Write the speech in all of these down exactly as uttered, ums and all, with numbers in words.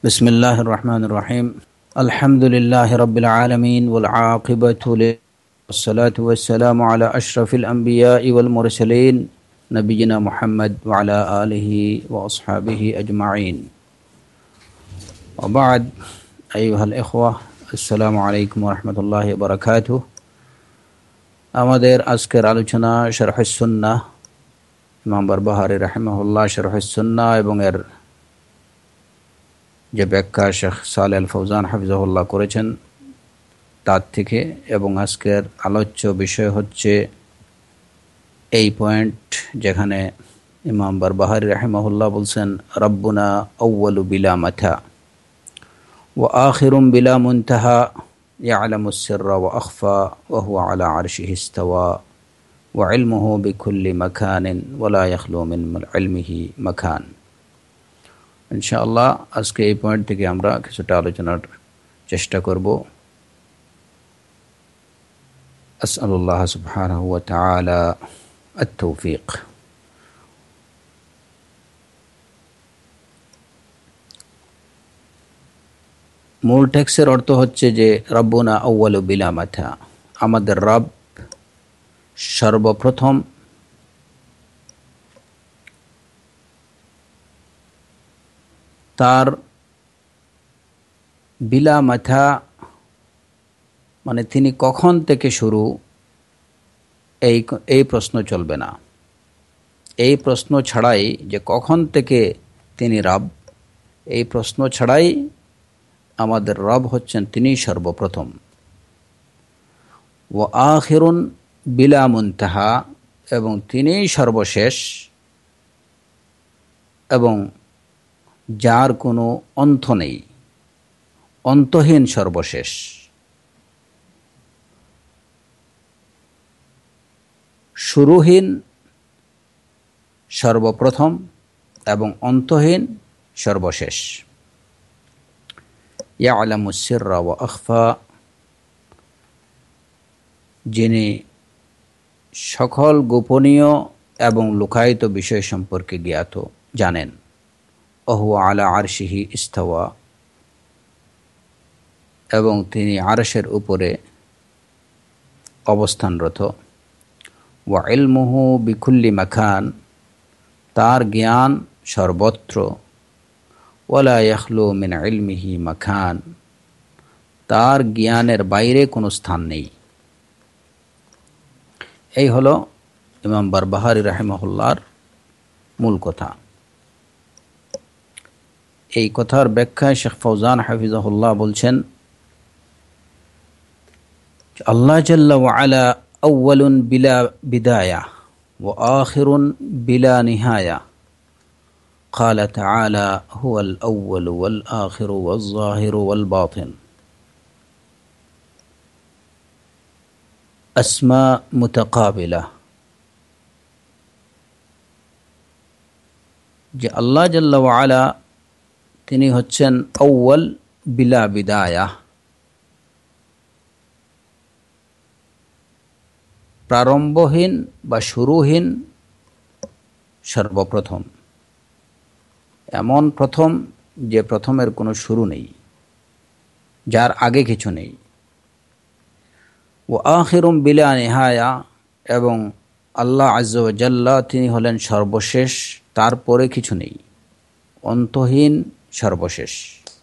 বিসমিল্লাহির রহমানির রহিম। আলহামদুলিল্লাহি রাব্বিল আলামিন ওয়াল আকিবাতু লিস-সালাতু ওয়াস-সালামু আলা আশরাফিল আমবিয়াই ওয়াল মুরসালিন নবিয়িনা মুহাম্মদ ওয়া আলা আলিহি ওয়া আসহাবিহি আজমাইন। ওয়া বা'দ, আইয়ুহাল ইখওয়া, আসসালামু আলাইকুম ওয়া রাহমাতুল্লাহি ওয়া বারাকাতুহু। আমাদের আজকের আলোচনা শারহুস সুন্নাহ, ইমাম বারবাহারি রাহিমাহুল্লাহ শারহুস সুন্নাহ এবং এর যে ব্যাখ্যা শেখ সালেহ আল ফৌজান হাফিজাহুল্লাহ করেছেন তার থেকে, এবং আজকের আলোচ্য বিষয় হচ্ছে এই পয়েন্ট যেখানে ইমাম বারবাহারি রাহিমাহুল্লাহ বলছেন, রব্বুনা আউয়ালু বিলা মাথা ওয়া আখিরুম বিলা মুনতাহা ইয়ালামুস সিররা ওয়া আখফা ওয়া হুয়া আলা আরশিহি ইস্তাওয়া ওয়া ইলমুহু বিকুল্লি মাকানিন ওয়া লা ইয়াখলু মিন ইলমিহি মাকান। ইনশাআল্লাহ আজকে এই পয়েন্ট থেকে আমরা কিছুটা আলোচনার চেষ্টা করব। আসআলুল্লাহ সুবহানাহু ওয়া তাআলা আত-তৌফিক। মূল টেক্সের অর্থ হচ্ছে যে রব্বুনা আউয়ালু বিলা মাথা, আমাদের রব সর্বপ্রথম, তার বিলা মাথা মানে তিনি কখন থেকে শুরু, এই এই প্রশ্ন চলবে না। এই প্রশ্ন ছাড়াই যে কখন থেকে তিনি রব, এই প্রশ্ন ছাড়াই আমাদের রব হচ্ছেন তিনি সর্বপ্রথম। ওয়া আখিরুন বিলা মুনতাহা, এবং তিনি সর্বশেষ এবং যার কোনো অন্ত নেই, অন্তহীন সর্বশেষ। শুরুহীন সর্বপ্রথম এবং অন্তহীন সর্বশেষ। ইয়ালামুস সিররা ওয়া আখফা, যিনি সকল গোপনীয় এবং লুকায়িত বিষয় সম্পর্কে জ্ঞাত, জানেন। ওহুয়া আলা আরশিহি ইস্তাওয়া, এবং তিনি আরশের উপরে অবস্থানরত। ওয়া ইলমুহু বিকুল্লি মাকান, তার জ্ঞান সর্বত্র। ওয়ালা ইয়াখলু মিন ইলমিহি মাকান, তার জ্ঞানের বাইরে কোনো স্থান নেই। এই হলো ইমাম বারবাহারি রাহিমাহুল্লাহর মূল কথা। এই কথার ব্যাখ্যায় শেখ ফৌজান হাফিজাহুল্লাহ বলছেন, আল্লাহ জাল্লা ওয়া আলা আউয়ালুন বিলা বিদায়া ওয়া আখিরুন বিলা নিহায়া। قال تعالى هو الأول والآخر والظاهر والباطن। أسماء متقابلة، যে আল্লাহ জাল্লা ওয়া আলা তিনি হচ্ছেন আউয়াল বিলা বিদায়া, প্রারম্ভহীন বা শুরুহীন সর্বপ্রথম, এমন প্রথম যে প্রথমের কোনো শুরু নেই, যার আগে কিছু নেই। ও আখিরুম বিলা নিহায়া, এবং আল্লাহ আয্যা ওয়া জাল্লা তিনি হলেন সর্বশেষ, তারপরে কিছু নেই, অন্তহীন সর্বশেষ।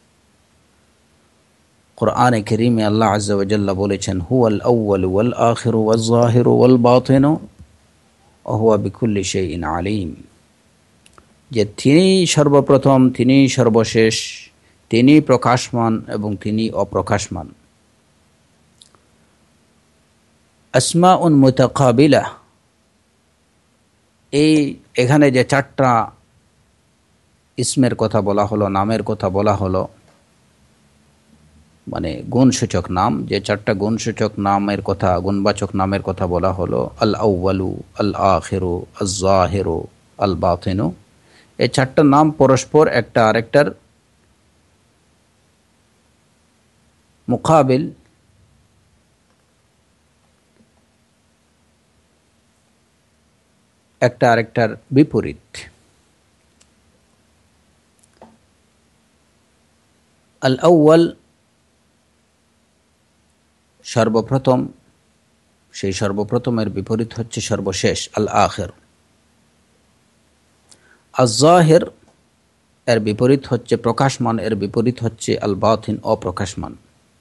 কুরআনে কারীমে আল্লাহ আয্যা ওয়া জাল্লা বলেছেন, হুয়াল আউয়ালু ওয়াল আখিরু ওয়াজ যাহিরু ওয়াল বাতিনু ওয়া হুয়া বিকুল্লি শাইইন আলীম, যে তিনি সর্বপ্রথম, তিনি সর্বশেষ, তিনি প্রকাশমান এবং তিনি অপ্রকাশমান। আসমাউন মুতাকাবিলা, এই এখানে যে চারটা ইসমের কথা বলা হলো, নামের কথা বলা হলো, মানে গুণসূচক নাম, যে চারটা গুণসূচক নামের কথা, গুণবাচক নামের কথা বলা হলো, আল আউয়ালু, আল আখিরু, আল যাহিরু, আল বাতিনু, এই চারটা নাম পরস্পর একটা আরেকটার মুকাবিল, একটা আরেকটার বিপরীত। আল আউয়াল সর্বপ্রথম, সেই সর্বপ্রথমের বিপরীত হচ্ছে সর্বশেষ আল আখির। আল জাহির এর বিপরীত হচ্ছে প্রকাশমান, এর বিপরীত হচ্ছে আল বাতিন অপ্রকাশমান।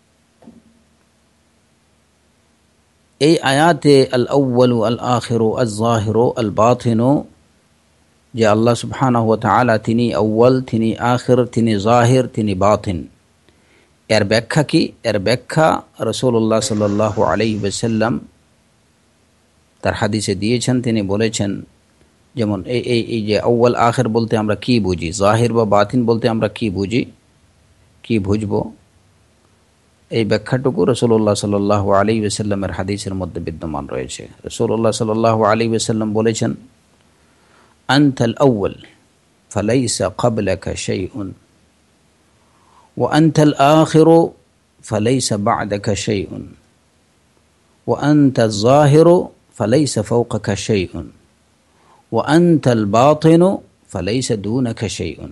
এই আয়াতে আল আউয়ালু আল আখিরু আল জাহিরু আল বাতিনু, যে আল্লাহ সুবহানাহু ওয়া তাআলা তিনি আউয়াল, তিনি আখির, তিনি জাহির, তিনি বাতিন, এর ব্যাখ্যা কি? এর ব্যাখ্যা রাসূলুল্লাহ সাল্লাল্লাহু আলাইহি ওয়াসাল্লাম তার হাদিসে দিয়েছেন। তিনি বলেছেন, যেমন এই এই এই যে আউয়াল আখির বলতে আমরা কি বুঝি, জাহির বা বাতিন বলতে আমরা কি বুঝি, কি বুঝব, এই ব্যাখ্যাটুকু রাসূলুল্লাহ সাল্লাল্লাহু আলাইহি ওয়াসাল্লামের হাদিসের মধ্যে বিদ্যমান রয়েছে। রাসূলুল্লাহ সাল্লাল্লাহু আলাইহি ওয়াসাল্লাম বলেছেন, আনতাল আউয়াল ফালাইসা ক্বাবলাকা শাইউন ওয়া আনতাল আখিরু ফালাইসা বা'দাকা শাইউন ওয়া আনতাল জাহিরু ফালাইসা ফাওকাকা শাইউন ওয়া আনতাল বাতিনু ফালাইসা দুনাকা শাইউন।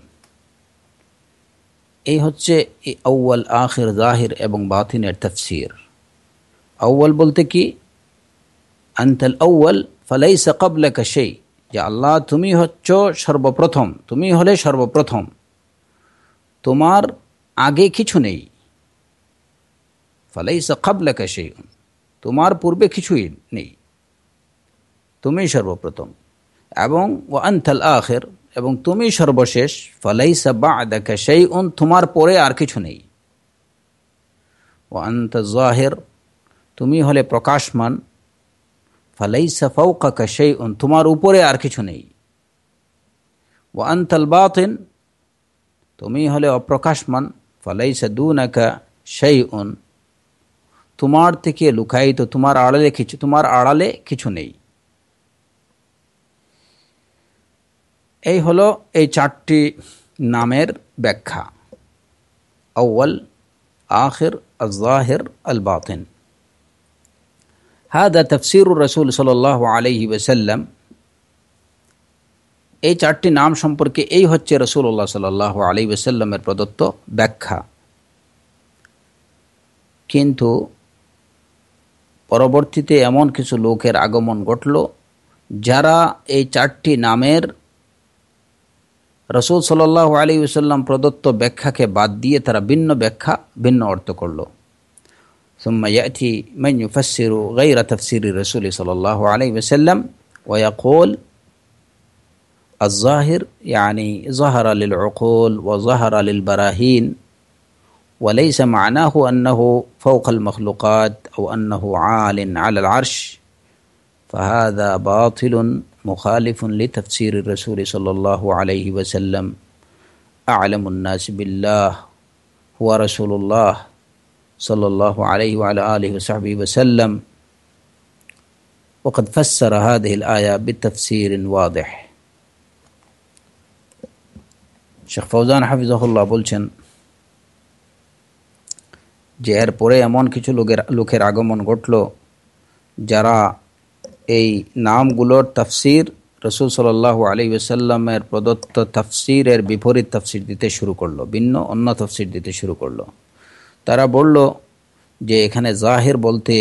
এই হচ্ছে আউয়াল, আখির, জাহির এবং বাতিনের তাফসীর। আউয়াল বলতে কি? আনতাল আউয়াল ফালাইসা ক্বাবলাকা শাই, যে আল্লাহ তুমি হচ্ছ সর্বপ্রথম, তুমি হলে সর্বপ্রথম, তোমার আগে কিছু নেই। ফালাইসা ক্বাবলাকা শাইউন, তোমার পূর্বে কিছুই নেই, তুমি সর্বপ্রথম। এবং ওয়া আনতাল আখির, এবং তুমি সর্বশেষ। ফালাইসা বা'দাকা শাইউন, তোমার পরে আর কিছু নেই। ওয়া আনতাল জাহির, তুমি হলে প্রকাশমান। ফালাইসা ফাওকাকা শাইউন, তোমার উপরে আর কিছু নেই। ওয়া আনতাল বাতিন, তুমি হলে অপ্রকাশমান। ফালাইসা দুনাকা শাইউন, তোমার থেকে লুকায়িত, তোমার আড়ালে কিছু, তোমার আড়ালে কিছু নেই। এই হলো এই চারটি নামের ব্যাখ্যা, আউয়াল, আখির, আল জাহির, আল বাতিন। হাদা তাফসীরুর রাসূল সাল্লাল্লাহু আলাইহি ওয়াসাল্লাম। এই চারটি নাম সম্পর্কে এই হচ্ছে রাসূলুল্লাহ সাল্লাল্লাহু আলাইহি ওয়াসাল্লামের প্রদত্ত ব্যাখ্যা। কিন্তু পরবর্তীতে এমন কিছু লোকের আগমন ঘটল যারা এই চারটি নামের রাসূল সাল্লাল্লাহু আলাইহি ওয়াসাল্লাম প্রদত্ত ব্যাখ্যাকে বাদ দিয়ে তারা ভিন্ন ব্যাখ্যা, ভিন্ন অর্থ করল। সুম্মা ইয়াতি মান ইউফাসসিরু গায়রা তাফসীরি রাসূল সাল্লাল্লাহু আলাইহি ওয়াসাল্লাম ওয়া ইয়াকুল আয-যাহির ইয়ানি যাহারা লিল উকুল ওয়া যাহারা লিল বারাহিন ওয়া লাইসা মা'নাহু আন্নাহু ফাওকা আল মাখলুকাত আও আন্নাহু 'আলিন 'আলা আল 'আরশ ফাহাযা বাতিলুন মুখালিফুন লিতাফসীর রাসূল সাল্লাল্লাহু আলাইহি ওয়াসাল্লাম। আ'লামুন নাস বিল্লাহ হুয়া রাসূলুল্লাহ সাল্লাল্লাহু আলাইহি ওয়া আলা আলিহি ওয়া সাহবিহি ওয়াসাল্লাম ওয়া ক্বাদ ফাসসারা হাযিহিল আয়া বিতাফসীরিন ওয়াদিহ। শেখ ফৌজান হাফিজাহুল্লাহ বলছেন যে এরপরে এমন কিছু লোকের লোকের আগমন ঘটল যারা এই নামগুলোর তাফসীর রাসূল সাল্লাল্লাহু আলাইহি ওয়াসাল্লামের প্রদত্ত তাফসীরের বিপরীত তাফসীর দিতে শুরু করলো, ভিন্ন অন্য তাফসীর দিতে শুরু করলো। তারা বলল যে এখানে জাহির বলতে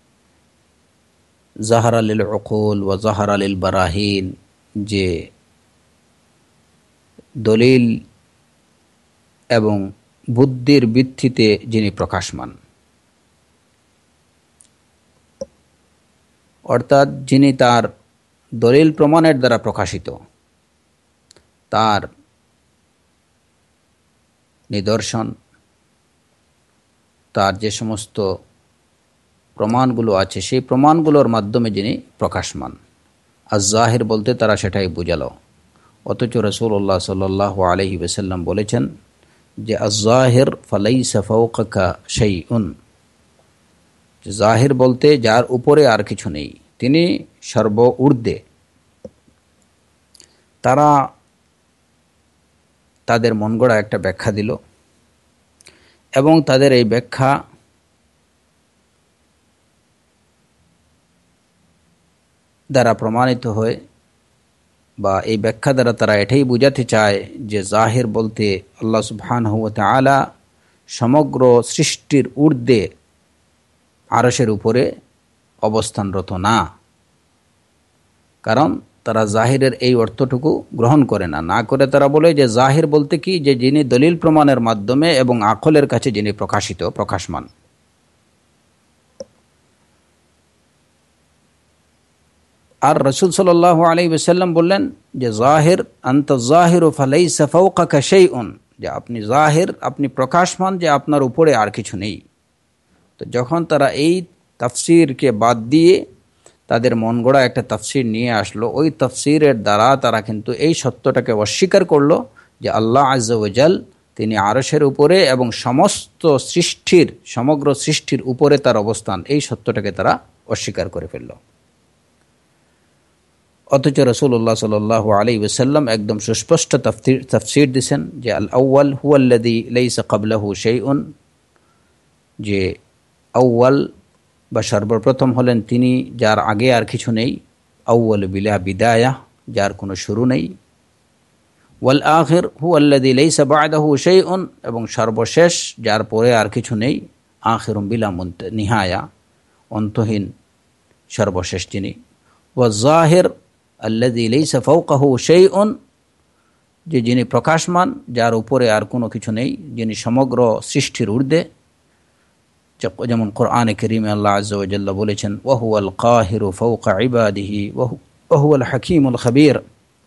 যাহারা লিল উকুল ওয়া যাহারা লিল বারাহিন, যে দলিল এবং বুদ্ধির ভিত্তিতে যিনি প্রকাশমান, অর্থাৎ যিনি তার দলিল প্রমাণের দ্বারা প্রকাশিত, তার নিদর্শন, তার যে সমস্ত প্রমাণগুলো আছে সেই প্রমাণগুলোর মাধ্যমে যিনি প্রকাশমান। আজ-জাহির বলতে তারা সেটাই বুঝালো। অথচ রাসূলুল্লাহ সাল্লাল্লাহু আলাইহি ওয়াসাল্লাম বলেছেন যে আজ-জাহির ফালাইসা ফাওকাকা শাইউন, জাহির বলতে যার উপরে আর কিছু নেই, তিনি সর্ব ঊর্ধ্বে। তারা তাদের মন গড়া একটা ব্যাখ্যা দিল এবং তাদের এই ব্যাখ্যা দ্বারা প্রমাণিত হয় বা এই ব্যাখ্যা দ্বারা তারা এটাই বুঝাতে চায় যে জাহির বলতে আল্লাহ সুবহানাহু ওয়া তাআলা সমগ্র সৃষ্টির ঊর্ধ্বে আরশের উপরে অবস্থানরত না, কারণ তারা জাহিরের এই অর্থটুকু গ্রহণ করে না। না করে তারা বলে যে জাহির বলতে কি, যে যিনি দলিল প্রমাণের মাধ্যমে এবং আকলের কাছে যিনি প্রকাশিত প্রকাশমান। আর রাসূল সাল্লাল্লাহু আলাইহি ওয়াসাল্লাম বললেন যে জাহির আনতা জাহিরু ফালাইসা ফাওকাকা শাইউন, যে আপনি জাহির, আপনি প্রকাশমান, যে আপনার উপরে আর কিছু নেই। তো যখন তারা এই তাফসিরকে বাদ দিয়ে তাদের মন গড়া একটা তাফসির নিয়ে আসলো, ওই তাফসিরের দ্বারা তারা কিন্তু এই সত্যটাকে অস্বীকার করলো যে আল্লাহ আযজা ওয়া জাল তিনি আরশের উপরে এবং সমস্ত সৃষ্টির সমগ্র সৃষ্টির উপরে তার অবস্থান, এই সত্যটাকে তারা অস্বীকার করে ফেলল। অথচ রাসূলুল্লাহ সাল্লাল্লাহু আলাইহি ওয়াসাল্লাম একদম সুস্পষ্ট তাফসির তাফসির দিয়েছেন যে আল আউয়াল হুয়াল্লাযী লাইসা ক্বাবলাহু শাইউন, যে আউয়াল বা সর্বপ্রথম হলেন তিনি যার আগে আর কিছু নেই, আউয়াল বিলা বিদায়া, যার কোনো শুরু নেই। ওয়াল আখির হুয়াল্লাযী লাইসা বা'দাহু শাইউন, এবং সর্বশেষ যার পরে আর কিছু নেই, আখিরুম বিলা নিহায়া, অন্তহীন সর্বশেষ যিনি। ওয়াজ জাহির আল্লাযী লাইসা ফাওকাহু শাইউন, যে যিনি প্রকাশমান, যার উপরে আর কোনো কিছু নেই, যিনি সমগ্র সৃষ্টির ঊর্ধ্বে। যেমন কোরআনে কারীমে আল্লাহ আযজা ওয়া জাল্লা বলেছেন ওয়া হুয়াল কাহিরু ফাওকা ইবাদিহি ওয়া হুয়াল হাকীমুল খাবীর,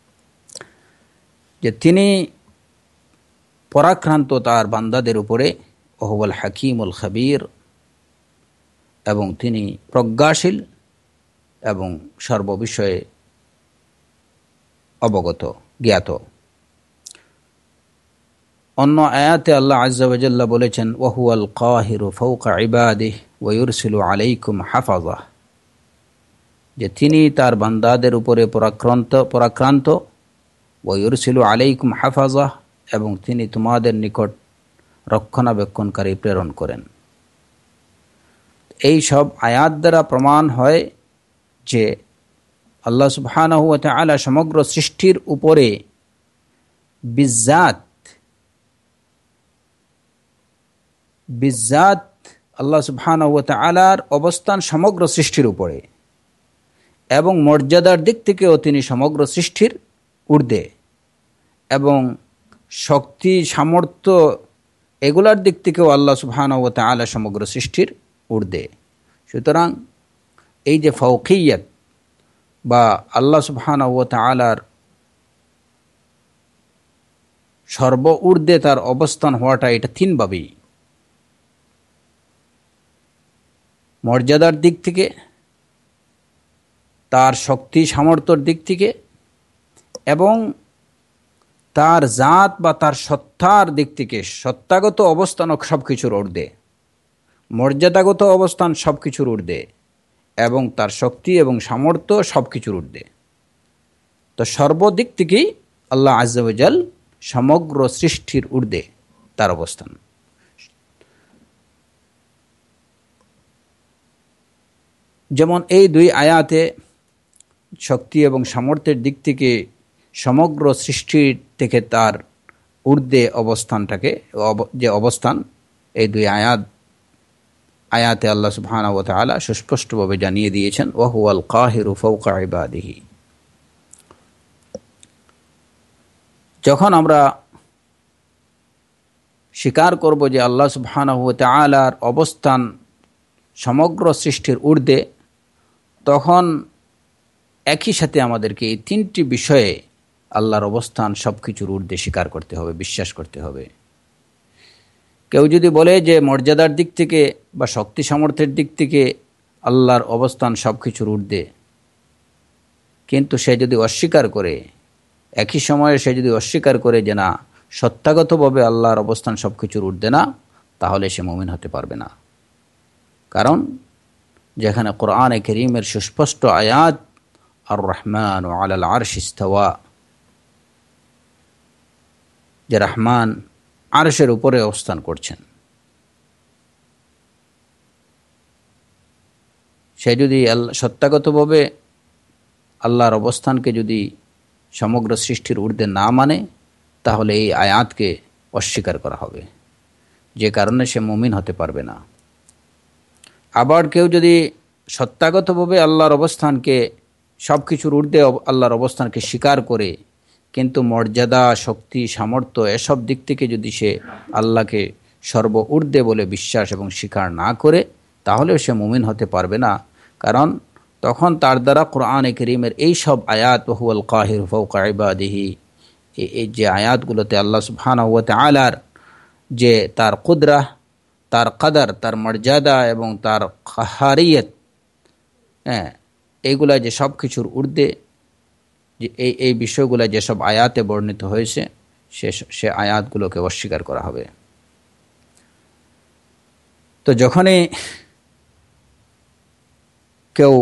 যে তিনি পরাক্রান্ত তার বান্দাদের উপরে, ওয়া হুয়াল হাকীমুল খাবীর, এবং তিনি প্রজ্ঞাশীল এবং সর্ববিষয়ে অবগত জ্ঞাত। অন্য আয়াতে আল্লাহ আযজা ওয়া জাল্লা বলেছেন ওয়া হুয়াল কাহিরু ফাওকা ইবাদিহি ওয়া ইউরসিলু আলাইকুম হাফাযা, যে তিনি তার বান্দাদের উপরে পরাক্রান্ত পরাক্রান্ত ওয়া ইউরসিলু আলাইকুম হাফাযা, এবং তিনি তোমাদের নিকট রক্ষণাবেক্ষণকারী প্রেরণ করেন। এই সব আয়াত দ্বারা প্রমাণ হয় যে আল্লাহ সুবহানাহু ওয়া তাআলা সমগ্র সৃষ্টির উপরে বিজাত বিজাত আল্লাহ সুবহানাহু ওয়া তাআলার অবস্থান সমগ্র সৃষ্টির উপরে, এবং মর্যাদার দিক থেকেও তিনি সমগ্র সৃষ্টির ঊর্ধ্বে, এবং শক্তি সামর্থ্য এগুলার দিক থেকেও আল্লাহ সুবহানাহু ওয়া তাআলা সমগ্র সৃষ্টির ঊর্ধ্বে। সুতরাং এই যে ফাওকিয়াত বা আল্লাহ সুবহানাহু ওয়া তাআলার সর্ব ঊর্ধ্বে তার অবস্থান হওয়াটা, এটা তিনভাবেই: মর্যাদার দিক থেকে, তার শক্তি সামর্থ্যের দিক থেকে, এবং তার জাত বা তার সত্তার দিক থেকে। সত্তাগত অবস্থান সব কিছুর ঊর্ধ্বে, মর্যাদাগত অবস্থান সব কিছুর ঊর্ধ্বে, এবং তার শক্তি এবং সামর্থ্য সব কিছুর ঊর্ধ্বে। তো সর্বদিক থেকেই আল্লাহ আযজা ওয়া জাল সমগ্র সৃষ্টির ঊর্ধ্বে তার অবস্থান। যেমন এই দুই আয়াতে শক্তি এবং সামর্থ্যের দিক থেকে সমগ্র সৃষ্টির থেকে তার ঊর্ধ্বে অবস্থানটাকে, যে অবস্থান, এই দুই আয়াত আয়াতে আল্লাহ সুবহানাহু ওয়া তাআলা সুস্পষ্টভাবে জানিয়ে দিয়েছেন ওয়া হুয়াল কাহিরু ফাওকা ইবাদিহি। যখন আমরা স্বীকার করব যে আল্লাহ সুবহানাহু ওয়া তাআলার অবস্থান সমগ্র সৃষ্টির ঊর্ধ্বে, তখন একই সাথে আমাদেরকে এই তিনটি বিষয়ে আল্লাহর অবস্থান সব কিছুর ঊর্ধ্বে স্বীকার করতে হবে, বিশ্বাস করতে হবে। কেউ যদি বলে যে মর্যাদার দিক থেকে বা শক্তি সামর্থ্যের দিক থেকে আল্লাহর অবস্থান সব কিছুর ঊর্ধ্বে, কিন্তু সে যদি অস্বীকার করে, একই সময়ে সে যদি অস্বীকার করে যে না, সত্তাগতভাবে আল্লাহর অবস্থান সব কিছুর ঊর্ধ্বে না, তাহলে সে মুমিন হতে পারবে না। কারণ যেখানে কোরআনে কারীমের সুস্পষ্ট আয়াত আর রহমান আলাল আরশ ইস্তাওয়া, যে রহমান আরশের উপরে অবস্থান করছেন, সে যদি সত্তাগতভাবে আল্লাহর অবস্থানকে যদি সমগ্র সৃষ্টির ঊর্ধ্বে না মানে, তাহলে এই আয়াতকে অস্বীকার করা হবে। যে কারণে সে মুমিন হতে পারবে না। আবার কেউ যদি সত্যাগতভাবে আল্লাহর অবস্থানকে, সব কিছুর ঊর্ধ্বে আল্লাহর অবস্থানকে স্বীকার করে, কিন্তু মর্যাদা, শক্তি, সামর্থ্য এসব দিক থেকে যদি সে আল্লাহকে সর্ব ঊর্ধ্বে বলে বিশ্বাস এবং স্বীকার না করে, তাহলেও সে মুমিন হতে পারবে না। কারণ তখন তার দ্বারা কোরআনে কারীমের এই সব আয়াত, ওয়া হুয়াল কাহিরু ফাওকা ইবাদিহি, এই যে আয়াতগুলোতে আল্লাহ সুবহানাহু ওয়া তাআলার যে তার কুদরাহ, তার কদর, তার মর্যাদা এবং তার কাহারিয়ত, হ্যাঁ, এইগুলা যে সব কিছুর ঊর্ধ্বে, যে এই এই বিষয়গুলো যেসব আয়াতে বর্ণিত হয়েছে, সে সে আয়াতগুলোকে অস্বীকার করা হবে। তো যখনই কেউ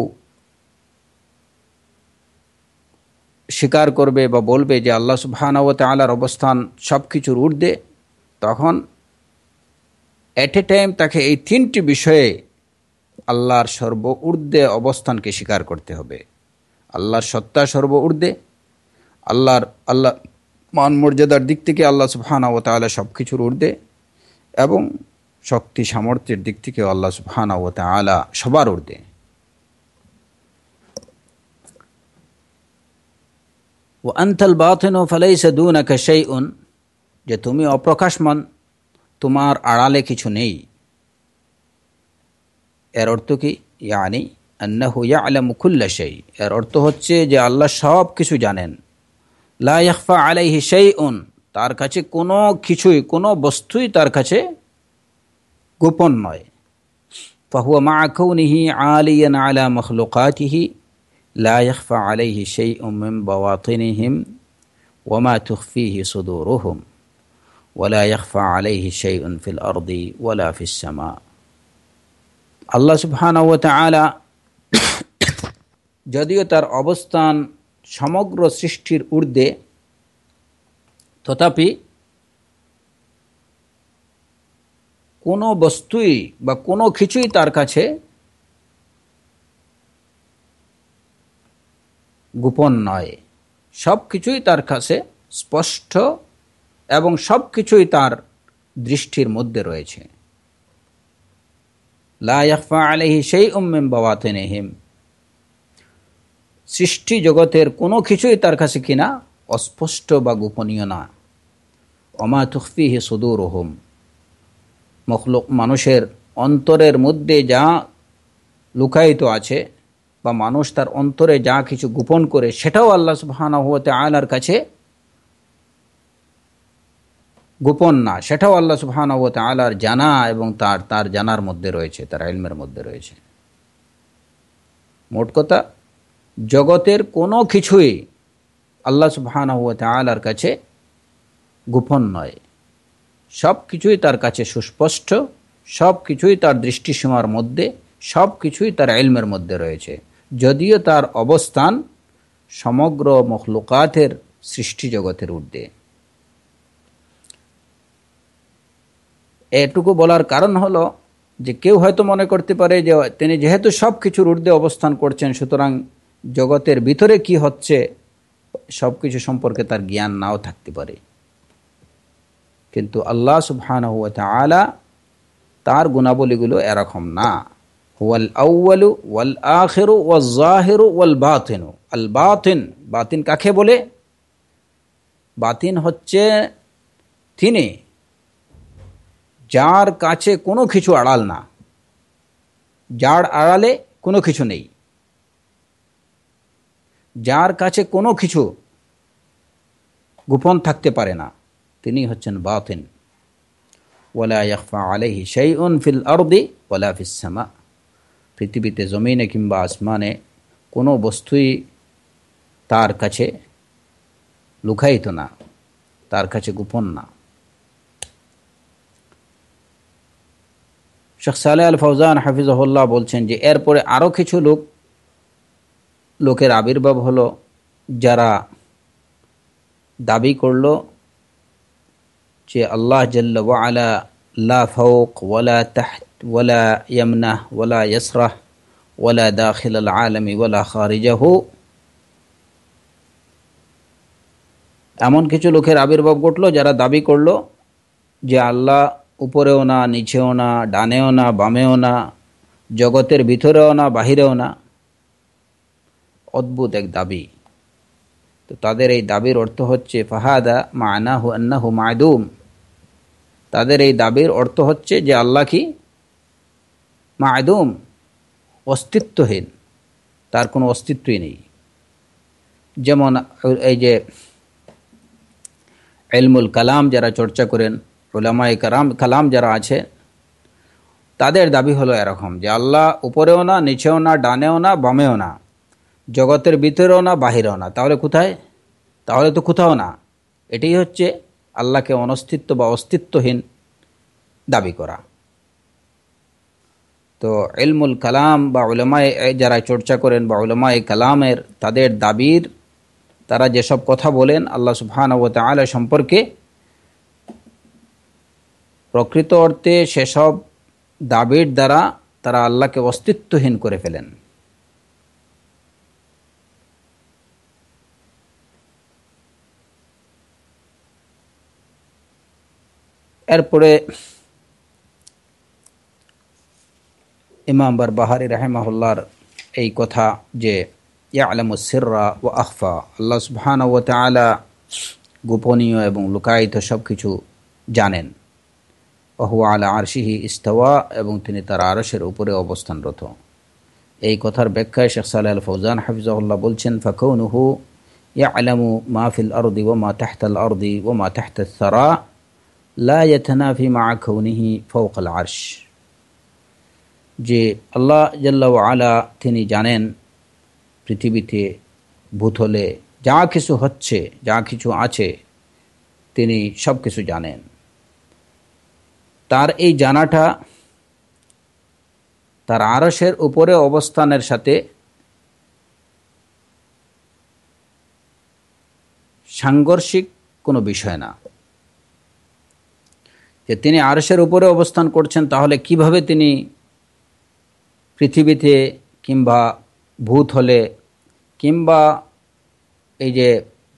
স্বীকার করবে বা বলবে যে আল্লাহ সুবহানাহু ওয়া তাআলার অবস্থান সব কিছুর ঊর্ধ্বে, তখন এট এ টাইম তাকে এই তিনটি বিষয়ে আল্লাহর সর্ব ঊর্ধ্বে অবস্থানকে স্বীকার করতে হবে। আল্লাহর সত্তা সর্ব ঊর্ধ্বে, আল্লাহর আল্লাহ মান মর্যাদার দিক থেকে আল্লাহ সুবহানাহু ওয়া তাআলা সব কিছুর ঊর্ধ্বে, এবং শক্তি সামর্থ্যের দিক থেকে আল্লাহ সুবহানাহু ওয়া তাআলা সবার ঊর্ধ্বে। ওয়া আনতাল বাতিনু ফালাইসা দুনাকা শাইউন, যে তুমি অপ্রকাশমান, তোমার আড়ালে কিছু নেই। এর অর্থ কি? ইয়ানি আন্নাহু ইয়ালামু কুল্লা শাই, এর অর্থ হচ্ছে যে আল্লাহ সব কিছু জানেন। লা ইয়াখফা আলাইহি শাইউন, তার কাছে কোনো কিছুই, কোনো বস্তুই তার কাছে গোপন নয়। ফাহুয়া মা কাউনিহি আলিয়ান আলা মখলুকাতিহি লা ইয়াখফা আলাইহি শাইউন মিন বাওয়াতিনিহিম ওয়া মা তুখফিহি সুদুরুহুম ওয়া লা ইয়াখফা আলাইহি শাইউন ফিল আরদি ওয়া লা ফিস সামা। আল্লাহ সুবহানাহু ওয়া তাআলা যদিও তার অবস্থান সমগ্র সৃষ্টির ঊর্ধ্বে, তথাপি কোনো বস্তুই বা কোনো কিছুই তার কাছে গোপন নয়। সব কিছুই তার কাছে স্পষ্ট এবং সব কিছুই তার দৃষ্টির মধ্যে রয়েছে। লা ইয়াখফা আলাইহি শাইউম মিন বাওয়াতিনিহিম, সৃষ্টি জগতের কোনো কিছুই তার কাছে কিনা অস্পষ্ট বা গোপনীয় না। ওমা তুখফিহি সুদুরুহুম, মখলুক মানুষের অন্তরের মধ্যে যা লুকায়িত আছে বা মানুষ তার অন্তরে যা কিছু গোপন করে, সেটাও আল্লাহ সুবহানাহু ওয়া তাআলার কাছে গোপন না, সেটাও আল্লাহ সুবহানাহু ওয়া তাআলার জানা এবং তার তার জানার মধ্যে রয়েছে, তার ইলমের মধ্যে রয়েছে। মোট কথা, জগতের কোনো কিছুই আল্লাহ সুবহানাহু ওয়া তাআলার কাছে গোপন নয়। সব কিছুই তার কাছে সুস্পষ্ট, সব কিছুই তার দৃষ্টিসীমার মধ্যে, সব কিছুই তার ইলমের মধ্যে রয়েছে, যদিও তার অবস্থান সমগ্র মখলুকাতের সৃষ্টি জগতের ঊর্ধ্বে। এটুকু বলার কারণ হলো যে কেউ হয়তো মনে করতে পারে যে তিনি যেহেতু সব কিছুর ঊর্ধ্বে অবস্থান করছেন, সুতরাং জগতের ভিতরে কি হচ্ছে সব কিছু সম্পর্কে তার জ্ঞান নাও থাকতে পারে। কিন্তু আল্লাহ সুবহানাহু ওয়া তাআলা তার গুণাবলীগুলো এরকম না। হুয়াল আউয়ালু ওয়াল আখিরু ওয়াজ জাহিরু ওয়াল বাতিনু। আল বাতিন, বাতিন কাকে বলে? বাতিন হচ্ছে তিনি যার কাছে কোনো কিছু আড়াল না, যার আড়ালে কোনো কিছু নেই, যার কাছে কোনো কিছু গোপন থাকতে পারে না, তিনি হচ্ছেন বাতিন। ওয়ালা ইয়াখফা আলাইহি শাইউন ফিল আরদি ওয়ালা ফিস সামা, পৃথিবীতে জমিনে কিংবা আসমানে কোনো বস্তুই তার কাছে লুকায়িত না, তার কাছে গোপন না। শেখ সালেহ আল ফৌজান হাফিজাহুল্লাহ বলছেন যে এরপরে আরও কিছু লোক লোকের আবির্ভাব হলো, যারা দাবি করল যে আল্লাহ জাল্লা ওয়া আলা লা ফাওক ওয়ালা তাহত ওয়ালা ইয়ামনাহ ওয়ালা ইয়াসরাহ ওয়ালা দাখিল আল আলামি ওয়ালা খারিজাহু। এমন কিছু লোকের আবির্ভাব ঘটল যারা দাবি করল যে আল্লাহ উপরেও না, নিচেও না, ডানেও না, বামেও না, জগতের ভিতরেও না, বাহিরেও না। অদ্ভুত এক দাবি। তো তাদের এই দাবির অর্থ হচ্ছে ফাহাদা মা'নাহু আন্নাহু মা'দুম। তাদের এই দাবির অর্থ হচ্ছে যে আল্লাহ কি মা'দুম, অস্তিত্বহীন, তার কোনো অস্তিত্বই নেই। যেমন এই যে ইলমুল কালাম যারা চর্চা করেন, উলামায়ে কারাম কালাম যারা আছে, তাদের দাবি হলো এরকম যে আল্লাহ উপরেও না, নিচেও না, ডানেও না, বামেও না, জগতের ভিতরেও না, বাহিরেও না। তাহলে কোথায়? তাহলে তো কোথাও না। এটাই হচ্ছে আল্লাহকে অনস্তিত্ব বা অস্তিত্বহীন দাবি করা। তো ইলমুল কালাম বা উলামায়ে যারা চর্চা করেন বা উলামায়ে কালামের তাদের দাবির, তারা যেসব কথা বলেন আল্লাহ সুবহানাহু ওয়া তাআলা সম্পর্কে, প্রকৃত অর্থে সেসব দাবির দ্বারা তারা আল্লাহকে অস্তিত্বহীন করে ফেলেন। এরপরে ইমাম বারবাহারি রাহিমাহুল্লাহর এই কথা যে ইয়ালামুস সিররা ওয়া আখফা, আল্লাহ সুবহানাহু ওয়া তাআলা গোপনীয় এবং লুকায়িত সব কিছু জানেন। ওয়া হুয়া আলা আরশিহি ইস্তাওয়া, এবং তিনি তার আরশের উপরে অবস্থানরত। এই কথার ব্যাখ্যায় শেখ সালেহ আল ফৌজান হাফিজাহুল্লাহ বলছেন, ফাকাউনুহু ইয়ালামু মা ফিল আরদি ওয়া মা তাহতাল আরদি ওয়া মা তাহতাস সারা লা ইয়াতানাফি মা কাউনিহি ফাওকাল আরশ। যে আল্লাহ জাল্লা ওয়া আলা তিনি জানেন পৃথিবীতে ভূতলে যা কিছু হচ্ছে, যা কিছু আছে, তিনি সব কিছু জানেন। তার এই জানাটা তার আরশের উপরে অবস্থানের সাথে সাংঘর্ষিক কোনো বিষয় না। যে তিনি আরশের উপরে অবস্থান করছেন, তাহলে কিভাবে তিনি পৃথিবীতে কিংবা ভূত হলে কিংবা এই যে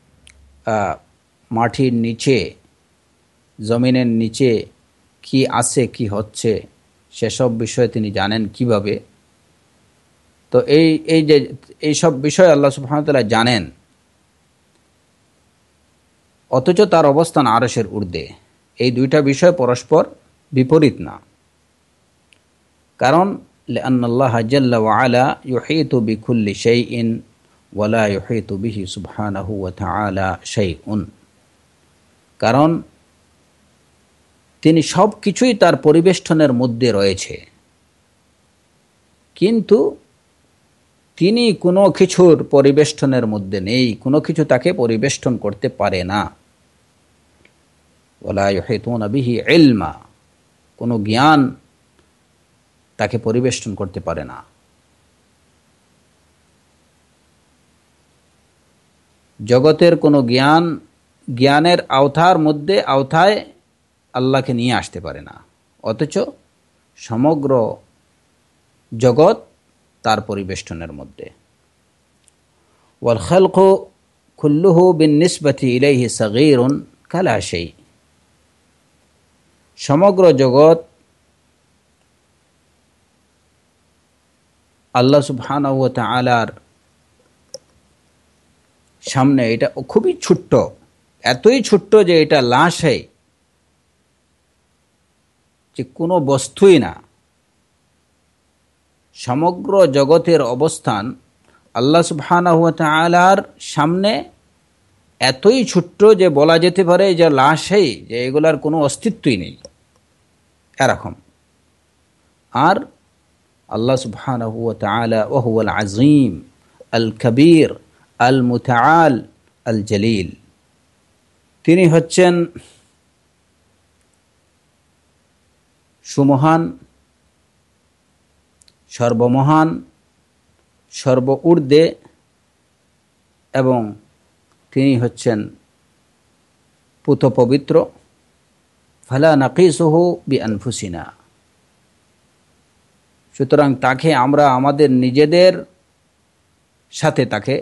মাটির নিচে, জমিনের নিচে কি আছে কি হচ্ছে সেসব বিষয়ে তিনি জানেন কিভাবে? তো এই এই যে এইসব বিষয় আল্লাহ সুবহানাহু ওয়া তাআলা জানেন, অথচ তার অবস্থান আরশের ঊর্ধ্বে। এই দুইটা বিষয় পরস্পর বিপরীত না। কারণ লিআন্নাল্লাহ জাল্লা ওয়া আলা ইউহীতু বিকুল্লি শাইইন ওয়া লা ইউহীতু বিহি সুবহানাহু ওয়া তাআলা শাইউন। কারণ তিনি সব কিছুই তার পরিবেষ্টনের মধ্যে রয়েছে, কিন্তু তিনি কোনো কিছুর পরিবেষ্টনের মধ্যে নেই, কোনো কিছু তাকে পরিবেষ্টন করতে পারে না। ওয়ালা ইউহীতুনা বিহি ইলমা, কোনো জ্ঞান তাকে পরিবেষ্টন করতে পারে না। জগতের কোনো জ্ঞান জ্ঞানের আওতার মধ্যে আওতায় আল্লাহকে নিয়ে আসতে পারে না, অথচ সমগ্র জগৎ তার পরিবেষ্টনের মধ্যে। ওয়াল খালকু কুল্লুহু বিন-নিসবাতি ইলাইহি সাগীরুন কালা শাই। সমগ্র জগৎ আল্লাহ সুবহানাহু ওয়া তাআলার সামনে এটা খুবই ছোট্ট, এতই ছোট্ট যে এটা লাশে, যে কোনো বস্তুই না। সমগ্র জগতের অবস্থান আল্লাহ সুবহানাহু ওয়া তাআলার সামনে এতই ছোট্ট যে বলা যেতে পারে যে লাশই, যে এগুলার কোনো অস্তিত্বই নেই, এরকম। আর আল্লাহ সুবহানাহু ওয়া তাআলা ওয়া হুয়াল আযীম আল কবীর আল মুতাআল আল জলিল, তিনি হচ্ছেন সুমহান, সর্বমহান, সর্ব ঊর্ধ্বে, এবং তিনি হচ্ছেন পুত পবিত্র। ফালা নাকিসুহু বিআনফুসিনা, সুতরাং তাকে আমরা আমাদের নিজেদের সাথে তাকে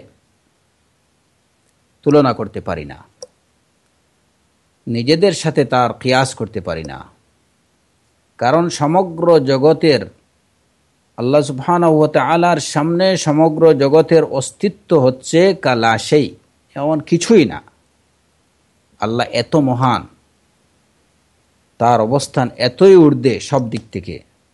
তুলনা করতে পারি না, নিজেদের সাথে তার কিয়াস করতে পারি না। কারণ সমগ্র জগতের আল্লাহ সুবহানাহু ওয়া তাআলার সামনে সমগ্র জগতের অস্তিত্ব হচ্ছে কালাশেই, এমন কিছুই না। আল্লাহ এত মহান, তার অবস্থান এতই ঊর্ধ্বে সব দিক থেকে,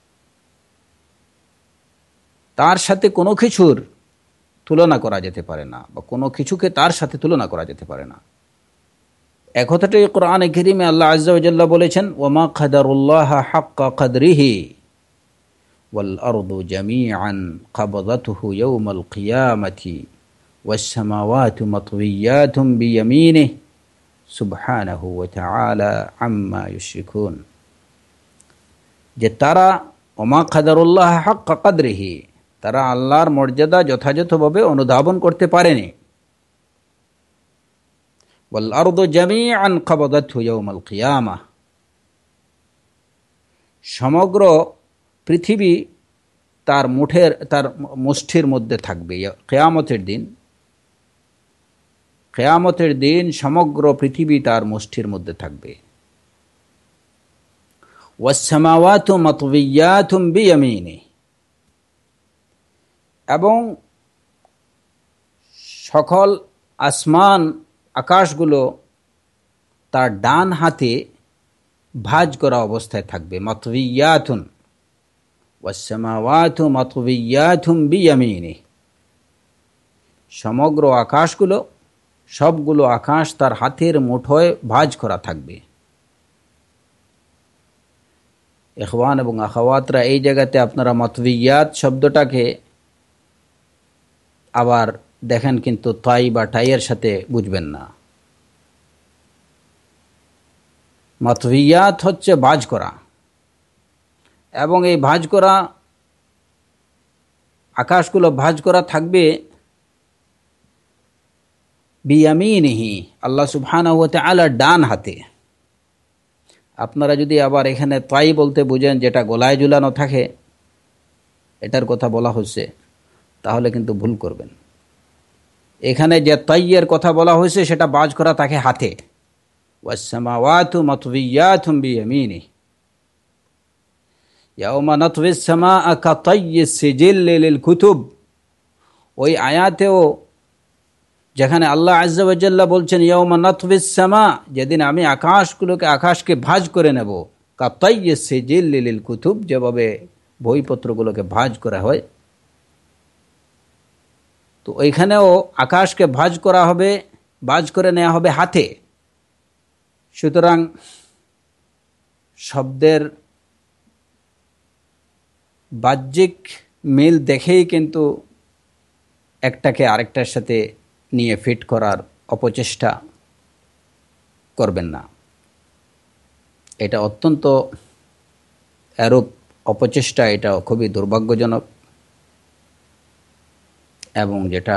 তার সাথে কোনো কিছুর তুলনা করা যেতে পারে না, বা কোনো কিছুকে তার সাথে তুলনা করা যেতে পারে না। এক কথাটাই কোরআনে কারীমে আল্লাহ আযজা ওয়া জাল্লা বলেছেন, ওয়ামা কাদারুল্লাহ হাক্কা কাদরিহি ওয়াল আরদু জামিআন কবযাতুহু ইয়াওমাল কিয়ামাতি ওয়াস সামাওয়াতু মাতওয়িয়াতুম বিয়ামিনিহি সুবহানাহু ওয়া তাআলা আম্মা ইউশরিকুন। যে তারা ওমা কাদারুল্লাহ হাক্কা কাদরিহি, তারা আল্লাহর মর্যাদা যথাযথভাবে অনুধাবন করতে পারেনি। ওয়াল আরদু জামিআন কবযাতুহু ইয়াওমাল কিয়ামাহ, সমগ্র পৃথিবী তার মুঠের তার মুষ্টির মধ্যে থাকবে কিয়ামতের দিন। কিয়ামতের দিন সমগ্র পৃথিবী তার মুষ্টির মধ্যে থাকবে। ওয়াস সামাওয়াতু মাতওয়িয়াতুম বিয়ামিনিহি, এবং সকল আসমান আকাশগুলো তার ডান হাতে ভাঁজ করা অবস্থায় থাকবে। মাতওয়িয়াতুন ওয়াস সামাওয়াতু মাতওয়িয়াতুম বিয়ামিনিহি, সমগ্র আকাশগুলো, সবগুলো আকাশ তার হাতের মুঠোয় ভাঁজ করা থাকবে। ইখওয়ান এবং আখাওয়াতরা, এই জায়গাতে আপনারা মাতওয়িয়াত শব্দটাকে আবার দেখেন কিন্তু তাই বা টাইয়ের সাথে বুঝবেন না। মাতওয়িয়াত হচ্ছে ভাঁজ করা, এবং এই ভাঁজ করা আকাশগুলো ভাঁজ করা থাকবে বিয়ামিনিহি, আল্লাহ সুবহানাহু ওয়া তাআলার ডান হাতে। আপনারা যদি আবার এখানে তাই বলতে বুঝেন যেটা গলায় ঝুলানো থাকে, এটার কথা বলা হচ্ছে, তাহলে কিন্তু ভুল করবেন। এখানে যে তাইয়ের কথা বলা হয়েছে সেটা ভাঁজ করা থাকে হাতে। ওয়াস সামাওয়াতু মাতওয়িয়াতুম বিয়ামিনিহি ইয়াওমা নাতওয়িস সামাআ কাতাইয়িস সিজিল্লি লিল কুতুব। ওই আয়াতেও যেখানে আল্লাহ আযজা ওয়া জাল্লা বলছেন ইয়াওমা নাতওয়িস সামা, যেদিন আমি আকাশগুলোকে আকাশকে ভাঁজ করে নেব, কাতাইয়িস সিজিল্লি লিল কুতুব, যেভাবে বইপত্রগুলোকে ভাঁজ করা হয়। তো ওইখানেও আকাশকে ভাঁজ করা হবে, ভাঁজ করে নেওয়া হবে হাতে। সুতরাং শব্দের বাহ্যিক মিল দেখেই কিন্তু একটাকে আরেকটার সাথে নিয়ে ফিট করার অপচেষ্টা করবেন না। এটা অত্যন্ত এরূপ অপচেষ্টা, এটা খুবই দুর্ভাগ্যজনক, এবং যেটা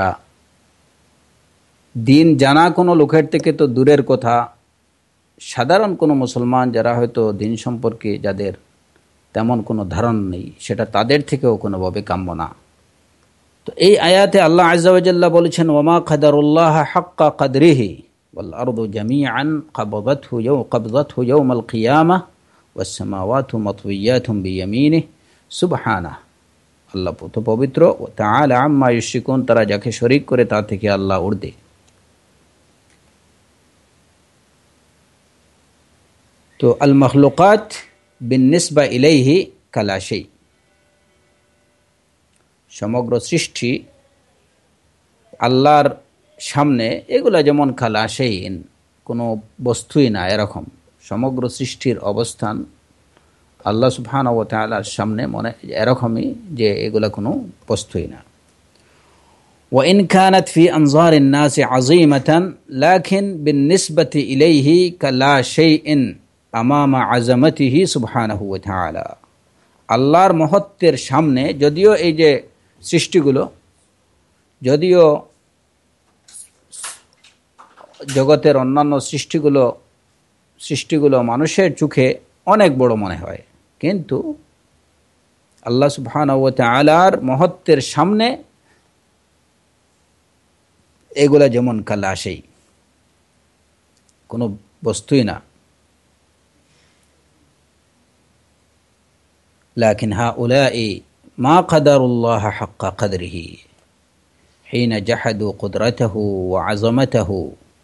দিন জানা কোনো লোকের থেকে তো দূরের কথা, সাধারণ কোনো মুসলমান যারা হয়তো দিন সম্পর্কে যাদের তেমন কোনো ধারণা নেই, সেটা তাদের থেকেও কোনোভাবে কাম্য না। তো এই আয়াতে আল্লাহ আযজা ওয়া জাল্লা বলেছেন, ওয়ামা কাদারুল্লাহ হাক্কা কাদরিহি ওয়াল আরদু জামিআন কবযাতহু ইয়াও কবযাতহু ইয়াওমাল কিয়ামাহ ওয়াস সামাওয়াতু মাতওয়িয়াতুম বিয়ামিনিহি সুবহানাহু। আল্লাহ তো পবিত্র, ওয়া তাআলা আম্মা ইউশরিকুন, তারা যাকে শরীক করে তা থেকে আল্লাহ ঊর্ধ্বে। তো আল মাখলুকাত বিন্নিসবা ইলাইহি কালা শাই, সমগ্র সৃষ্টি আল্লাহর সামনে এগুলা যেমন কালা শাইইন, কোনো বস্তুই না, এরকম সমগ্র সৃষ্টির অবস্থান আল্লাহ সুবহানাহু ওয়া তাআলার সামনে মনে এরকমই যে এগুলা কোনো বস্তুই না। ওয়া ইন কানাত ফি আনজারিন নাসি আযীমাতান লাকিন বিন্নিসবাতি ইলাইহি কালা শাইইন আমামা আযামাতিহি সুবহানাহু ওয়া তাআলা। আল্লাহর মহত্বের সামনে যদিও এই যে সৃষ্টিগুলো, যদিও জগতের অন্যান্য সৃষ্টিগুলো সৃষ্টিগুলো মানুষের চোখে অনেক বড় মনে হয়, কিন্তু আল্লাহ সুবহানাহু ওয়া তাআলার মহত্বের সামনে এগুলা যেমন কালা শাই, কোনো বস্তুই না। লাকিন হাউলাই মা কাদারুল্লাহ হাক্কা কদরিহি হিনা জাহাদু কুদরতাহু ওয়া আযমাতাহু।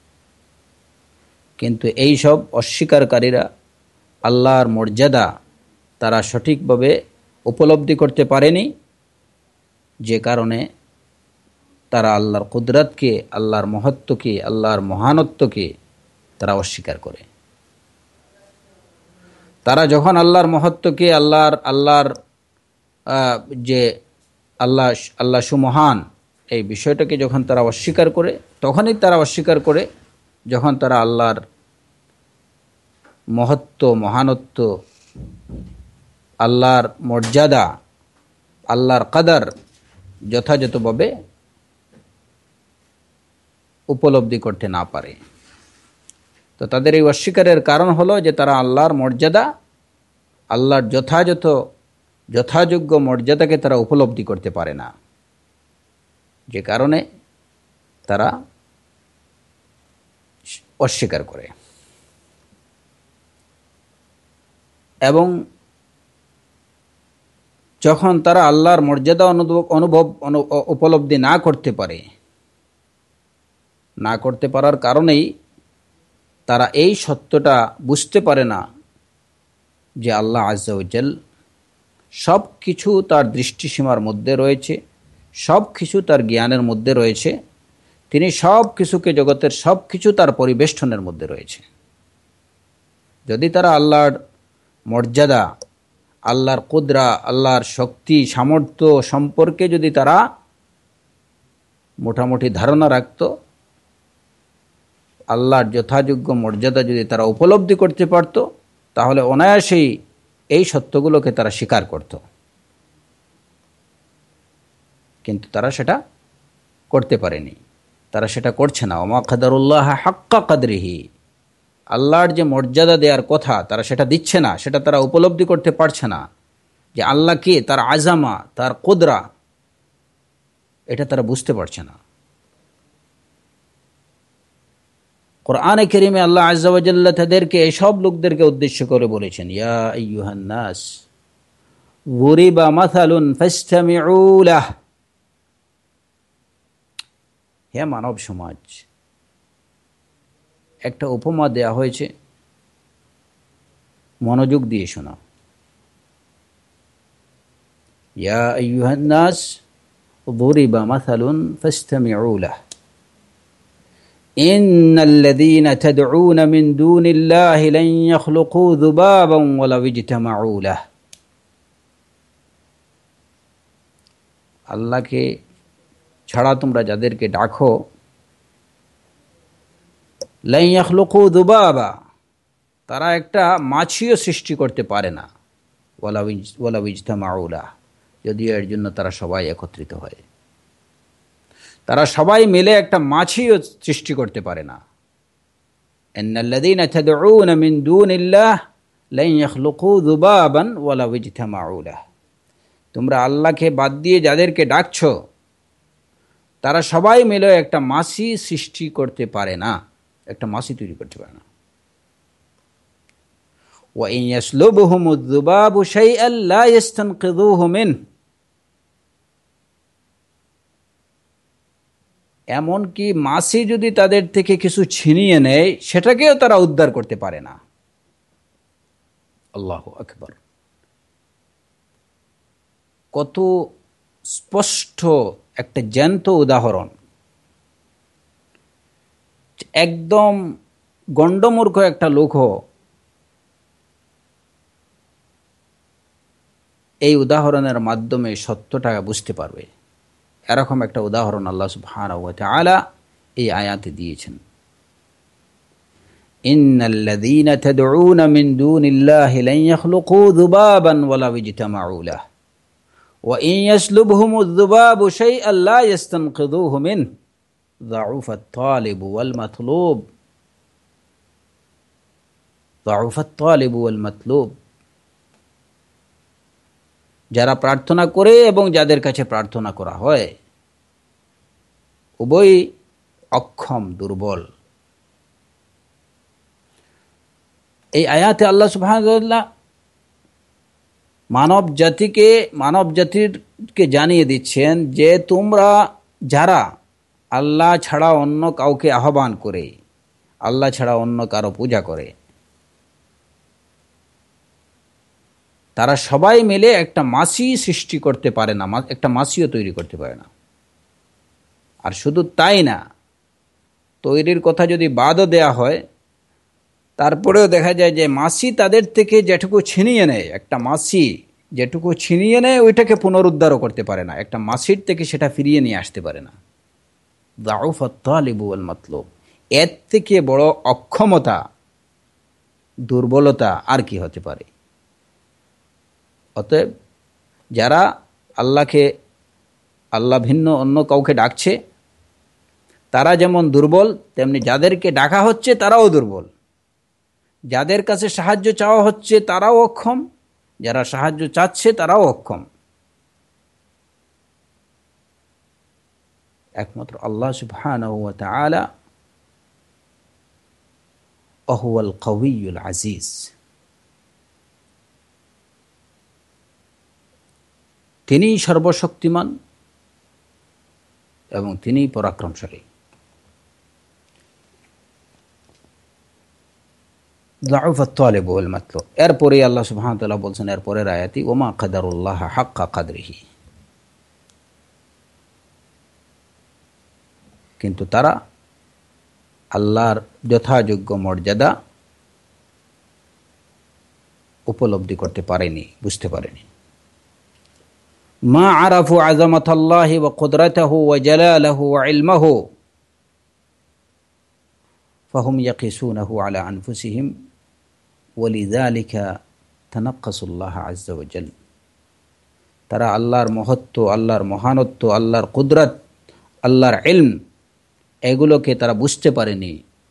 কিন্তু এই সব অস্বীকারীরা আল্লাহর মর্যাদা তারা সঠিকভাবে উপলব্ধি করতে পারেনি, যে কারণে তারা আল্লাহর কুদরতকে, আল্লাহর মহত্বকে, আল্লাহর মহানত্বকে তারা অস্বীকার করে। তারা যখন আল্লাহর মহত্বকে, আল্লাহর আল্লাহর যে আল্লাহ আল্লাহ সুমহান এই বিষয়টাকে যখন তারা অস্বীকার করে, তখনই তারা অস্বীকার করে যখন তারা আল্লাহর মহত্ব, মহানত্ব, আল্লাহর মর্যাদা, আল্লাহর কদর যথাযথভাবে উপলব্ধি করতে না পারে। তো তাদের এই অস্বীকারের কারণ হলো যে তারা আল্লাহর মর্যাদা, আল্লাহর যথাযথ যথাযোগ্য মর্যাদাকে তারা উপলব্ধি করতে পারে না, যে কারণে তারা অস্বীকার করে। এবং যখন তারা আল্লাহর মর্যাদা অনুভব অনুভব উপলব্ধি না করতে পারে, না করতে পারার কারণেই তারা এই সত্যটা বুঝতে পারে না যে আল্লাহ আজ্জা ওয়া জাল সব কিছু তার দৃষ্টিসীমার মধ্যে রয়েছে, সব কিছু তার জ্ঞানের মধ্যে রয়েছে, তিনি সব কিছুকে, জগতের সব কিছু তার পরিবেষ্টনের মধ্যে রয়েছে। যদি তারা আল্লাহর মর্যাদা, আল্লাহর কুদরা, আল্লাহর শক্তি সামর্থ্য সম্পর্কে যদি তারা মোটামুটি ধারণা রাখত, আল্লাহর যথাযোগ্য মর্যাদা যদি তারা উপলব্ধি করতে পারত, তাহলে অনায়াসেই এই সত্যগুলোকে তারা স্বীকার করত। কিন্তু তারা সেটা করতে পারেনি, তারা সেটা করছে না। ওমা কাদারুল্লাহ হাক্কা কদরিহি, আল্লাহর যে মর্যাদা দেওয়ার কথা তারা সেটা দিচ্ছে না, সেটা তারা উপলব্ধি করতে পারছে না যে আল্লাহ কে, তার আজামা, তার কুদরা, এটা তারা বুঝতে পারছে না। কোরআনে কারীমে আল্লাহ আযজা ওয়া জাল্লা তাদেরকে, এসব লোকদেরকে উদ্দেশ্য করে বলেছেন, ইয়া আইয়ুহান নাস যুরিবা মাসালুন ফাসতামিউ লাহ। হে মানব সমাজ, একটা উপমা দেয়া হয়েছে, মনোযোগ দিয়ে শোনো। ইয়া আইয়ুহান নাস যুরিবা মাসালুন ফাসতামিউ লাহ ইন্নাল্লাযীনা তাদউনা মিন দুনিল্লাহি লান ইয়াখলুকু যুবাবান ওয়ালাউ ইজতামাউ লাহ। আল্লাহকে ছাড়া তোমরা যাদেরকে ডাকো, লান ইয়াখলুকু যুবাবা, তারা একটা মাছিও সৃষ্টি করতে পারে না, ওয়ালাউ ওয়ালাউ ইজতামাউ লাহ, যদিও এর জন্য তারা সবাই একত্রিত হয়। তারা সবাই মিলে একটা মাছিও সৃষ্টি করতে পারে না। ইন্নাল্লাযীনা তাদউনা মিন দুনিল্লাহ লান ইয়াখলুকু যুবাবান ওয়ালাউ ইজতামাউ লাহ। তোমরা আল্লাহকে বাদ দিয়ে যাদেরকে ডাকছো, তারা সবাই মিলে একটা মাছি সৃষ্টি করতে পারে না, একটা মাছি তৈরি করতে পারে না। ওয়া ইন ইয়াসলুবহুমুয যুবাবু শাইআন লা ইস্তানকিযুহু মিনহু। এমনকি মাছি যদি তাদের থেকে কিছু ছিনিয়ে নেয়, সেটাকেও তারা উদ্ধার করতে পারে না। আল্লাহু আকবার। কত স্পষ্ট একটা জ্যান্ত উদাহরণ। একদম গণ্ডমূর্খ একটা লোকও এই উদাহরণের মাধ্যমে সত্যটা বুঝতে পারবে। এরকম একটা উদাহরণ আল্লাহ সুবহানাহু ওয়া তাআলা এই আয়াতে দিয়েছেন। ইন্নাল্লাযীনা তাদউনা মিন দুনিল্লাহি লান ইয়াখলুকু যুবাবান ওয়ালাউ ইজতামাউ লাহ ওয়া ইন ইয়াসলুবহুমুয যুবাবু শাইআন লা ইস্তানকিযুহু মিনহু যাউফাত তালিবু ওয়াল মাতলুব। যাউফাত তালিবু ওয়াল মাতলুব, যারা প্রার্থনা করে এবং যাদের কাছে প্রার্থনা করা হয়, উভয়ই অক্ষম, দুর্বল। এই আয়াতে আল্লাহ সুবহানাহু ওয়া তাআলা মানব জাতিকে মানব জাতিকে জানিয়ে দিচ্ছেন যে তোমরা যারা আল্লাহ ছাড়া অন্য কাউকে আহ্বান করে, আল্লাহ ছাড়া অন্য কারো পূজা করে, তারা সবাই মিলে একটা মাসি সৃষ্টি করতে পারে না, একটা মাসিও তৈরি করতে পারে না। আর শুধু তাই না, তৈরির কথা যদি বাদও দেয়া হয়, তারপরেও দেখা যায় যে মাসি তাদের থেকে যেটুকু ছিনিয়ে নেয়, একটা মাসি যেটুকু ছিনিয়ে নেয় ওইটাকে পুনরুদ্ধারও করতে পারে না, একটা মাসির থেকে সেটা ফিরিয়ে নিয়ে আসতে পারে না। দাউফাত তালিবু ওয়াল মাতলুব, এর থেকে বড় অক্ষমতা, দুর্বলতা আর কি হতে পারে? অতএব যারা আল্লাহকে আল্লাহ ভিন্ন অন্য কাউকে ডাকছে তারা যেমন দুর্বল, তেমনি যাদেরকে ডাকা হচ্ছে তারাও দুর্বল। যাদের কাছে সাহায্য চাওয়া হচ্ছে তারাও অক্ষম, যারা সাহায্য চাচ্ছে তারাও অক্ষম। একমাত্র আল্লাহ সুবহানাহু ওয়া তাআলা ওয়াহুয়াল কাউইয়ুল আজিজ, তিনিই সর্বশক্তিমান এবং তিনিই পরাক্রমশালী। দাউফাত তালিবু ওয়াল মাতলুব। এরপরে আল্লাহ সুবহানাহু ওয়া তাআলা বলছেন এরপরের আয়াতি, ওমা কাদারুল্লাহ হাক্কা কাদরিহি, কিন্তু তারা আল্লাহর যথাযোগ্য মর্যাদা উপলব্ধি করতে পারেনি, বুঝতে পারেনি। মা আরাফু আযামাতাল্লাহি ওয়া কুদরাতাহু ওয়া জালালাহু ওয়া ইলমাহু ফাহুম ইয়াকিসুনাহু আলা আনফুসিহিম ওয়ালিযালিকা তানাক্কাসুল্লাহ আযজা ওয়া জাল। তারা আল্লাহর মহত্ব, আল্লাহর মহানত্ব, আল্লাহর কুদরত, আল্লাহর ইলম, এগুলোকে তারা বুঝতে পারেনি,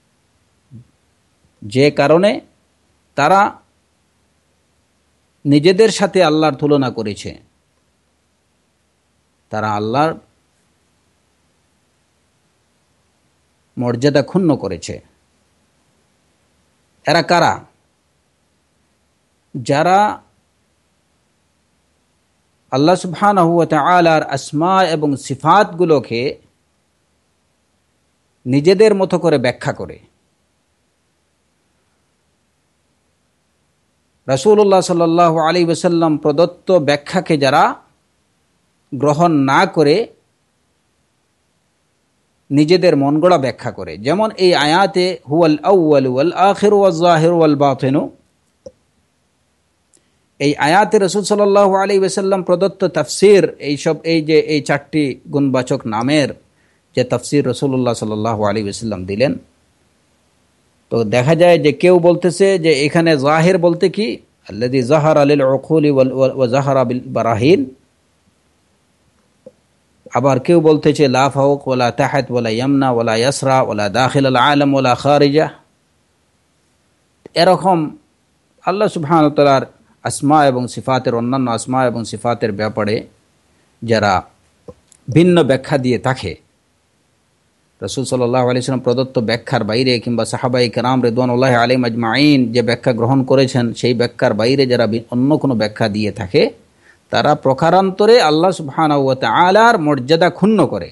যে কারণে তারা নিজেদের সাথে আল্লাহর তুলনা করেছে, তারা আল্লাহর মর্যাদা ক্ষুণ্ণ করেছে। এরা কারা? যারা আল্লাহ সুবহানাহু ওয়া তাআলার আসমা এবং সিফাতগুলোকে নিজেদের মতো করে ব্যাখ্যা করে। রাসূলুল্লাহ সাল্লাল্লাহু আলাইহি ওয়াসাল্লাম প্রদত্ত ব্যাখ্যাকে যারা গ্রহণ না করে নিজেদের মনগড়া ব্যাখ্যা করে, যেমন এই আয়াতে হুয়াল আউয়ালু ওয়াল আখিরু ওয়াজ যাহিরু ওয়াল বাতিনু, এই আয়াতে রাসূল সাল্লাল্লাহু আলাইহি ওয়াসাল্লাম প্রদত্ত তাফসীর, এইসব এই যে এই চারটি গুণবাচক নামের যে তাফসীর রাসূলুল্লাহ সাল্লাল্লাহু আলাইহি ওয়াসাল্লাম দিলেন, তো দেখা যায় যে কেউ বলতেছে যে এখানে জাহির বলতে কি আল্লাযী যাহারা লিল উকুলি ওয়া যাহারা বিল বারাহিন, আবার কেউ বলতেছে লা ফাওক ওয়ালা তাহাত ওয়ালা ইয়ামনা ওয়ালা ইয়াসরা ওয়ালা দাখিল আল আলাম ওয়ালা খারিজা। এরকম আল্লাহ সুবহানাহু ওয়া তাআলার আসমা এবং সিফাতের, অন্যান্য আসমা এবং সিফাতের ব্যাপারে যারা ভিন্ন ব্যাখ্যা দিয়ে থাকে, রাসূল সাল্লাল্লাহু আলাইহি ওয়াসাল্লাম প্রদত্ত ব্যাখ্যার বাইরে কিংবা সাহাবায়ে কেরাম রিদওয়ানুল্লাহি আলাইহিম আজমাইন যে ব্যাখ্যা গ্রহণ করেছেন সেই ব্যাখ্যার বাইরে যারা অন্য কোনো ব্যাখ্যা দিয়ে থাকে, তারা প্রকারান্তরে আল্লাহ সুবহানাহু ওয়া তাআলার মর্যাদা ক্ষুণ্ণ করে।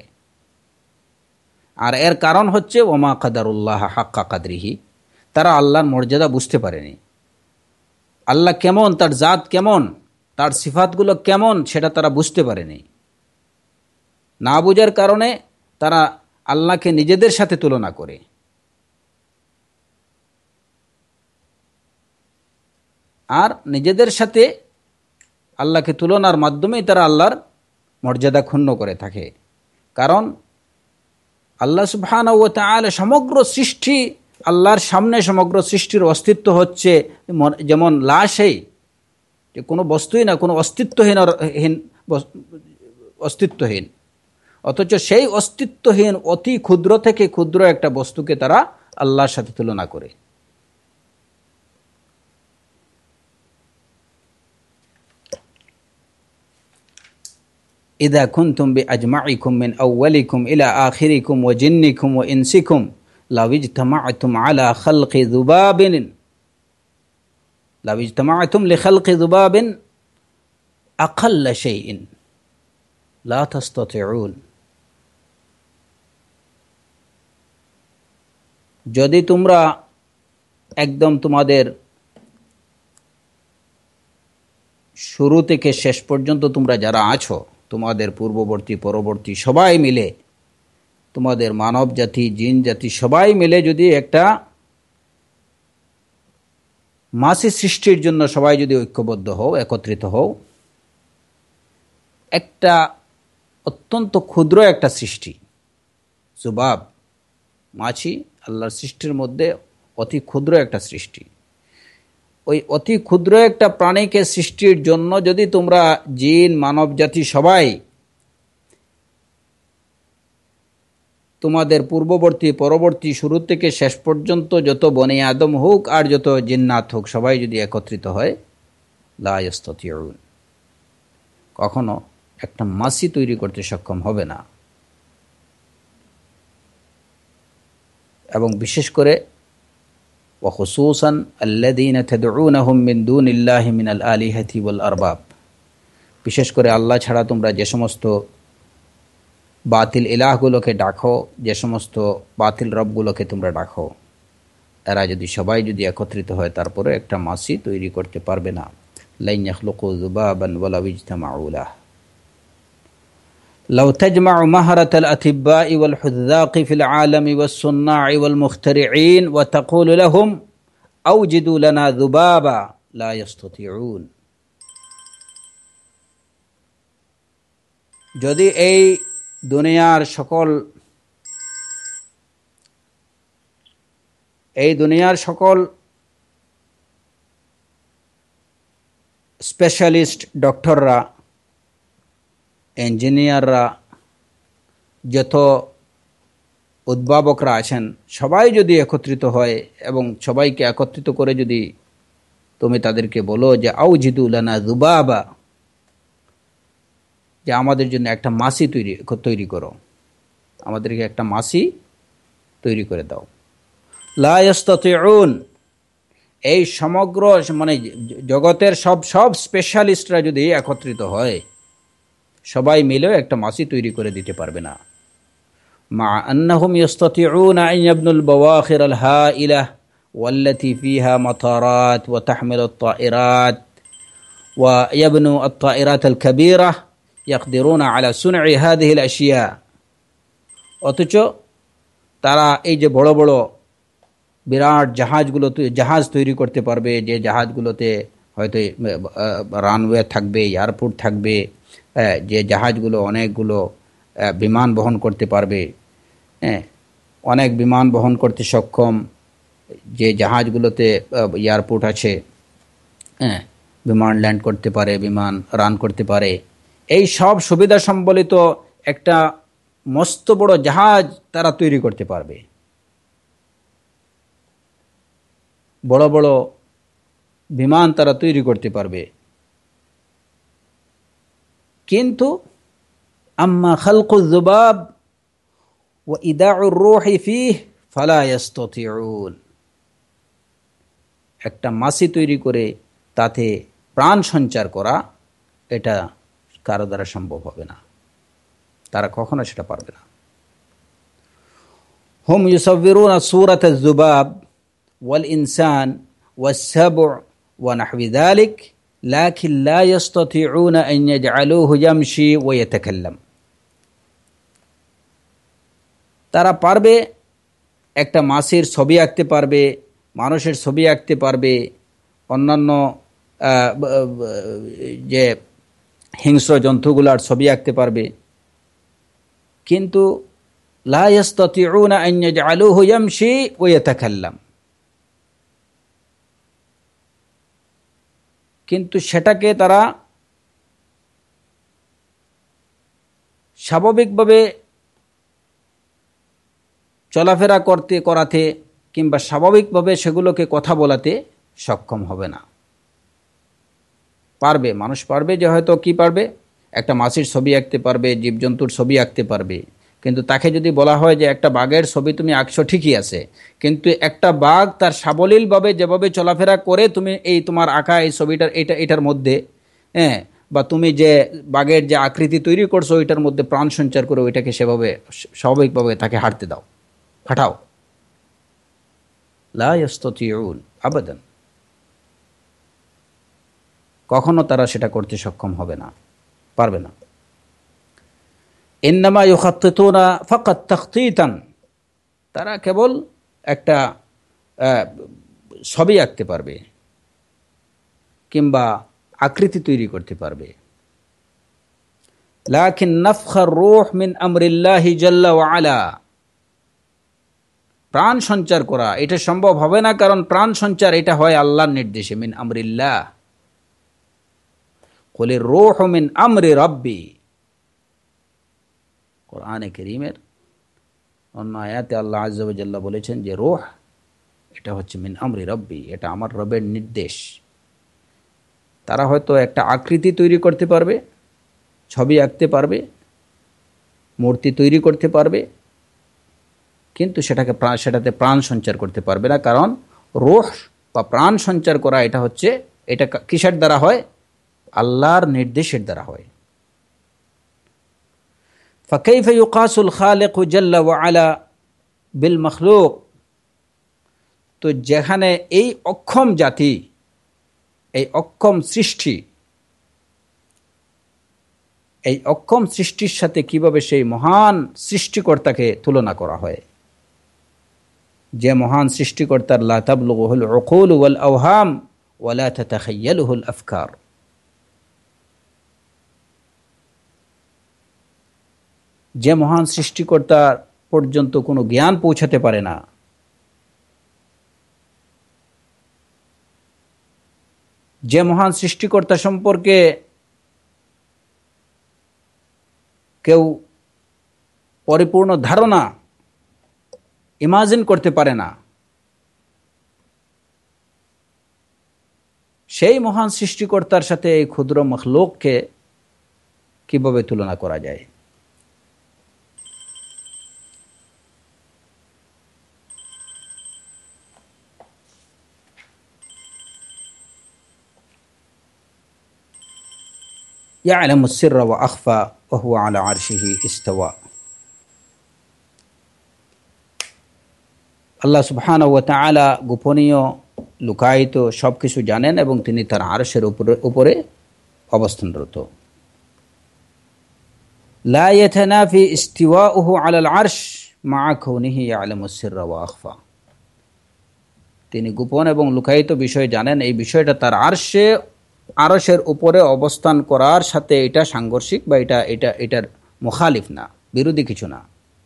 আর এর কারণ হচ্ছে ওমা কাদারুল্লাহ হাক্কা কাদরিহি, তারা আল্লাহর মর্যাদা বুঝতে পারেনি। আল্লাহ কেমন, তার জাত কেমন, তার সিফাতগুলো কেমন, সেটা তারা বুঝতে পারেনি। না বুঝার কারণে তারা আল্লাহকে নিজেদের সাথে তুলনা করে। আর নিজেদের সাথে আল্লাহকে তুলনার মাধ্যমেই তারা আল্লাহর মর্যাদা ক্ষুণ্ণ করে থাকে। কারণ আল্লাহ সুবহানাহু ওয়া তাআলা সমগ্র সৃষ্টি, আল্লাহর সামনে সমগ্র সৃষ্টির অস্তিত্ব হচ্ছে যেমন লাশই, যে কোনো বস্তুই না, কোনো অস্তিত্বহীন অস্তিত্বহীন, অথচ সেই অস্তিত্বহীন অতি ক্ষুদ্র থেকে ক্ষুদ্র একটা বস্তুকে তারা আল্লাহর সাথে তুলনা করে। ইযা কুনতুম বিআজমাইকুম মিন আউওয়ালিকুম ইলা আখিরিকুম ওয়া জিন্নিকুম ওয়া ইনসিকুম লাউ ইজতামা'তুম আলা খালকি যুবাবিন লাউ ইজতামা'তুম লিখালকি যুবাবিন আকাল্লা শাইইন লা তাস্তাতিউন, যদি তোমরা একদম তোমাদের শুরু থেকে শেষ পর্যন্ত তোমরা যারা আছো, তোমাদের পূর্ববর্তী পরবর্তী সবাই মিলে, তোমাদের মানব জাতি জিন জাতি সবাই মিলে যদি একটা মাসি সৃষ্টির জন্য সবাই যদি ঐক্যবদ্ধ হও, একত্রিত হও, একটা অত্যন্ত ক্ষুদ্র একটা সৃষ্টি জুবাব, মাছি আল্লাহর সৃষ্টির মধ্যে অতি ক্ষুদ্র একটা সৃষ্টি, ওই অতি ক্ষুদ্র একটা প্রাণীকে সৃষ্টির জন্য যদি তোমরা জিন মানব জাতি সবাই তোমাদের পূর্ববর্তী পরবর্তী শুরু থেকে শেষ পর্যন্ত যত বনি আদম হোক আর যত জিন্নাত হোক সবাই যদি একত্রিত হয়, লা ইস্তাতিউন, কখনো একটা মাছি তৈরি করতে সক্ষম হবে না। এবং বিশেষ করে ওয়া খুসুসান আল্লাযীনা তাদউনাহুম মিন দুনিল্লাহি মিনাল আলিহাতি ওয়াল আরবাব, বিশেষ করে আল্লাহ ছাড়া তোমরা যে সমস্ত বাতিল ইলাহগুলোকে ডাকো, যে সমস্ত বাতিল রবগুলোকে তোমরা ডাকো, এরা যদি সবাই যদি একত্রিত হয় তারপরে একটা মাছি তৈরি করতে পারবে না। লাইন ইয়াখলুকু যুবাবান ওয়ালাউ ইজতামাউ লাহু লাউ তাজমাউ মাহারাতাল আতিব্বাই ওয়াল হুযযাকি ফিল আলামি ওয়াস সুন্নাই ওয়াল মুখতারিঈন ওয়া তাকুলু লাহুম আওজিদু লানা যুবাবা লা ইস্তাতিউন, যদি এই দুনিয়ার সকল এই দুনিয়ার সকল স্পেশালিস্ট ডক্টররা, ইঞ্জিনিয়াররা, যত উদ্ভাবকরা আছেন সবাই যদি একত্রিত হয় এবং সবাইকে একত্রিত করে যদি তুমি তাদেরকে বলো যে আউজিদু লানা যুবাবা, যে আমাদের জন্য একটা মাছি তৈরি তৈরি করো, আমাদেরকে একটা মাছি তৈরি করে দাও, লা ইস্তাতিউন, এই সমগ্র মানে জগতের সব সব স্পেশালিস্টরা যদি একত্রিত হয় সবাই মিলেও একটা মাছি তৈরি করে দিতে পারবে না। মা আন্নাহুম ইস্তাতিউনা আন ইয়াবনুল বাওয়াখির আল হাইলাহ ওয়াল্লাতী ফীহা মাতারাত ওয়া তাহমিলু আত-তায়িরাত ওয়া ইয়াবনু আত-তায়িরাত আল কাবীরা ইয়াকদিরুনা আলা সুনঈ হাযিহিল আশিয়া, অথচ তারা এই যে বড় বড় বিরাট জাহাজগুলো জাহাজ তৈরি করতে পারবে, যে জাহাজগুলোতে হয়তো রানওয়ে থাকবে, এয়ারপোর্ট থাকবে, যে জাহাজগুলো অনেকগুলো বিমান বহন করতে পারবে, হ্যাঁ অনেক বিমান বহন করতে সক্ষম, যে জাহাজগুলোতে এয়ারপোর্ট আছে, হ্যাঁ বিমান ল্যান্ড করতে পারে, বিমান রান করতে পারে, এই সব সুবিধা সম্বলিত একটা মস্ত বড় জাহাজ তারা তৈরি করতে পারবে, বড় বড় বিমান তারা তৈরি করতে পারবে, কিন্তু আম্মা খালকুয যুবাব ওয়া ইদাউর রূহি ফীহি ফালা ইস্তাতিউন, একটা মাছি তৈরি করে তাতে প্রাণ সঞ্চার করা এটা কারো দ্বারা সম্ভব হবে না, তারা কখনো সেটা পারবে না। হুম ইউসাব্বিরুনা সূরাতাজ যুবাব ওয়াল ইনসান ওয়াস সাবউ ওয়া নাহবি যালিক লাকিন লা ইস্তাতিউনা আন ইয়াজআলুহু ইয়ামশি ওয়া ইয়াতাকাল্লাম, তারা পারবে একটা মাছির ছবি আঁকতে পারবে, মানুষের ছবি আঁকতে পারবে, অন্যান্য যে হিংস্র জন্তুগুলার ছবি আঁকতে পারবে, কিন্তু লা ইস্তাতিউনা আন ইয়াজআলুহু ইয়ামশি ওয়া ইয়াতাকাল্লাম, কিন্তু সেটাকে তারা স্বাভাবিকভাবে চলাফেরা করতে করাতে কিংবা স্বাভাবিকভাবে সেগুলোকে কথা বলাতে সক্ষম হবে না। পারবে, মানুষ পারবে, যে হয়তো কি পারবে, একটা মাছির ছবি আঁকতে পারবে, জীবজন্তুর ছবি আঁকতে পারবে, কিন্তু তাকে যদি বলা হয় যে একটা বাঘের ছবি তুমি আঁকছো ঠিকই আছে, কিন্তু একটা বাঘ তার সাবলীলভাবে যেভাবে চলাফেরা করে তুমি এই তোমার আঁকা এই ছবিটার এটা এটার মধ্যে হ্যাঁ বা তুমি যে বাঘের যে আকৃতি তৈরি করছো ওইটার মধ্যে প্রাণ সঞ্চার করে ওইটাকে সেভাবে স্বাভাবিকভাবে তাকে হাঁটতে দাও, হাঁটাও। লা ইয়াস্তাতিউন আবাদান, কখনো তারা সেটা করতে সক্ষম হবে না, পারবে না। ইন্নামা ইউখাত্তিতুনা ফাকাত তাখতিতান, তারা কেবল একটা ছবি আঁকতে পারবে কিংবা আকৃতি তৈরি করতে পারবে। লাকিন নাফখার রূহ মিন আমরিল্লাহি জাল্লা ওয়া আলা, প্রাণ সঞ্চার করা এটা সম্ভব হবে না, কারণ প্রাণ সঞ্চার এটা হয় আল্লাহর নির্দেশে। মিন আমরিল্লাহ, কুলির রূহু মিন আমরি রাব্বি, কোরআনে কারীমের অন্য আয়াতে আল্লাহ আযজা ওয়া জাল্লা বলেছেন যে রূহ এটা হচ্ছে মিন আমরি রাব্বি, এটা আমার রবের নির্দেশ। তারা হয়তো একটা আকৃতি তৈরি করতে পারবে, ছবি আঁকতে পারবে, মূর্তি তৈরি করতে পারবে, কিন্তু সেটাকে সেটাতে প্রাণ সঞ্চার করতে পারবে না, কারণ রূহ বা প্রাণ সঞ্চার করা এটা হচ্ছে, এটা কিসের দ্বারা হয়? আল্লাহর নির্দেশের দ্বারা হয়। ফাকাইফা ইউকাসুল খালিকু জাল্লা ওয়া আলা বিল মাখলুক, তো যেখানে এই অক্ষম জাতি, এই অক্ষম সৃষ্টি, এই অক্ষম সৃষ্টির সাথে কিভাবে সেই মহান সৃষ্টিকর্তাকে তুলনা করা হয়, যে মহান সৃষ্টিকর্তার লা তাবলুগুহুল উকুল ওয়াল আওহাম ওয়া লা তাতাখায়্যালুহুল আফকার, যে মহান সৃষ্টিকর্তার পর্যন্ত কোনো জ্ঞান পৌঁছাতে পারে না, যে মহান সৃষ্টিকর্তা সম্পর্কে কেউ পরিপূর্ণ ধারণা ইমাজিন করতে পারে না, সেই মহান সৃষ্টিকর্তার সাথে এই ক্ষুদ্র মখলুককে কিভাবে তুলনা করা যায়? ইয়ালামু সিররা ওয়া আখফা ওয়া হুয়া আলা আরশিহি ইস্তাওয়া। আল্লাহ সুবহানাহু ওয়া তাআলা গোপনীয় লুকায়িত সব কিছু জানেন এবং তিনি তার আরশের উপরে উপরে অবস্থানরত। লা ইয়াতানাফি ইস্তিওয়াউহু আলাল আরশ মা কাউনিহি ইয়ালামু সিররা ওয়া আখফা, তিনি গোপন এবং লুকায়িত বিষয় জানেন, এই বিষয়টা তার আরশে আরশের উপরে অবস্থান করার সাথে এটা সাংঘর্ষিক বা এটা এটা এটার মুখালিফ না, বিরোধী কিছু না।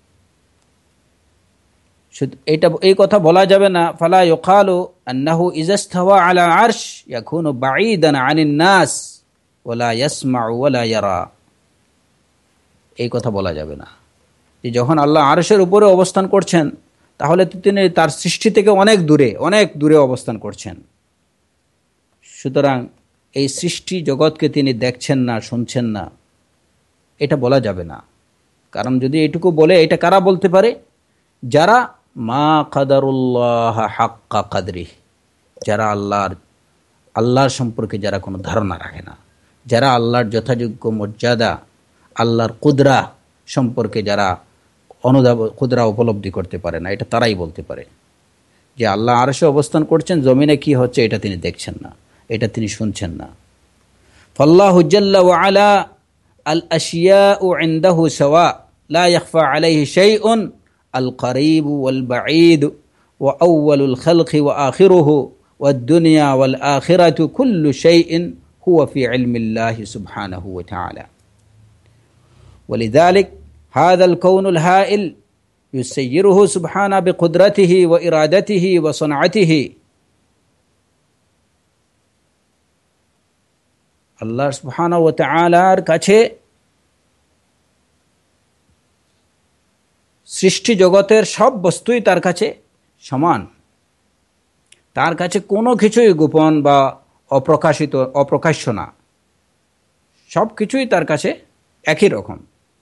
এটা এই কথা বলা যাবে না ফালা ইউকালু আন্নাহু ইযা ইসতাওয়া আলা আরশ ইয়াকুনু বাঈদান আনিন নাস ওয়া লা ইয়াসমাউ ওয়া লা ইয়ারা, এই কথা বলা যাবে না যে যখন আল্লাহ আরশের উপরে অবস্থান করছেন তাহলে তিনি তার সৃষ্টি থেকে অনেক দূরে অনেক দূরে অবস্থান করছেন, সুতরাং এই সৃষ্টি জগৎকে তিনি দেখছেন না, শুনছেন না, এটা বলা যাবে না। কারণ যদি এটুকু বলে, এটা কারা বলতে পারে? যারা মা কাদারুল্লাহ হাক্কা কাদরিহ, যারা আল্লাহর আল্লাহর সম্পর্কে যারা কোনো ধারণা রাখে না, যারা আল্লাহর যথাযোগ্য মর্যাদা, আল্লাহর কুদরা সম্পর্কে যারা অনুধাব কুদরা উপলব্ধি করতে পারে না, এটা তারাই বলতে পারে যে আল্লাহ আরশে অবস্থান করছেন, জমিনে কি হচ্ছে এটা তিনি দেখছেন না, এটা তিনি শুনছেন না। ফাল্লাহু জাল্লা ওয়া আলা আল আশিয়াউ ইনদাহু সাওয়া লা ইয়াখফা আলাইহি শাইউন আল করিব ওয়াল বাঈদ ওয়া আউয়ালুল খালকি ওয়া আখিরুহু ওয়াদ দুনিয়া ওয়াল আখিরাতু কুল্লু শাইইন হুয়া ফি ইলমিল্লাহি সুবহানাহু ওয়া তাআলা। ওয়ালিযালিক হাযাল কাউনুল হাইল ইউসাইয়িরুহু সুবহানা বিকুদরাতিহি ওয়া ইরাদাতিহি ওয়া সানআতিহি। আল্লাহ সুবহানাহু ওয়া তাআলার কাছে সৃষ্টি জগতের সব বস্তুই তার কাছে সমান, তার কাছে কোনো কিছুই গোপন বা অপ্রকাশিত অপ্রকাশ্য না, সব কিছুই তার কাছে একই রকম।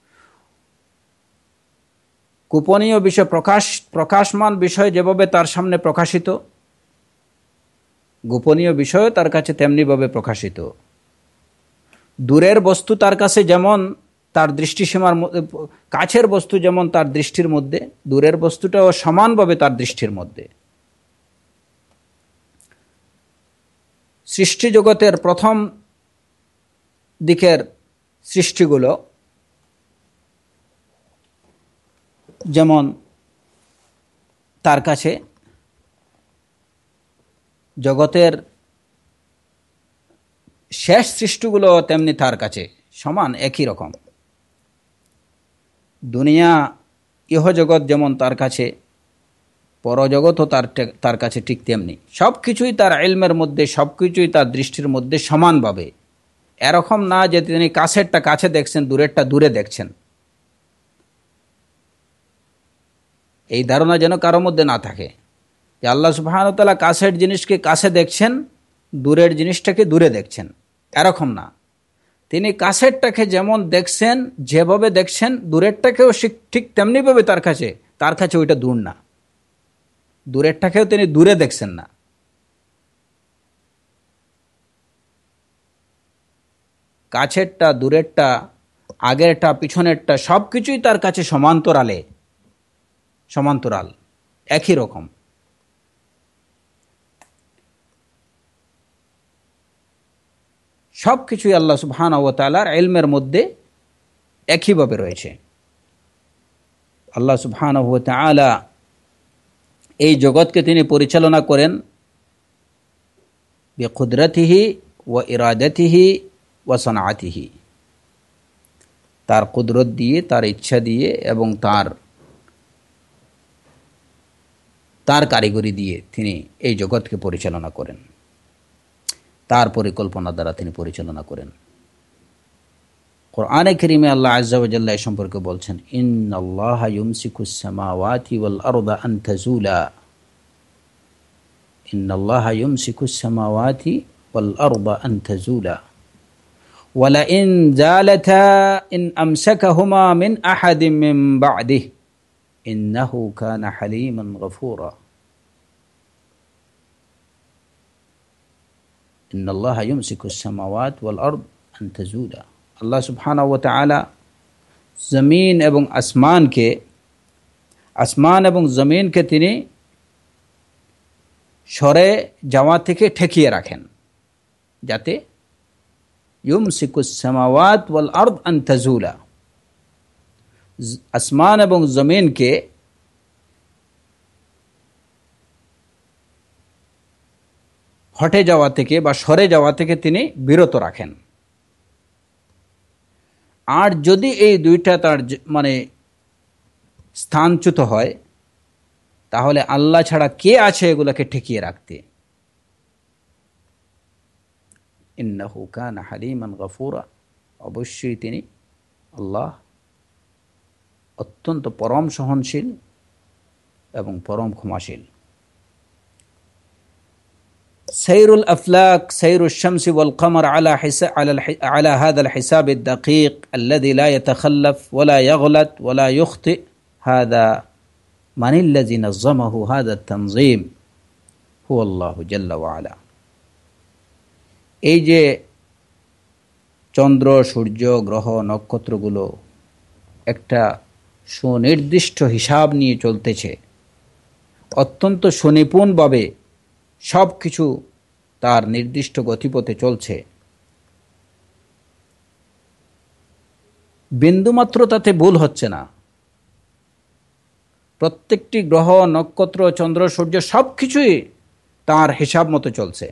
গোপনীয় বিষয় প্রকাশ প্রকাশমান বিষয় যেভাবে তার সামনে প্রকাশিত, গোপনীয় বিষয় তার কাছে তেমনিভাবে প্রকাশিত। দূরের বস্তু তার কাছে যেমন তার দৃষ্টিসীমার মধ্যে, কাছের বস্তু যেমন তার দৃষ্টির মধ্যে, দূরের বস্তুটাও সমানভাবে তার দৃষ্টির মধ্যে। সৃষ্টি জগতের প্রথম দিকের সৃষ্টিগুলো যেমন তার কাছে, জগতের শেষ সৃষ্টিগুলো তেমনি তার কাছে সমান, একই রকম। দুনিয়া ইহজগৎ যেমন তার কাছে, পরজগৎও তার তার কাছে ঠিক তেমনি। সব কিছুই তার ইলমের মধ্যে, সব কিছুই তার দৃষ্টির মধ্যে সমানভাবে। এরকম না যে তিনি কাছেরটা কাছে দেখছেন, দূরেরটা দূরে দেখছেন। এই ধারণা যেন কারোর মধ্যে না থাকে যে আল্লাহ সুবহানাহু ওয়া তাআলা কাছের জিনিসকে কাছে দেখছেন, দূরের জিনিসটাকে দূরে দেখছেন। এরকম না, তিনি কাছেরটাকে যেমন দেখছেন, যেভাবে দেখছেন, দূরেরটাকেও ঠিক তেমনিভাবে তার কাছে, তার কাছে ওইটা দূর না। দূরেরটাকেও তিনি দূরে দেখছেন না। কাছেরটা, দূরেরটা, আগেরটা, পিছনেরটা সব কিছুই তার কাছে সমান্তরালে, সমান্তরাল, একই রকম। সব কিছুই আল্লাহ সুবহানাহু ওয়া তাআলার ইলমের মধ্যে একইভাবে রয়েছে। আল্লাহ সুবহানাহু ওয়া তাআলা এই জগৎকে তিনি পরিচালনা করেন বিকুদরতিহি ওয়া ইরাদাতিহি ওয়া সানাআতিহি, তার কুদরত দিয়ে, তার ইচ্ছা দিয়ে এবং তার তার কারিগরি দিয়ে তিনি এই জগৎকে পরিচালনা করেন, তার পরিকল্পনা দ্বারা তিনি পরিচালনা করেন। কোরআনে কারীমে আল্লাহ আযজা ওয়া জাল্লা এই সম্পর্কে বলছেন, ইন্নাল্লাহা ইউমসিকুস সামাওয়াতি ওয়াল আরদা আন তাজুলা, ইন্নাল্লাহা ইউমসিকুস সামাওয়াতি ওয়াল আরদা আন তাজুলা ওয়া লা ইন জালাতা ইন আমসাকাহুমা মিন আহাদিন মিন বা'দিহি ইন্নাহু কানা হালিমান গফুরা। ইন্নাল্লাহা ইউমসিকুস সামাওয়াতি ওয়াল আরদ আন তাজুলা, আল্লাহ সুবহানাহু ওয়া তাআলা জমিন এবং আসমানকে, আসমান এবং জমিনকে তিনি সরে যাওয়া থেকে ঠেকিয়ে রাখেন, যাতে ইউমসিকুস সামাওয়াতি ওয়াল আরদ আন তাজুলা, আসমান এবং জমিনকে হটে যাওয়া থেকে বা সরে যাওয়া থেকে তিনি বিরত রাখেন। আর যদি এই দুইটা তার মানে স্থানচ্যুত হয়, তাহলে আল্লাহ ছাড়া কে আছে এগুলোকে ঠেকিয়ে রাখতে? ইন্নাহু কানা হালিমান গফুরা, অবশ্যই তিনি আল্লাহ অত্যন্ত পরম সহনশীল এবং পরম ক্ষমাশীল। সাইরুল আফলাক সাইরুশ শামসি ওয়াল কমর আলা হিসা আলা হাদাল হিসাব আদ-দাকিক আল্লাযী লা ইয়াতাখাল্লাফ ওয়া লা ইয়াগলাত ওয়া লা ইখতি, হাদা মানিল্লাযী নাযামাহু হাদা আত-তানযীম হুয়াল্লাহু জাল্লা ওয়া আলা। এই যে চন্দ্র, সূর্য, গ্রহ, নক্ষত্রগুলো একটা সুনির্দিষ্ট হিসাব নিয়ে চলতেছে, অত্যন্ত সুনিপুণভাবে সব কিছু তার নির্দিষ্ট গতিপথে চলছে, বিন্দুমাত্র তাতে ভুল হচ্ছে না। প্রত্যেকটি গ্রহ, নক্ষত্র, চন্দ্র, সূর্য সব কিছুই তার হিসাব মতো চলছে।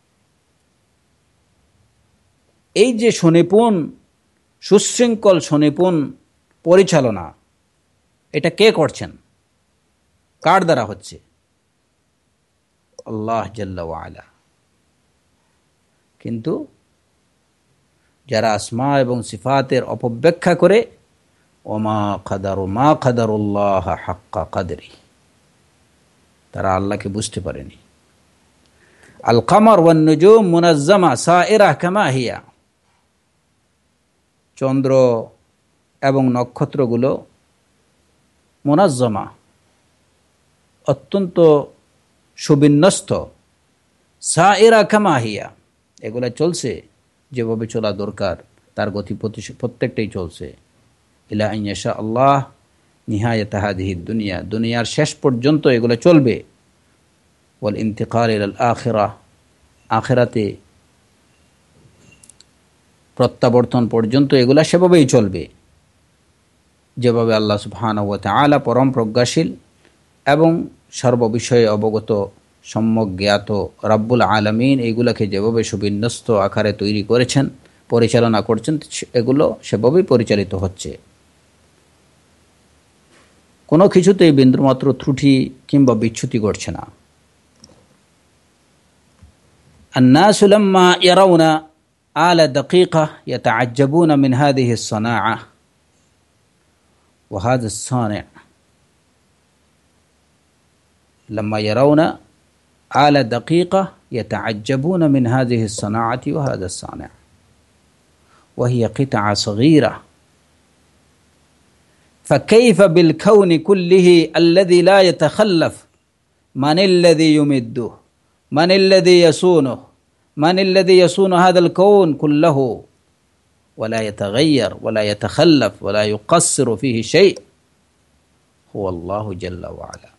এই যে সুনিপুণ, সুশৃঙ্খল, সুনিপুণ পরিচালনা, এটা কে করছেন? কার দ্বারা হচ্ছে? আল্লাহ জাল্লা ওয়া আলা। কিন্তু যারা আসমা এবং সিফাতের অপব্যাখ্যা করে, ওমা কাদারু মা কাদারুল্লাহ হাক্কা কাদরি, তারা আল্লাহকে বুঝতে পারেনি। আল কমর ওয়ান নুজুম মুনাজ্জামা সাইরা কামা হিয়া, চন্দ্র এবং নক্ষত্রগুলো মুনাজ্জামা, অত্যন্ত সুবিন্যস্ত, সাইরা কামা হিয়া, এগুলা চলছে যেভাবে চলা দরকার, তার গতি প্রত্যেকটাই চলছে। ইলা আন ইয়াশা আল্লাহ নিহায়াত হাদিহি দুনিয়া, দুনিয়ার শেষ পর্যন্ত এগুলো চলবে। ওয়াল ইন্তিকাল ইলাল আখিরাহ, আখিরাতে প্রত্যাবর্তন পর্যন্ত এগুলা সেভাবেই চলবে, যেভাবে আল্লাহ সুবহানাহু ওয়া তাআলা পরম প্রজ্ঞাশীল এবং সর্ববিষয়ে অবগত সম্যক জ্ঞাত রাব্বুল আলামিন এইগুলাকে যেভাবে সুবিন্যস্ত আকারে তৈরি করেছেন, পরিচালনা করছেন, এগুলো সেভাবেই পরিচালিত হচ্ছে। কোনো কিছুতেই বিন্দুমাত্র ত্রুটি কিংবা বিচ্যুতি ঘটছে না। الناس لما يرون آلة دقيقة يتعجبون من هذه الصناعة وهذا الصانع. لما يرون آلة دقيقة يتعجبون من هذه الصناعة وهذا الصانع، وهي قطعة صغيرة، فكيف بالكون كله الذي لا يتخلف؟ من الذي يمده؟ من الذي يصونه؟ من الذي يصون هذا الكون كله ولا يتغير ولا يتخلف ولا يقصر فيه شيء؟ هو الله جل وعلا।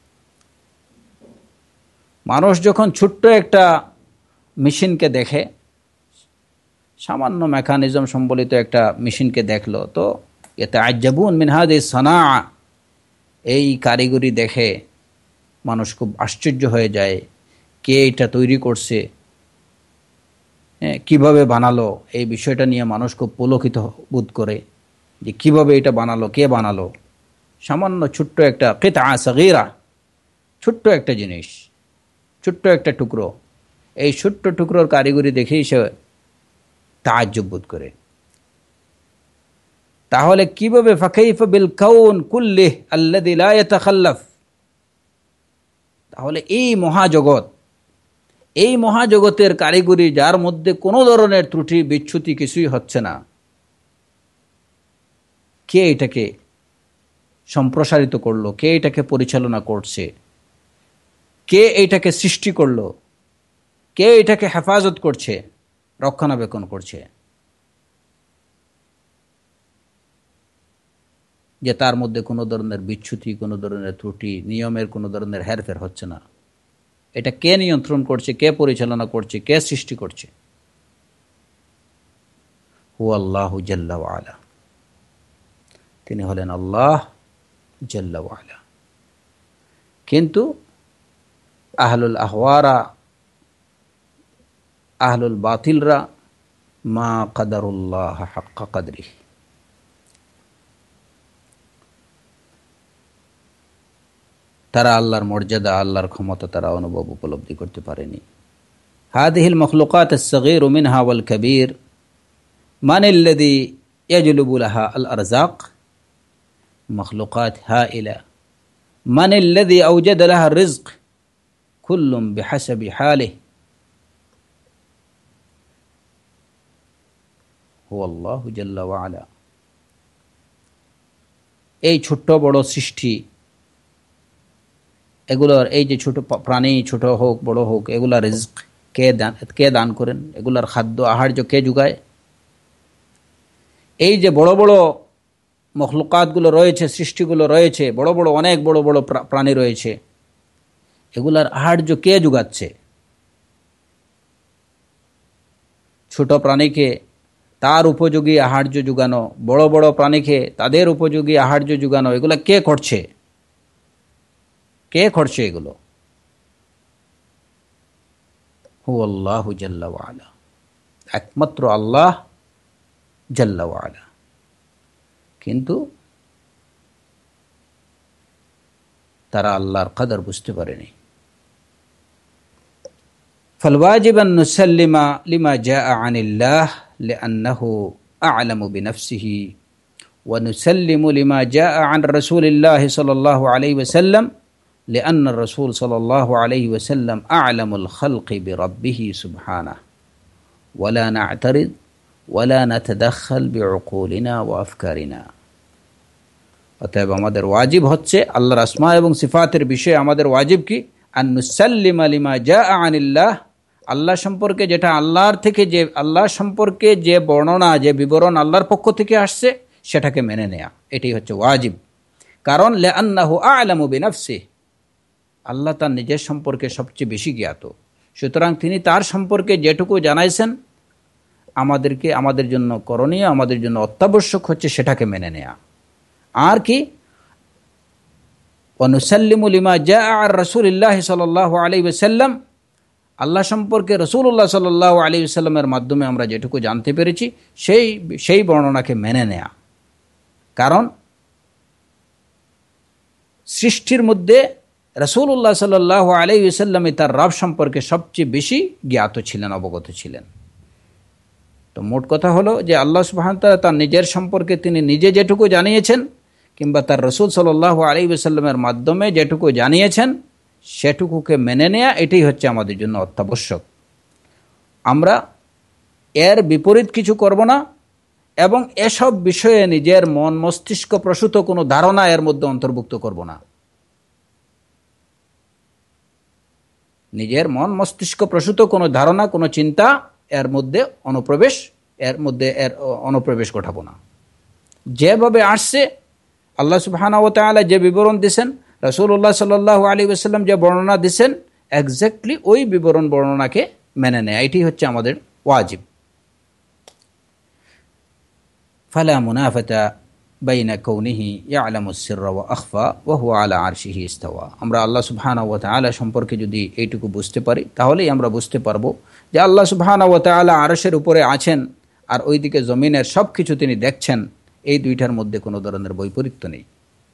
মানুষ যখন ছোট্ট একটা মেশিনকে দেখে, সামান্য মেকানিজম সম্বলিত একটা মেশিনকে দেখলো, তো ইয়াতাআজ্জাবুন মিন হাযিহি সানাআ, এই কারিগরি দেখে মানুষ খুব আশ্চর্য হয়ে যায়। কে এটা তৈরি করছে, কিভাবে বানালো, এই বিষয়টা নিয়ে মানুষ খুব পুলকিত বোধ করে যে কিভাবে এটা বানালো, কে বানালো। সামান্য ছোট্ট একটা কিতআ সাগীরা, ছোট্ট একটা জিনিস, ছোট্ট একটা টুকরো, এই ছোট্ট টুকরোর কারিগরি দেখেই সে তাআজ্জুব বোধ করে। তাহলে কিভাবে ফাকাইফা বিল কাউন কুল্লিহি আল্লাযী লা ইয়াতাখাল্লাফ, তাহলে এই মহাজগৎ, এই মহাজগতের কারিগরি যার মধ্যে কোনো ধরনের ত্রুটি বিচ্যুতি কিছুই হচ্ছে না, কে এটাকে সম্প্রসারিত করলো, কে এটাকে পরিচালনা করছে, কে এটাকে সৃষ্টি করলো, কে এটাকে হেফাজত করছে, রক্ষণাবেক্ষণ করছে, যে তার মধ্যে কোনো ধরনের বিচ্যুতি, কোনো ধরনের ত্রুটি, নিয়মের কোনো ধরনের হেরফের হচ্ছে না। এটা কে নিয়ন্ত্রণ করছে, কে পরিচালনা করছে, কে সৃষ্টি করছে? হুয়া আল্লাহু জাল্লা ওয়া আলা, তিনি হলেন আল্লাহ জাল্লা ওয়া আলা। কিন্তু আহলুল আহওয়ারা, আহলুল বাতিলরা মা কাদারুল্লাহ হাক্কা কদরিহি, তারা আল্লাহর মর্যাদা, আল্লাহর ক্ষমতা তারা অনুভব উপলব্ধি করতে পারেনি। হাদিহিল মখলুকাত আস-সগীর মিনহা ওয়াল কবীর মান আল্লাযী ইয়াজলুবু লাহা আল আরযাক, মখলুকাত হাইলা, মান আল্লাযী আওজাদা লাহা আর-রিজক, কুল্লুম বিহাসাবি হালিহি, হুয়া আল্লাহু জাল্লা ওয়া আলা। এই ছোট্ট বড় সৃষ্টি, এগুলোর এই যে ছোট প্রাণী, ছোট হোক বড় হোক, এগুলার রিজক কে দান কে দান করেন, এগুলার খাদ্য আহার্য কে যোগায়? এই যে বড় বড় মখলুকাতগুলো রয়েছে, সৃষ্টিগুলো রয়েছে, বড় বড় অনেক বড় বড় প্রাণী রয়েছে, এগুলার আহার্য কে যোগাচ্ছে? ছোট প্রাণীকে তার উপযোগী আহার্য যোগানো, বড় বড় প্রাণীকে তাদের উপযোগী আহার্য যোগানো, এগুলা কে করছে? কে করছে এগুলো? হুয়া আল্লাহু জাল্লা ওয়া আলা, একমাত্র আল্লাহ জাল্লা ওয়া আলা। কিন্তু তারা আল্লাহর কদর বুঝতে পারেনি। فالواجب أن نسلم لما جاء عن الله لأنه أعلم بنفسه، ونسلم لما جاء عن رسول الله صلى الله عليه وسلم لأن الرسول صلى الله عليه وسلم أعلم الخلق بربه سبحانه، ولا نعترض ولا نتدخل بعقولنا وأفكارنا। অতএব আমাদের ওয়াজিব হচ্ছে আল্লাহর আসমা এবং সিফাতের বিষয়ে আমাদের ওয়াজিব কি? আন নুসাল্লিমা লিমা জাআ আনিল্লাহ, আল্লাহ সম্পর্কে যেটা আল্লাহর থেকে, যে আল্লাহ সম্পর্কে যে বর্ণনা, যে বিবরণ আল্লাহর পক্ষ থেকে আসছে সেটাকে মেনে নেয়া, এটাই হচ্ছে ওয়াজিব। কারণ লিআন্নাহু আ'লামু বিনাফসিহি, আল্লাহ তার নিজের সম্পর্কে সবচেয়ে বেশি জ্ঞাত। সুতরাং তিনি তার সম্পর্কে যেটুকু জানাইছেন আমাদেরকে, আমাদের জন্য করণীয়, আমাদের জন্য অত্যাবশ্যক হচ্ছে সেটাকে মেনে নেয়া। আর কি ওয়ানুসাল্লিমু লিমা জাআ আর রাসূলিল্লাহি সাল্লাল্লাহু আলাইহি ওয়াসাল্লাম, আল্লাহ সম্পর্কে রাসূলুল্লাহ সাল্লাল্লাহু আলাইহি ওয়াসাল্লামের মাধ্যমে আমরা যেটুকু জানতে পেরেছি সেই সেই বর্ণনাকে মেনে নেয়া। কারণ সৃষ্টির মধ্যে রাসূলুল্লাহ সাল্লাল্লাহু আলাইহি ওয়াসাল্লাম তার রব সম্পর্কে সবচেয়ে বেশি জ্ঞাত ছিলেন, অবগত ছিলেন। তো মোট কথা হলো যে আল্লাহ সুবহানাহু ওয়া তাআলা তার নিজের সম্পর্কে তিনি নিজে যেটুকু জানিয়েছেন কিংবা তার রাসূল সাল্লাল্লাহু আলাইহি ওয়াসাল্লামের মাধ্যমে যেটুকু জানিয়েছেন সেটুকুকে মেনে নেয়া, এটাই হচ্ছে আমাদের জন্য অত্যাবশ্যক। আমরা এর বিপরীত কিছু করব না এবং এসব বিষয়ে নিজের মন মস্তিষ্ক প্রসূত কোনো ধারণা এর মধ্যে অন্তর্ভুক্ত করব না। নিজের মন মস্তিষ্ক প্রসূত কোনো ধারণা, কোনো চিন্তা এর মধ্যে অনুপ্রবেশ এর মধ্যে এর অনুপ্রবেশ ঘটাবো না। যেভাবে আসছে আল্লাহ সুবহানাহু ওয়া তাআলা যে বিবরণ দিয়েছেন, রাসূলুল্লাহ সাল্লাল্লাহু আলাইহি ওয়াসাল্লাম যে বর্ণনা দিয়েছেন, এক্স্যাক্টলি ওই বিবরণ বর্ণনাকে মেনে নেয়, এটি হচ্ছে আমাদের ওয়াজিব। ফালা মুনাফাতা বাইনা কাউনিহি ইয়ালামুস সিররা ওয়া আখফা ওয়া হুয়া আলা আরশিহি ইস্তাওয়া। আমরা আল্লাহ সুবহানাহু ওয়া তাআলা সম্পর্কে যদি এইটুকু বুঝতে পারি তাহলেই আমরা বুঝতে পারবো যে আল্লাহ সুবহানাহু ওয়া তাআলা আরশের উপরে আছেন আর ওইদিকে জমিনের সব কিছু তিনি দেখছেন। এই দুইটার মধ্যে কোনো ধরনের বৈপরীত্য নেই।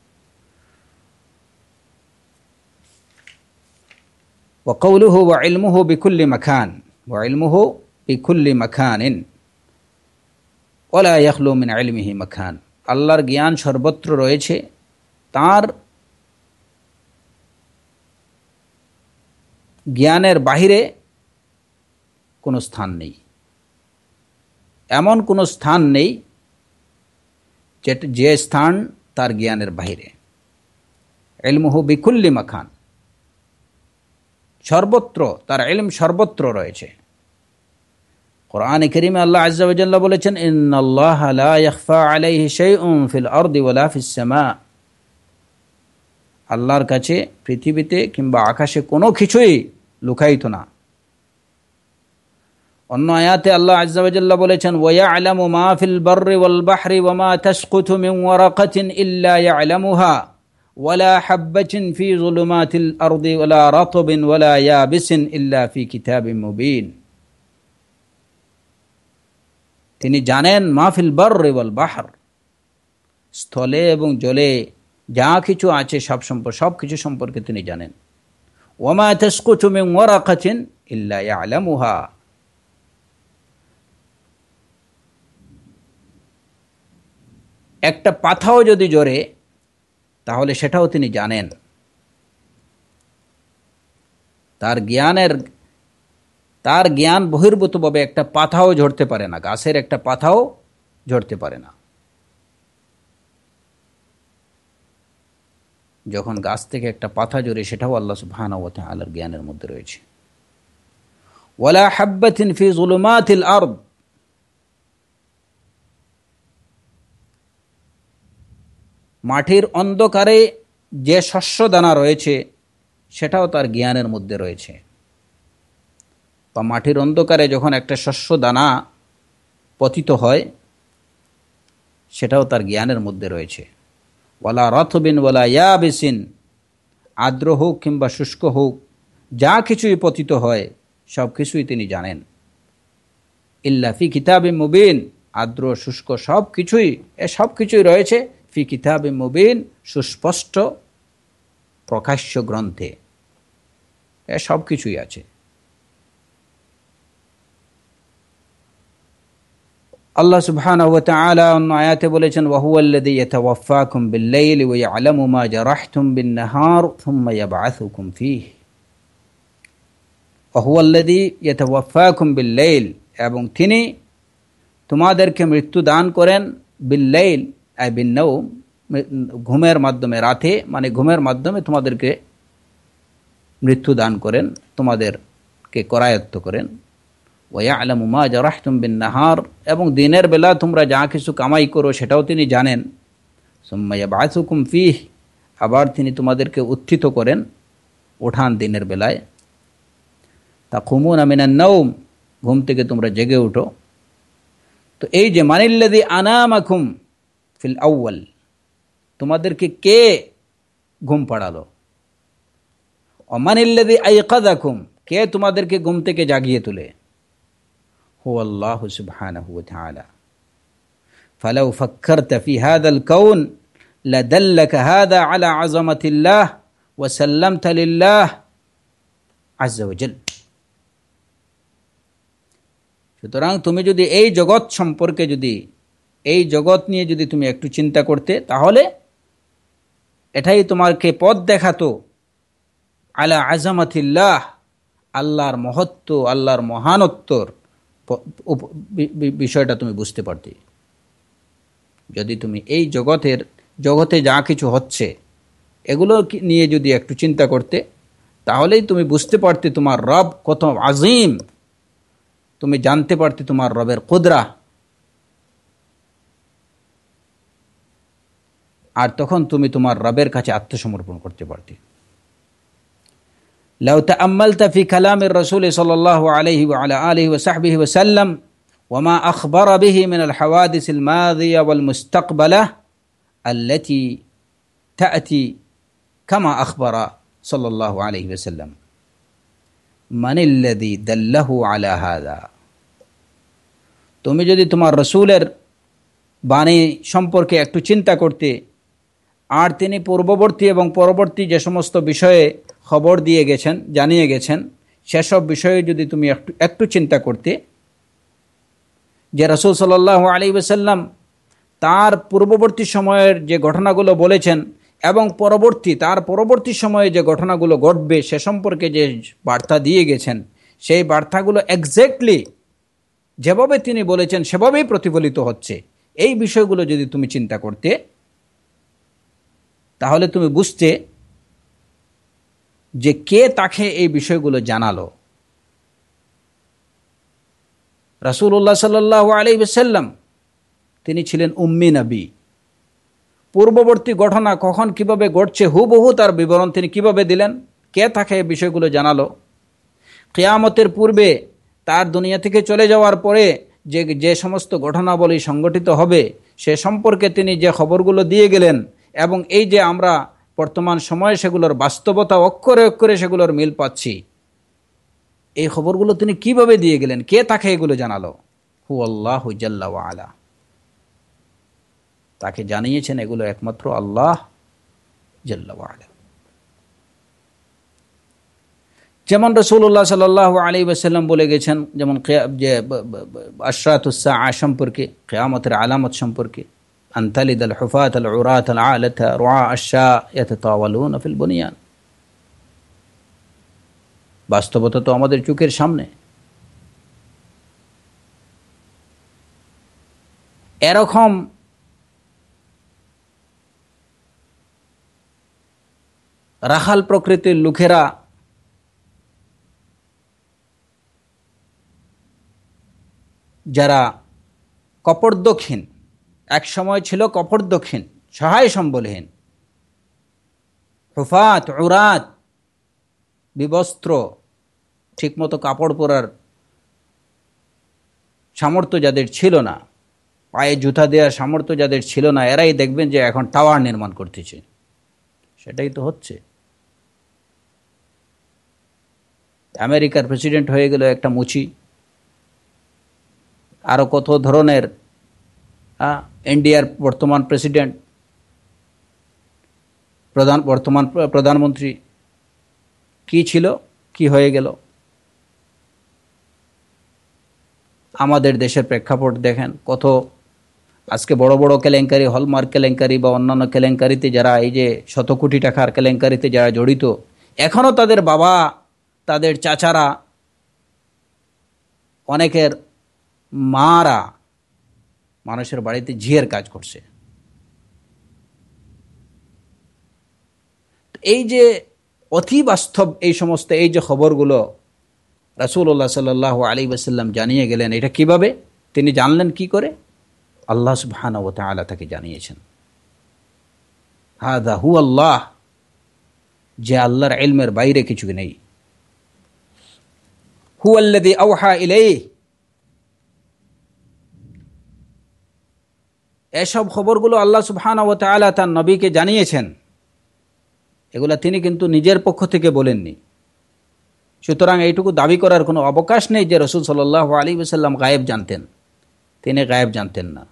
ওয়া কাউলুহু ওয়া ইলমুহু বিকুল্লি মাকান ওয়া ইলমুহু বিকুল্লি মাকানিন ওয়া লা ইয়াখলু মিন ইলমিহি মাকান। আল্লাহর জ্ঞান সর্বত্র রয়েছে, তার জ্ঞানের বাহিরে কোনো স্থান নেই, এমন কোনো স্থান নেই যে স্থান তার জ্ঞানের বাহিরে। ইলমুহু বিকুল্লি মাকান, সর্বত্র তার ইলম সর্বত্র রয়েছে। কোরআনে কারীমে আল্লাহ আযজা ওয়া জাল্লা বলেছেন, ইন্নাল্লাহা লা ইয়াখফা আলাইহি শাইউন ফিল আরদি ওয়ালা ফিস সামা। আল্লাহর কাছে পৃথিবীতে কিংবা আকাশে কোনো কিছুই লুকায়িত না। অন্য আয়াতে আল্লাহ আযজা ওয়া জাল্লা বলেছেন, ওয়া ইয়ালামু মা ফিল বাররি ওয়াল বাহরি ওয়া মা তাসকুতু মিন ওয়ারাকাতিন ইল্লা ইয়ালামুহা ওয়ালা হাববাতিন ফি যুলুমাতিল আরদি ওয়ালা রাতবিন ওয়ালা ইয়াবিসিন ইল্লা ফি কিতাবিম মুবিন। তিনি জানেন মাহফিল বাররি ওয়াল বাহর, স্থলে এবং জলে যা কিছু আছে সব সম্পর্কে সব কিছু সম্পর্কে তিনি জানেন। ওয়ামা তাসকুতু মিন ওয়ারাকাতিন ইল্লা ইয়ালামুহা, একটা পাতাও যদি ঝরে তাহলে সেটাও তিনি জানেন। তার জ্ঞানের তার জ্ঞান বহির্ভূতভাবে একটা পাতাও ঝরতে পারে না, গাছের একটা পাতাও ঝরতে পারে না। যখন গাছ থেকে একটা পাতা ঝরে সেটাও আল্লাহ সুবহানাহু ওয়া তাআলার জ্ঞানের মধ্যে রয়েছে। ওয়ালা হাববাতিন ফি যুলুমাতিল আরদ, মাটির অন্ধকারে যে শস্য দানা রয়েছে সেটাও তার জ্ঞানের মধ্যে রয়েছে। বা মাটির অন্ধকারে যখন একটা শস্য দানা পতিত হয় সেটাও তার জ্ঞানের মধ্যে রয়েছে। ওয়ালা রাতবিন ওয়ালা ইয়াবিসিন, আর্দ্র হোক কিংবা শুষ্ক হোক যা কিছুই পতিত হয় সব কিছুই তিনি জানেন। ইল্লা ফি কিতাবিম মুবিন, আর্দ্র শুষ্ক সব কিছুই এ সব কিছুই রয়েছে ফি কিতাবিম মুবিন, সুস্পষ্ট প্রকাশ্য গ্রন্থে এ সব কিছুই আছে। আল্লাহ সুবহানাহু ওয়া তাআলা অন্য আয়াতে বলেছেন, ওয়া হুয়াল্লাযী ইয়াতাওয়াফফাকুম বিল-লাইলি ওয়া ইয়ালামু মা জারাহতুম বিন-নাহার সুম্মা ইয়াবআসুকুম ফীহি। ওয়া হুয়াল্লাযী ইয়াতাওয়াফফাকুম বিল-লাইল, এবং তিনি তোমাদেরকে মৃত্যু দান করেন বিল-লাইল আই বিন-নাওম, ঘুমের মাধ্যমে, রাতে মানে ঘুমের মাধ্যমে তোমাদেরকে মৃত্যু দান করেন, তোমাদের কে করায়ত্ত করেন। ওয়ায়ালামু মা জারাহতুম বিন নাহার, এবং দিনের বেলা তোমরা যা কিছু কামাই করো সেটাও তিনি জানেন। সুম্মা ইয়াবআসুকুম ফীহ, আবার তিনি তোমাদেরকে উত্থিত করেন, ওঠান দিনের বেলায়। তাকুমুনা মিনান নাওম, ঘুম থেকে তোমরা জেগে উঠো। তো এই যে মানিল্লাযী আনামাকুম ফিল আউয়াল, তোমাদেরকে কে ঘুম পাড়ালো? ওমানিল্লাযী আইকাযাকুম, কে তোমাদেরকে ঘুম থেকে জাগিয়ে তোলে? হুয়াল্লাহু সুবহানাহু ওয়া তাআলা। ফালাউ ফাক্কারতা ফি হাযাল কাউন লাদাল্লাকা হাযা আলা আযামাতিল্লাহ ওয়া সাল্লামতা লিল্লাহ আযজা ওয়া জাল। সুতরাং তুমি যদি এই জগৎ সম্পর্কে, যদি এই জগৎ নিয়ে যদি তুমি একটু চিন্তা করতে, তাহলে এটাই তোমাকে পথ দেখাতো আলা আযামাতিল্লাহ, আল্লাহর মহত্ব, আল্লাহর মহানত্বর বিষয়টা তুমি বুঝতে পারতে। যদি তুমি এই জগতের জগতে যা কিছু হচ্ছে এগুলো নিয়ে যদি একটু চিন্তা করতে, তাহলেই তুমি বুঝতে পারতে তোমার রব কত আজিম, তুমি জানতে পারতে তোমার রবের কুদরা। আর তখন তুমি তোমার রবের কাছে আত্মসমর্পণ করতে পারতে। লাউ তাআম্মালতা ফি কালামির রাসূল সাল্লাল্লাহু আলাইহি ওয়া আলা আলিহি ওয়া সাহবিহি ওয়া সাল্লাম ওয়া মা আখবারা বিহি মিন আল হাওয়াদিসিল মাযিয়া ওয়াল মুস্তাকবালা আল্লাতী তা'তি কামা আখবারা সাল্লাল্লাহু আলাইহি ওয়া সাল্লাম, মানিল্লাযী দাল্লাহু আলা হাযা। তুমি যদি তোমার রাসূলের বাণী সম্পর্কে একটু চিন্তা করতে, আর তিনি পূর্ববর্তী এবং পরবর্তী যে সমস্ত বিষয়ে খবর দিয়ে গেছেন, জানিয়ে গেছেন, সেসব বিষয়ে যদি তুমি একটু একটু চিন্তা করতে, যে রাসূল সাল্লাল্লাহু আলাইহি ওয়াসাল্লাম তার পূর্ববর্তী সময়ের যে ঘটনাগুলো বলেছেন এবং পরবর্তী তার পরবর্তী সময়ে যে ঘটনাগুলো ঘটবে সে সম্পর্কে যে বার্তা দিয়ে গেছেন, সেই বার্তাগুলো এক্স্যাক্টলি যেভাবে তিনি বলেছেন সেভাবেই প্রতিফলিত হচ্ছে, এই বিষয়গুলো যদি তুমি চিন্তা করতে, তাহলে তুমি বুঝতে যে কে তাকে এই বিষয়গুলো জানালো। রাসূলুল্লাহ সাল্লাল্লাহু আলাইহি ওয়াসাল্লাম তিনি ছিলেন উম্মি নবী। পূর্ববর্তী ঘটনা কখন কিভাবে ঘটছে হুবহু তার বিবরণ তিনি কিভাবে দিলেন, কে তাকে এই বিষয়গুলো জানালো? কিয়ামতের পূর্বে তার দুনিয়া থেকে চলে যাওয়ার পরে যে যে সমস্ত ঘটনাবলী সংঘটিত হবে সে সম্পর্কে তিনি যে খবরগুলো দিয়ে গেলেন, এবং এই যে আমরা বর্তমান সময়ে সেগুলোর বাস্তবতা অক্ষরে অক্ষরে সেগুলোর মিল পাচ্ছি, এই খবরগুলো তিনি কিভাবে দিয়ে গেলেন, কে তাকে এগুলো জানালো? হু আল্লাহু জাল্লা ওয়া আলা, তাকে জানিয়েছেন এগুলো একমাত্র আল্লাহ জাল্লা ওয়া আলা। যেমন রাসূলুল্লাহ সাল্লাল্লাহু আলাইহি ওয়াসাল্লাম বলে গেছেন, যেমন যে আশরাতুস সাআ সম্পর্কে, কিয়ামতের আলামত সম্পর্কে, আনতালিদাল হুফাতাল উরাতাল আলাতা রুআ আশ-শা ইয়াতাতাওয়ালুনা ফিল বুনিয়ান। বাস্তবতা তো আমাদের চোখের সামনে। এরকম রাখাল প্রকৃতির লোকেরা যারা কপর্দকহীন, এক সময় ছিল কপর্দকহীন, সহায় সম্বলহীন, হুফাত উরাত, বিবস্ত্র, ঠিকমতো কাপড় পরার সামর্থ্য যাদের ছিল না, পায়ে জুতা দেওয়ার সামর্থ্য যাদের ছিল না, এরাই দেখবেন যে এখন টাওয়ার নির্মাণ করতেছে। সেটাই তো হচ্ছে। আমেরিকার প্রেসিডেন্ট হয়ে গেল একটা মুচি, আরো কত ধরনের, ইন্ডিয়ার বর্তমান প্রেসিডেন্ট, প্রধান বর্তমান প্রধানমন্ত্রী কি ছিল, কি হয়ে গেল। আমাদের দেশের প্রেক্ষাপট দেখেন, কত আজকে বড় বড় কেলেঙ্কারি, হলমার্ক কেলেঙ্কারি বা অন্যান্য কেলেঙ্কারিতে যারা, এই যে শত কোটি টাকার কেলেঙ্কারিতে যারা জড়িত, এখনো তাদের বাবা, তাদের চাচারা, অনেকের মারা মানুষের বাড়িতে ঝিয়ের কাজ করছে। এই যে অতি বাস্তব এই সমস্ত এই যে খবরগুলো, রাসূলুল্লাহ সাল্লাল্লাহু আলাইহি ওয়াসাল্লাম জানিয়ে গেলেন। এটা কিভাবে তিনি জানলেন, কি করে? আল্লাহ সুবহানাহু ওয়া তাআলা তাকে জানিয়েছেন। হাযা হু আল্লাহ, যে আল্লাহর ইলমের বাইরে কিছু নেই। হুয়াল্লাযী আওহা ইলাইহি, এসব খবরগুলো আল্লাহ সুবহানাহু ওয়া তাআলা তার নবীকে জানিয়েছেন। এগুলা তিনি কিন্তু নিজের পক্ষ থেকে বলেননি। সুতরাং এইটুকু দাবি করার কোনো অবকাশ নেই যে রাসূল সাল্লাল্লাহু আলাইহি ওয়াসাল্লাম গায়েব জানতেন। তিনি গায়েব জানতেন না।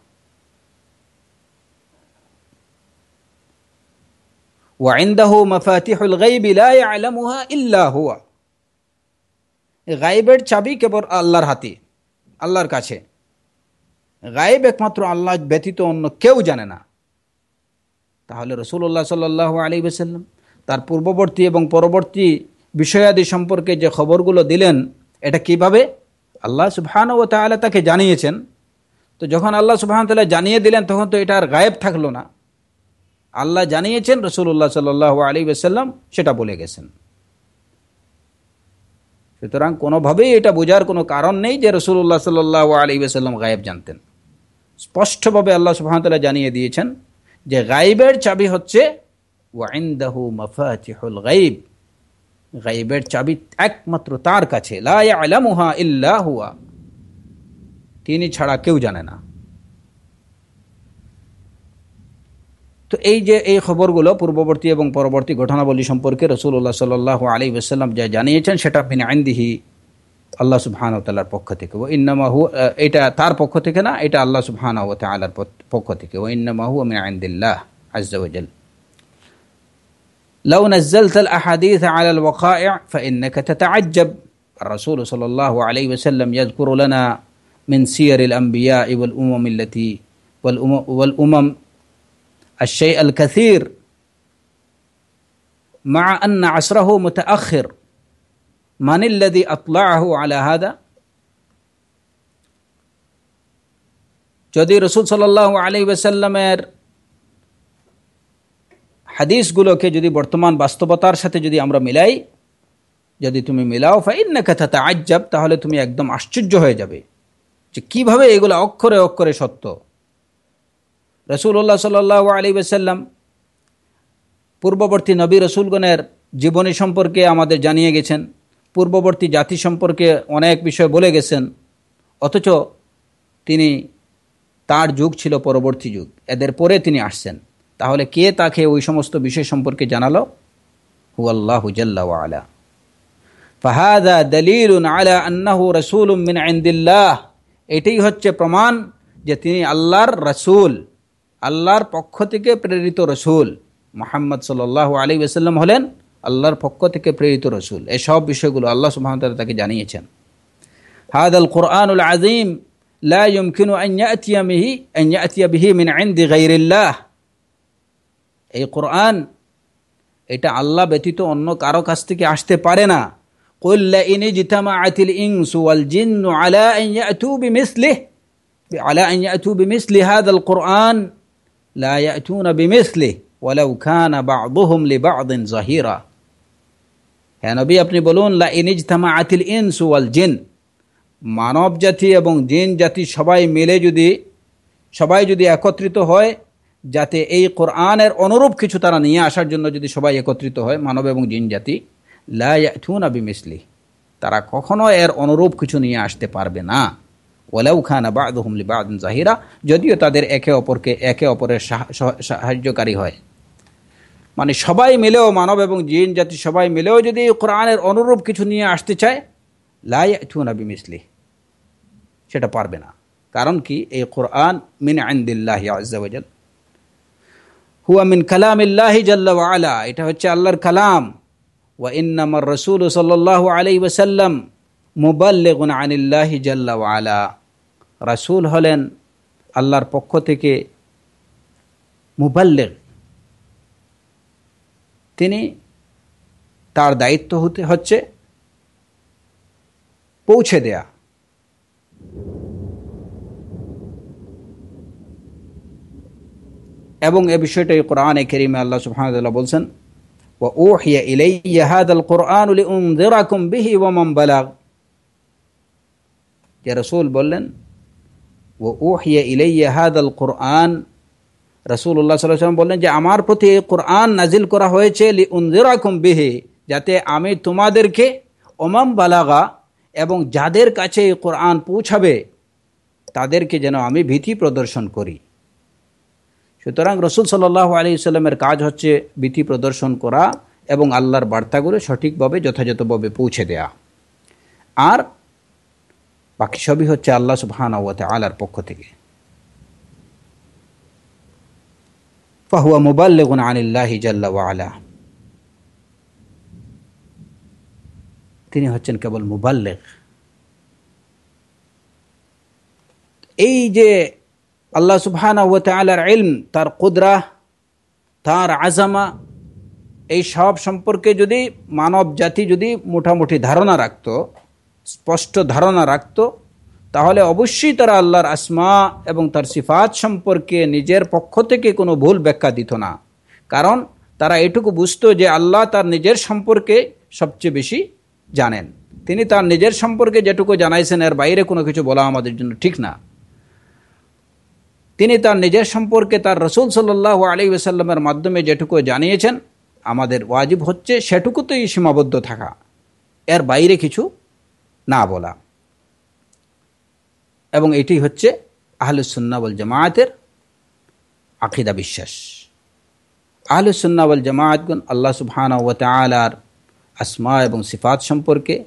ওয়া ইনদাহু মাফাতিহুল গায়বি লা ইয়ালামুহা ইল্লা হুয়া, গায়েবের চাবি কেবল আল্লাহর হাতে, আল্লাহর কাছে। গায়েব একমাত্র আল্লাহ ব্যতীত অন্য কেউ জানে না। তাহলে রাসূলুল্লাহ সাল্লাল্লাহু আলাইহি ওয়াসাল্লাম তার পূর্ববর্তী এবং পরবর্তী বিষয়াদি সম্পর্কে যে খবরগুলো দিলেন, এটা কিভাবে? আল্লাহ সুবহানাহু ওয়া তাআলা তাকে জানিয়েছেন। তো যখন আল্লাহ সুবহানাহু ওয়া তাআলা জানিয়ে দিলেন, তখন তো এটা আর গায়েব থাকলো না। আল্লাহ জানিয়েছেন, রাসূলুল্লাহ সাল্লাল্লাহু আলাইহি ওয়াসাল্লাম সেটা বলে গেছেন। সুতরাং কোনোভাবেই এটা বোঝার কোনো কারণ নেই যে রাসূলুল্লাহ সাল্লাল্লাহু আলাইহি ওয়াসাল্লাম গায়েব জানতেন। স্পষ্টভাবে আল্লাহ সুবহানাহু ওয়া তাআলা জানিয়ে দিয়েছেন যে গায়েবের চাবি হচ্ছে ওয়া ইনদাহু মাফাতিহুল গায়ব, গায়েবের চাবি একমাত্র তার কাছে। লা ইয়ালামুহা ইল্লা হুয়া, তিনি ছাড়া কেউ জানে না। তো এই যে এই খবরগুলো পূর্ববর্তী এবং পরবর্তী ঘটনাবলী সম্পর্কে রাসূলুল্লাহ সাল্লাল্লাহু আলাইহি ওয়াসাল্লাম যা জানিয়েছেন, সেটা মিন ইনদিহি, আল্লাহ সুবহানাহু ওয়া তাআলার পক্ষ থেকে। ওয়া ইন্নামা হুয়া, এটা তার পক্ষ থেকে না, এটা আল্লাহ সুবহানাহু ওয়া তাআলার পক্ষ থেকে। ওয়া ইন্নামা হুয়া মিন ইনদিল্লাহ আযজা ওয়া জাল। লাউ নাযালতা আল আহাদিস আলা আল ওয়াকা'i ফাইন্নাকা তাতাআজ্জাব। الرسول صلى الله عليه وسلم يذكر لنا من سير الأنبياء والأمم التي والأمم, والأمم الشيء الكثير مع أن عصره متأخر. من الذي أطلعه على هذا؟ যদি রাসূল সাল্লাল্লাহু আলাইহি ওয়াসাল্লামের হাদিসগুলোকে যদি বর্তমান বাস্তবতার সাথে যদি আমরা মিলাই, যদি তুমি মিলাও, ফাইন্নাকা তাতাআজ্জাব, তাহলে তুমি একদম আশ্চর্য হয়ে যাবে যে কিভাবে এগুলো অক্ষরে অক্ষরে সত্য। রাসূলুল্লাহ সাল্লাল্লাহু আলাইহি ওয়াসাল্লাম পূর্ববর্তী নবী রাসূলগণের জীবনী সম্পর্কে আমাদের জানিয়ে গেছেন, পূর্ববর্তী জাতি সম্পর্কে অনেক বিষয় বলে গেছেন, অথচ তিনি, তার যুগ ছিল পরবর্তী যুগ, এদের পরে তিনি আসছেন। তাহলে কে তাকে ওই সমস্ত বিষয় সম্পর্কে জানালো? হুয়াল্লাহু জাল্লা ওয়া আলা। ফাহাদা দলিলুন আলা আন্নাহু রাসূলুম মিন ইনদিল্লাহ, এটাই হচ্ছে প্রমাণ যে তিনি আল্লাহর রাসূল, আল্লাহর পক্ষ থেকে প্রেরিত রাসূল। মুহাম্মদ সাল্লাল্লাহু আলাইহি ওয়াসাল্লাম হলেন আল্লাহর পক্ষ থেকে প্রেরিত রাসূল। এই সব বিষয়গুলো আল্লাহ সুবহানাহু ওয়া তাআলা তাকে জানিয়েছেন। হাদাল কুরআনুল আযীম লা ইউমকিনু আন ইয়াতিয়া বিহি আন ইয়াতিয়া বিহি মিন ইনদি গায়রিল্লাহ। এই কোরআন, এটা আল্লাহ ব্যতীত অন্য কারো কাছ থেকে আসতে পারে না। কুল লা ইন ইজতামাআতিল ইনসু ওয়াল জিন্নু আলা আন ইয়াতু বিমিসলিহি আলা আন ইয়াতু বিমিসলি হাদাল কুরআন লা ইয়াতুনা বিমিসলিহি ওয়ালাউ কানা বা'দুহুম লিবা'দিন যাহিরা। হে নবী, আপনি বলুন, লা ইন ইজতামাআতিল ইনসু ওয়াল জিন, মানব জাতি এবং জিন জাতি সবাই মিলে যদি সবাই যদি একত্রিত হয়, যাতে এই কোরআনের অনুরূপ কিছু তারা নিয়ে আসার জন্য যদি সবাই একত্রিত হয়, মানব এবং জিন জাতি, লা ইয়াতুনা বিমিসলিহি, তারা কখনো এর অনুরূপ কিছু নিয়ে আসতে পারবে না। ওয়ালাউ কানা বা'দুহুম লিবা'দিন যাহিরা, যদিও তাদের একে অপরকে একে অপরের সাহায্যকারী হয়। মানে সবাই মিলেও, মানব এবং জিন জাতি সবাই মিলেও যদি কোরআনের অনুরূপ কিছু নিয়ে আসতে চায়, লা ইয়াতুনা বিমিসলিহি, সেটা পারবে না। কারণ কি? এই কোরআন মিন ইনদিল্লাহি আযজা ওয়া জাল, হুয়া মিন কালামিল্লাহি জাল্লা ওয়া আলা, এটা হচ্ছে আল্লাহর কালাম। ওয়া ইন্নামার রাসূল সাল্লাল্লাহু আলাইহি ওয়াসাল্লাম মুবাল্লিগুন আনিল্লাহি জাল্লা ওয়া আলা, রাসূল হলেন আল্লাহর পক্ষ থেকে মুবাল্লিগ, তিনি, তার দায়িত্ব হতে হচ্ছে পৌঁছে দেয়া। এবং এই বিষয়টা কোরআনে কারীমে আল্লাহ সুবহানাহু ওয়া তাআলা বলছেন, ওয়া উহিয়া ইলাইয়া হাদাল কুরআনু লিউনযিরাকুম বিহি ওয়া মান বালাগ, যে রাসূল বললেন ওয়া উহিয়া ইলাইয়া হাদাল কুরআন, রাসূলুল্লাহ সাল্লাল্লাহু আলাইহি ওয়াসাল্লাম বললেন যে আমার প্রতি এই কুরআন নাজিল করা হয়েছে লিউনযিরাকুম বিহি, যাতে আমি তোমাদেরকে ওমান বালাগা এবং যাদের কাছে এই কুরআন পৌঁছাবে তাদেরকে যেন আমি ভীতি প্রদর্শন করি। সুতরাং রাসূল সাল্লাল্লাহু আলাইহি ওয়াসাল্লামের কাজ হচ্ছে ভীতি প্রদর্শন করা এবং আল্লাহর বার্তাগুলো সঠিকভাবে যথাযথভাবে পৌঁছে দেয়া, আর বাকি সবই হচ্ছে আল্লাহ সুবহানাহু ওয়া তাআলার পক্ষ থেকে। ফাহুয়া মুবাল্লিগুন আনিল্লাহি জাল্লা ওয়া আলা, তিনি হচ্ছেন কেবল মুবাল্লিগ। এই যে আল্লাহ সুবহানাহু ওয়া তাআলার ইলম, তার কুদরা, তার আযামা, এই সব সম্পর্কে যদি মানব জাতি যদি মোটামুটি ধারণা রাখত, স্পষ্ট ধারণা রাখত, তাহলে অবশ্যই তারা আল্লাহর আসমা এবং তার সিফাত সম্পর্কে নিজের পক্ষ থেকে কোনো ভুল ব্যাখ্যা দিত না। কারণ তারা এটুকু বুঝতো যে আল্লাহ তার নিজের সম্পর্কে সবচেয়ে বেশি জানেন। তিনি তার নিজের সম্পর্কে যেটুকু জানাইছেন এর বাইরে কোনো কিছু বলা আমাদের জন্য ঠিক না। তিনি তার নিজের সম্পর্কে তার রাসূল সাল্লাল্লাহু আলাইহি ওয়াসাল্লামের মাধ্যমে যেটুকু জানিয়েছেন, আমাদের ওয়াজিব হচ্ছে সেটুকুতেই সীমাবদ্ধ থাকা, এর বাইরে কিছু না বলা। এবং এটি হচ্ছে আহলুস সুন্নাহ ওয়াল জামায়াতের আকীদা, বিশ্বাস। আহলুস সুন্নাহ ওয়াল জামায়াতগণ আল্লাহ সুবহানাহু ওয়া তাআলার আসমা এবং সিফাত সম্পর্কে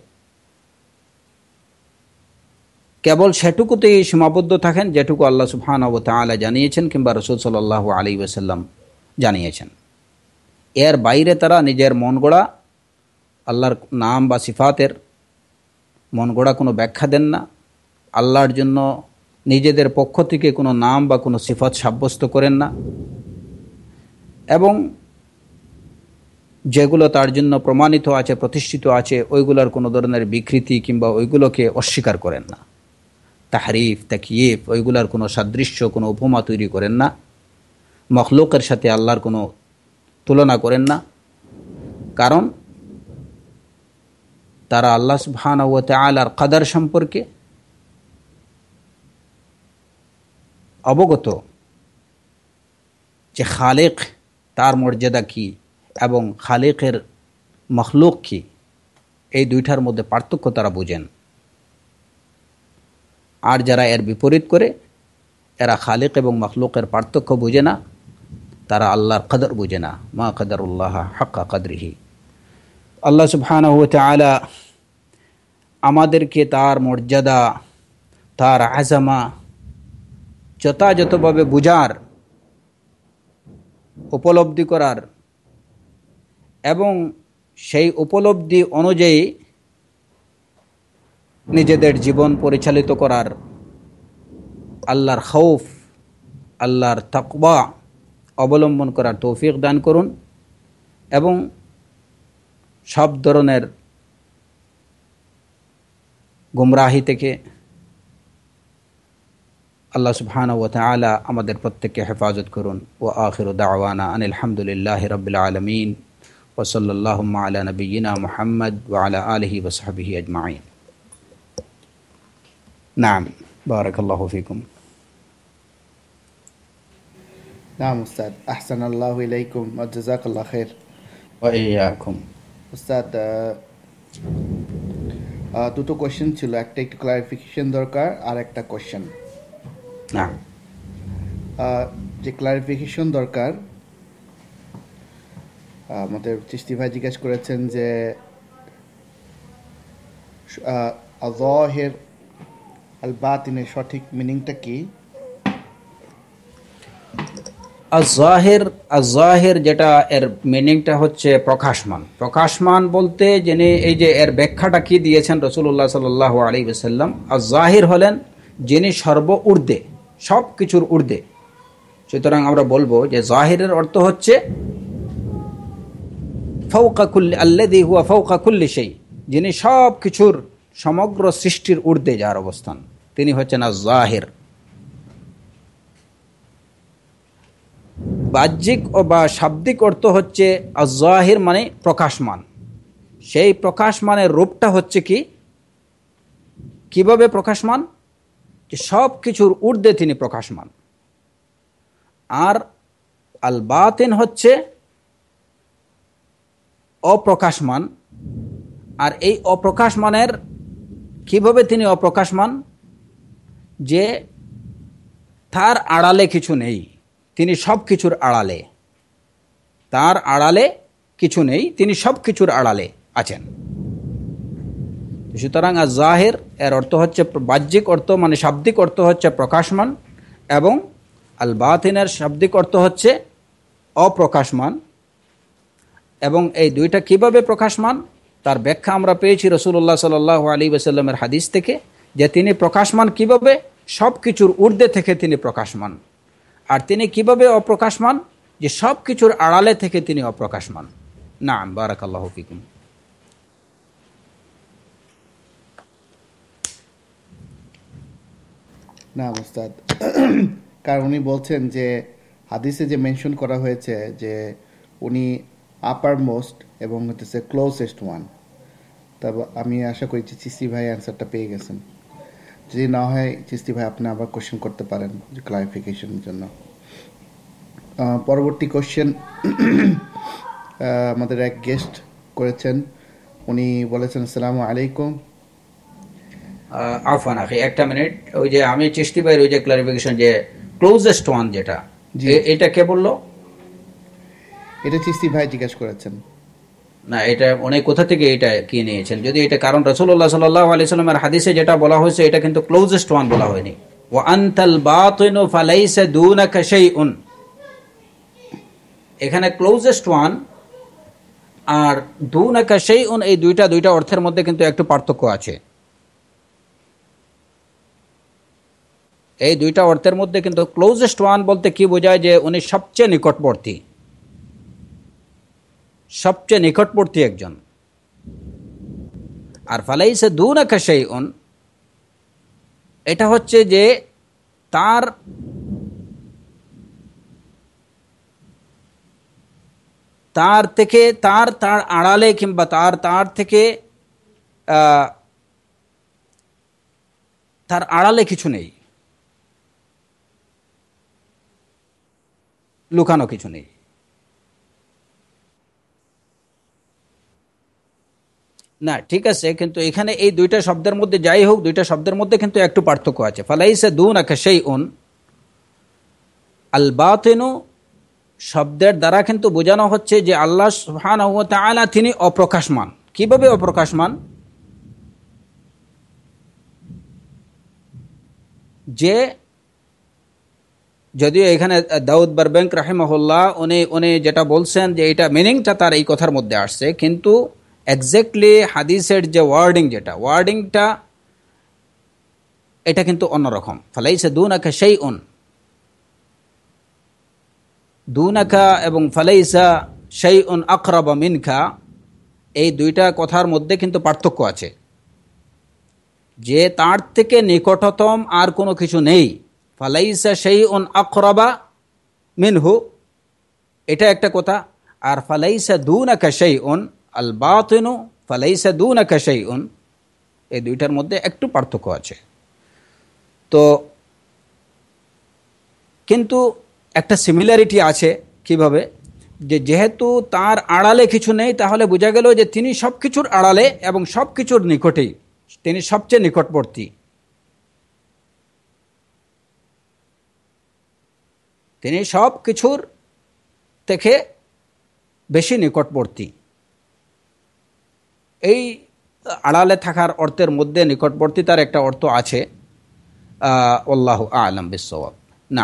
কেবল সেটুকুতেই সীমাবদ্ধ থাকেন যেটুকু আল্লাহ সুবহানাহু ওয়া তাআলা জানিয়েছেন কিংবা রাসূল সাল্লাল্লাহু আলাইহি ওয়াসাল্লাম জানিয়েছেন। এর বাইরে তারা নিজের মন গড়া আল্লাহর নাম বা সিফাতের মন গড়া কোনো ব্যাখ্যা দেন না। আল্লাহর জন্য নিজেদের পক্ষ থেকে কোনো নাম বা কোনো সিফাত সাব্যস্ত করেন না, এবং যেগুলো তার জন্য প্রমাণিত আছে, প্রতিষ্ঠিত আছে, ওইগুলোর কোনো ধরনের বিকৃতি কিংবা ওইগুলোকে অস্বীকার করেন না। তাহরিফ, তাকয়িফ, ওইগুলোর কোনো সাদৃশ্য, কোনো উপমা তৈরি করেন না। মখলুকের সাথে আল্লাহর কোনো তুলনা করেন না, কারণ তারা আল্লাহ সুবহানাহু ওয়া তাআলার কদর সম্পর্কে অবগত, যে খালেক তার মর্যাদা কি এবং খালেকের মখলুক কি, এই দুইটার মধ্যে পার্থক্য তারা বুঝেন। আর যারা এর বিপরীত করে, এরা খালেক এবং মখলুকের পার্থক্য বুঝে না, তারা আল্লাহর কদর বুঝে না। মা কদরুল্লাহ হাক্কা কদরিহি। আল্লাহ সুবহানাহু ওয়া তাআলা আমাদেরকে তার মর্যাদা, তার আযামা যথাযথভাবে বুঝার, উপলব্ধি করার এবং সেই উপলব্ধি অনুযায়ী নিজেদের জীবন পরিচালিত করার, আল্লাহর খৌফ, আল্লাহর তাকওয়া অবলম্বন করার তৌফিক দান করুন, এবং সব ধরনের গুমরাহি থেকে আল্লাহ সুবহানাহু ওয়া তাআলা আমাদের প্রত্যেককে হেফাজত করুন। ওয়া আখিরু দাওয়ানা আনিল হামদুলিল্লাহি রাব্বিল আলামিন ওয়া সাল্লাল্লাহু আলা নাবিয়িনা মুহাম্মদ ওয়া আলা আলিহি ওয়া সাহবিহি আজমাইন। নাম, বারাকাল্লাহু ফিকুম। নাম উস্তাদ, আহসানাল্লাহু ইলাইকুম ওয়া জাযাকাল্লাহু খাইর। ওয়া ইয়াকুম। উস্তাদ, দুটো কোশ্চেন ছিল, একটা একটু ক্লারিফিকেশন দরকার, আর একটা কোশ্চেন। না, যে ক্লারিফিকেশন দরকার, আমাদের চিশতি ভাই জিজ্ঞেস করেছেন যে আয-যাহির আল বাতিনের সঠিক মিনিংটা কি? আয-যাহির, আয-যাহির যেটা এর মিনিংটা হচ্ছে প্রকাশমান। প্রকাশমান বলতে যিনি, এই যে এর ব্যাখ্যাটা কি দিয়েছেন রাসূলুল্লাহ সাল্লাল্লাহু আলাইহি ওয়াসাল্লাম, আয-যাহির হলেন যিনি সর্ব ঊর্ধ্বে, সব কিছুর ঊর্ধ্বে। সুতরাং আমরা বলবো যে যাহিরের অর্থ হচ্ছে ফাওকা কুল্লি, আল্লাযী হুয়া ফাওকা কুল্লি শাই, যিনি সব কিছুর, সমগ্র সৃষ্টির ঊর্ধ্বে যার অবস্থান, তিনি হচ্ছেন আয-যাহির। বাহ্যিক ও বা শাব্দিক অর্থ হচ্ছে আয-যাহির মানে প্রকাশমান। সেই প্রকাশমানের রূপটা হচ্ছে কি? কিভাবে প্রকাশমান? যে সব কিছুর ঊর্ধ্বে তিনি প্রকাশমান। আর আল বাতিন হচ্ছে অপ্রকাশমান। আর এই অপ্রকাশমানের কিভাবে তিনি অপ্রকাশমান? যে তার আড়ালে কিছু নেই, তিনি সব কিছুর আড়ালে। তার আড়ালে কিছু নেই, তিনি সব কিছুর আড়ালে আছেন। সুতরাং আর জাহির এর অর্থ হচ্ছে বাহ্যিক অর্থ, মানে শাব্দিক অর্থ হচ্ছে প্রকাশমান, এবং আল বাতিনের শাব্দিক অর্থ হচ্ছে অপ্রকাশমান। এবং এই দুইটা কিভাবে প্রকাশমান তার ব্যাখ্যা আমরা পেয়েছি রাসূলুল্লাহ সাল্লাল্লাহু আলাইহি ওয়াসাল্লামের হাদিস থেকে, যে তিনি প্রকাশমান কিভাবে? সব কিছুর ঊর্ধ্বে থেকে তিনি প্রকাশমান। আর তিনি কিভাবে অপ্রকাশমান? যে সব কিছুর আড়ালে থেকে তিনি অপ্রকাশমান। নাম, বারাকাল্লাহু ফিকুম। না উস্তাদ, কারণ উনি বলছেন যে হাদিসে যে মেনশন করা হয়েছে যে উনি আপার মোস্ট এবং হচ্ছে ক্লোজেস্ট ওয়ান। তারপর আমি আশা করি যে চিস্তি ভাই অ্যান্সারটা পেয়ে গেছেন। যদি না হয় চিস্তি ভাই আপনি আবার কোশ্চেন করতে পারেন যে ক্লারিফিকেশনের জন্য। পরবর্তী কোশ্চেন আমাদের এক গেস্ট করেছেন, উনি বলেছেন আসসালামু আলাইকুম। আফওয়ান আখি, একটা মিনিট। ওই যে আমি চিশতি ভাইয়ের ওই যে ক্লারিফিকেশন, যে ক্লোজেস্ট ওয়ান যেটা, এটা কে বললো? এটা চিস্তি ভাই জিজ্ঞেস করেছেন। না, এটা অনেক কোথা থেকে এটা কি নিয়েছেন? যদি এটা, কারণ রাসূলুল্লাহ সাল্লাল্লাহু আলাইহি ওয়াসাল্লামের হাদিসে যেটা বলা হয়েছে এটা কিন্তু ক্লোজেস্ট ওয়ান বলা হয়নি। ওয়া আনতাল বাতিনু ফালাইসা দুনাকা শাইউন, এখানে ক্লোজেস্ট ওয়ান আর দুনাকা শাইউন, এই দুইটা দুইটা অর্থের মধ্যে কিন্তু একটু পার্থক্য আছে। এই দুইটা অর্থের মধ্যে কিন্তু ক্লোজেস্ট ওয়ান বলতে কি বোঝায়? যে উনি সবচেয়ে নিকটবর্তী, সবচেয়ে নিকটবর্তী একজন। আর ফালাইসা দুনাকা শাইউন, এটা হচ্ছে যে তার তার থেকে তার তার আড়ালে কিংবা তার তার থেকে তার আড়ালে কিছু নেই, লুকানো কিছু নেই। না, ঠিক আছে, কিন্তু এখানে এই দুইটা শব্দের মধ্যে যাই হোক, দুইটা শব্দের মধ্যে কিন্তু একটু পার্থক্য আছে। ফালাইসা দুনাকা শাইউন, আল বাতিনু শব্দের দ্বারা কিন্তু বোঝানো হচ্ছে যে আল্লাহ সুবহানাহু ওয়া তাআলা তিনি অপ্রকাশমান। কিভাবে অপ্রকাশমান? যে যদিও এখানে দাউদ বারবেঙ্ক রাহিমাহুল্লাহ উনি উনি যেটা বলছেন যে এটা মিনিংটা তার এই কথার মধ্যে আসছে, কিন্তু এক্স্যাক্টলি হাদিসের যে ওয়ার্ডিং, যেটা ওয়ার্ডিংটা এটা কিন্তু অন্যরকম। ফালাইসা দুনাকা শাইউন, দুনাকা এবং ফালাইসা শাইউন আকরাবা মিনকা, এই দুইটা কথার মধ্যে কিন্তু পার্থক্য আছে। যে তার থেকে নিকটতম আর কোনো কিছু নেই, ফালাইসা শাইউন আকরাবা মিনহু, এটা একটা কথা। আর ফালাইসা দুনাকা শাইউন আল বাতিনু ফালাইসা দুনাকা শাইউন, এই দুইটার মধ্যে একটু পার্থক্য আছে। তো কিন্তু একটা সিমিলারিটি আছে। কিভাবে? যে যেহেতু তার আড়ালে কিছু নেই, তাহলে বোঝা গেল যে তিনি সব কিছুর আড়ালে এবং সব কিছুর নিকটেই, তিনি সবচেয়ে নিকটবর্তী। তিনি সব কিছুর থেকে বেশি নিকটবর্তী। এই আড়ালে থাকার অর্থের মধ্যে নিকটবর্তীতার একটা অর্থ আছে। আল্লাহু আ'লাম বিস-সাওয়াব। না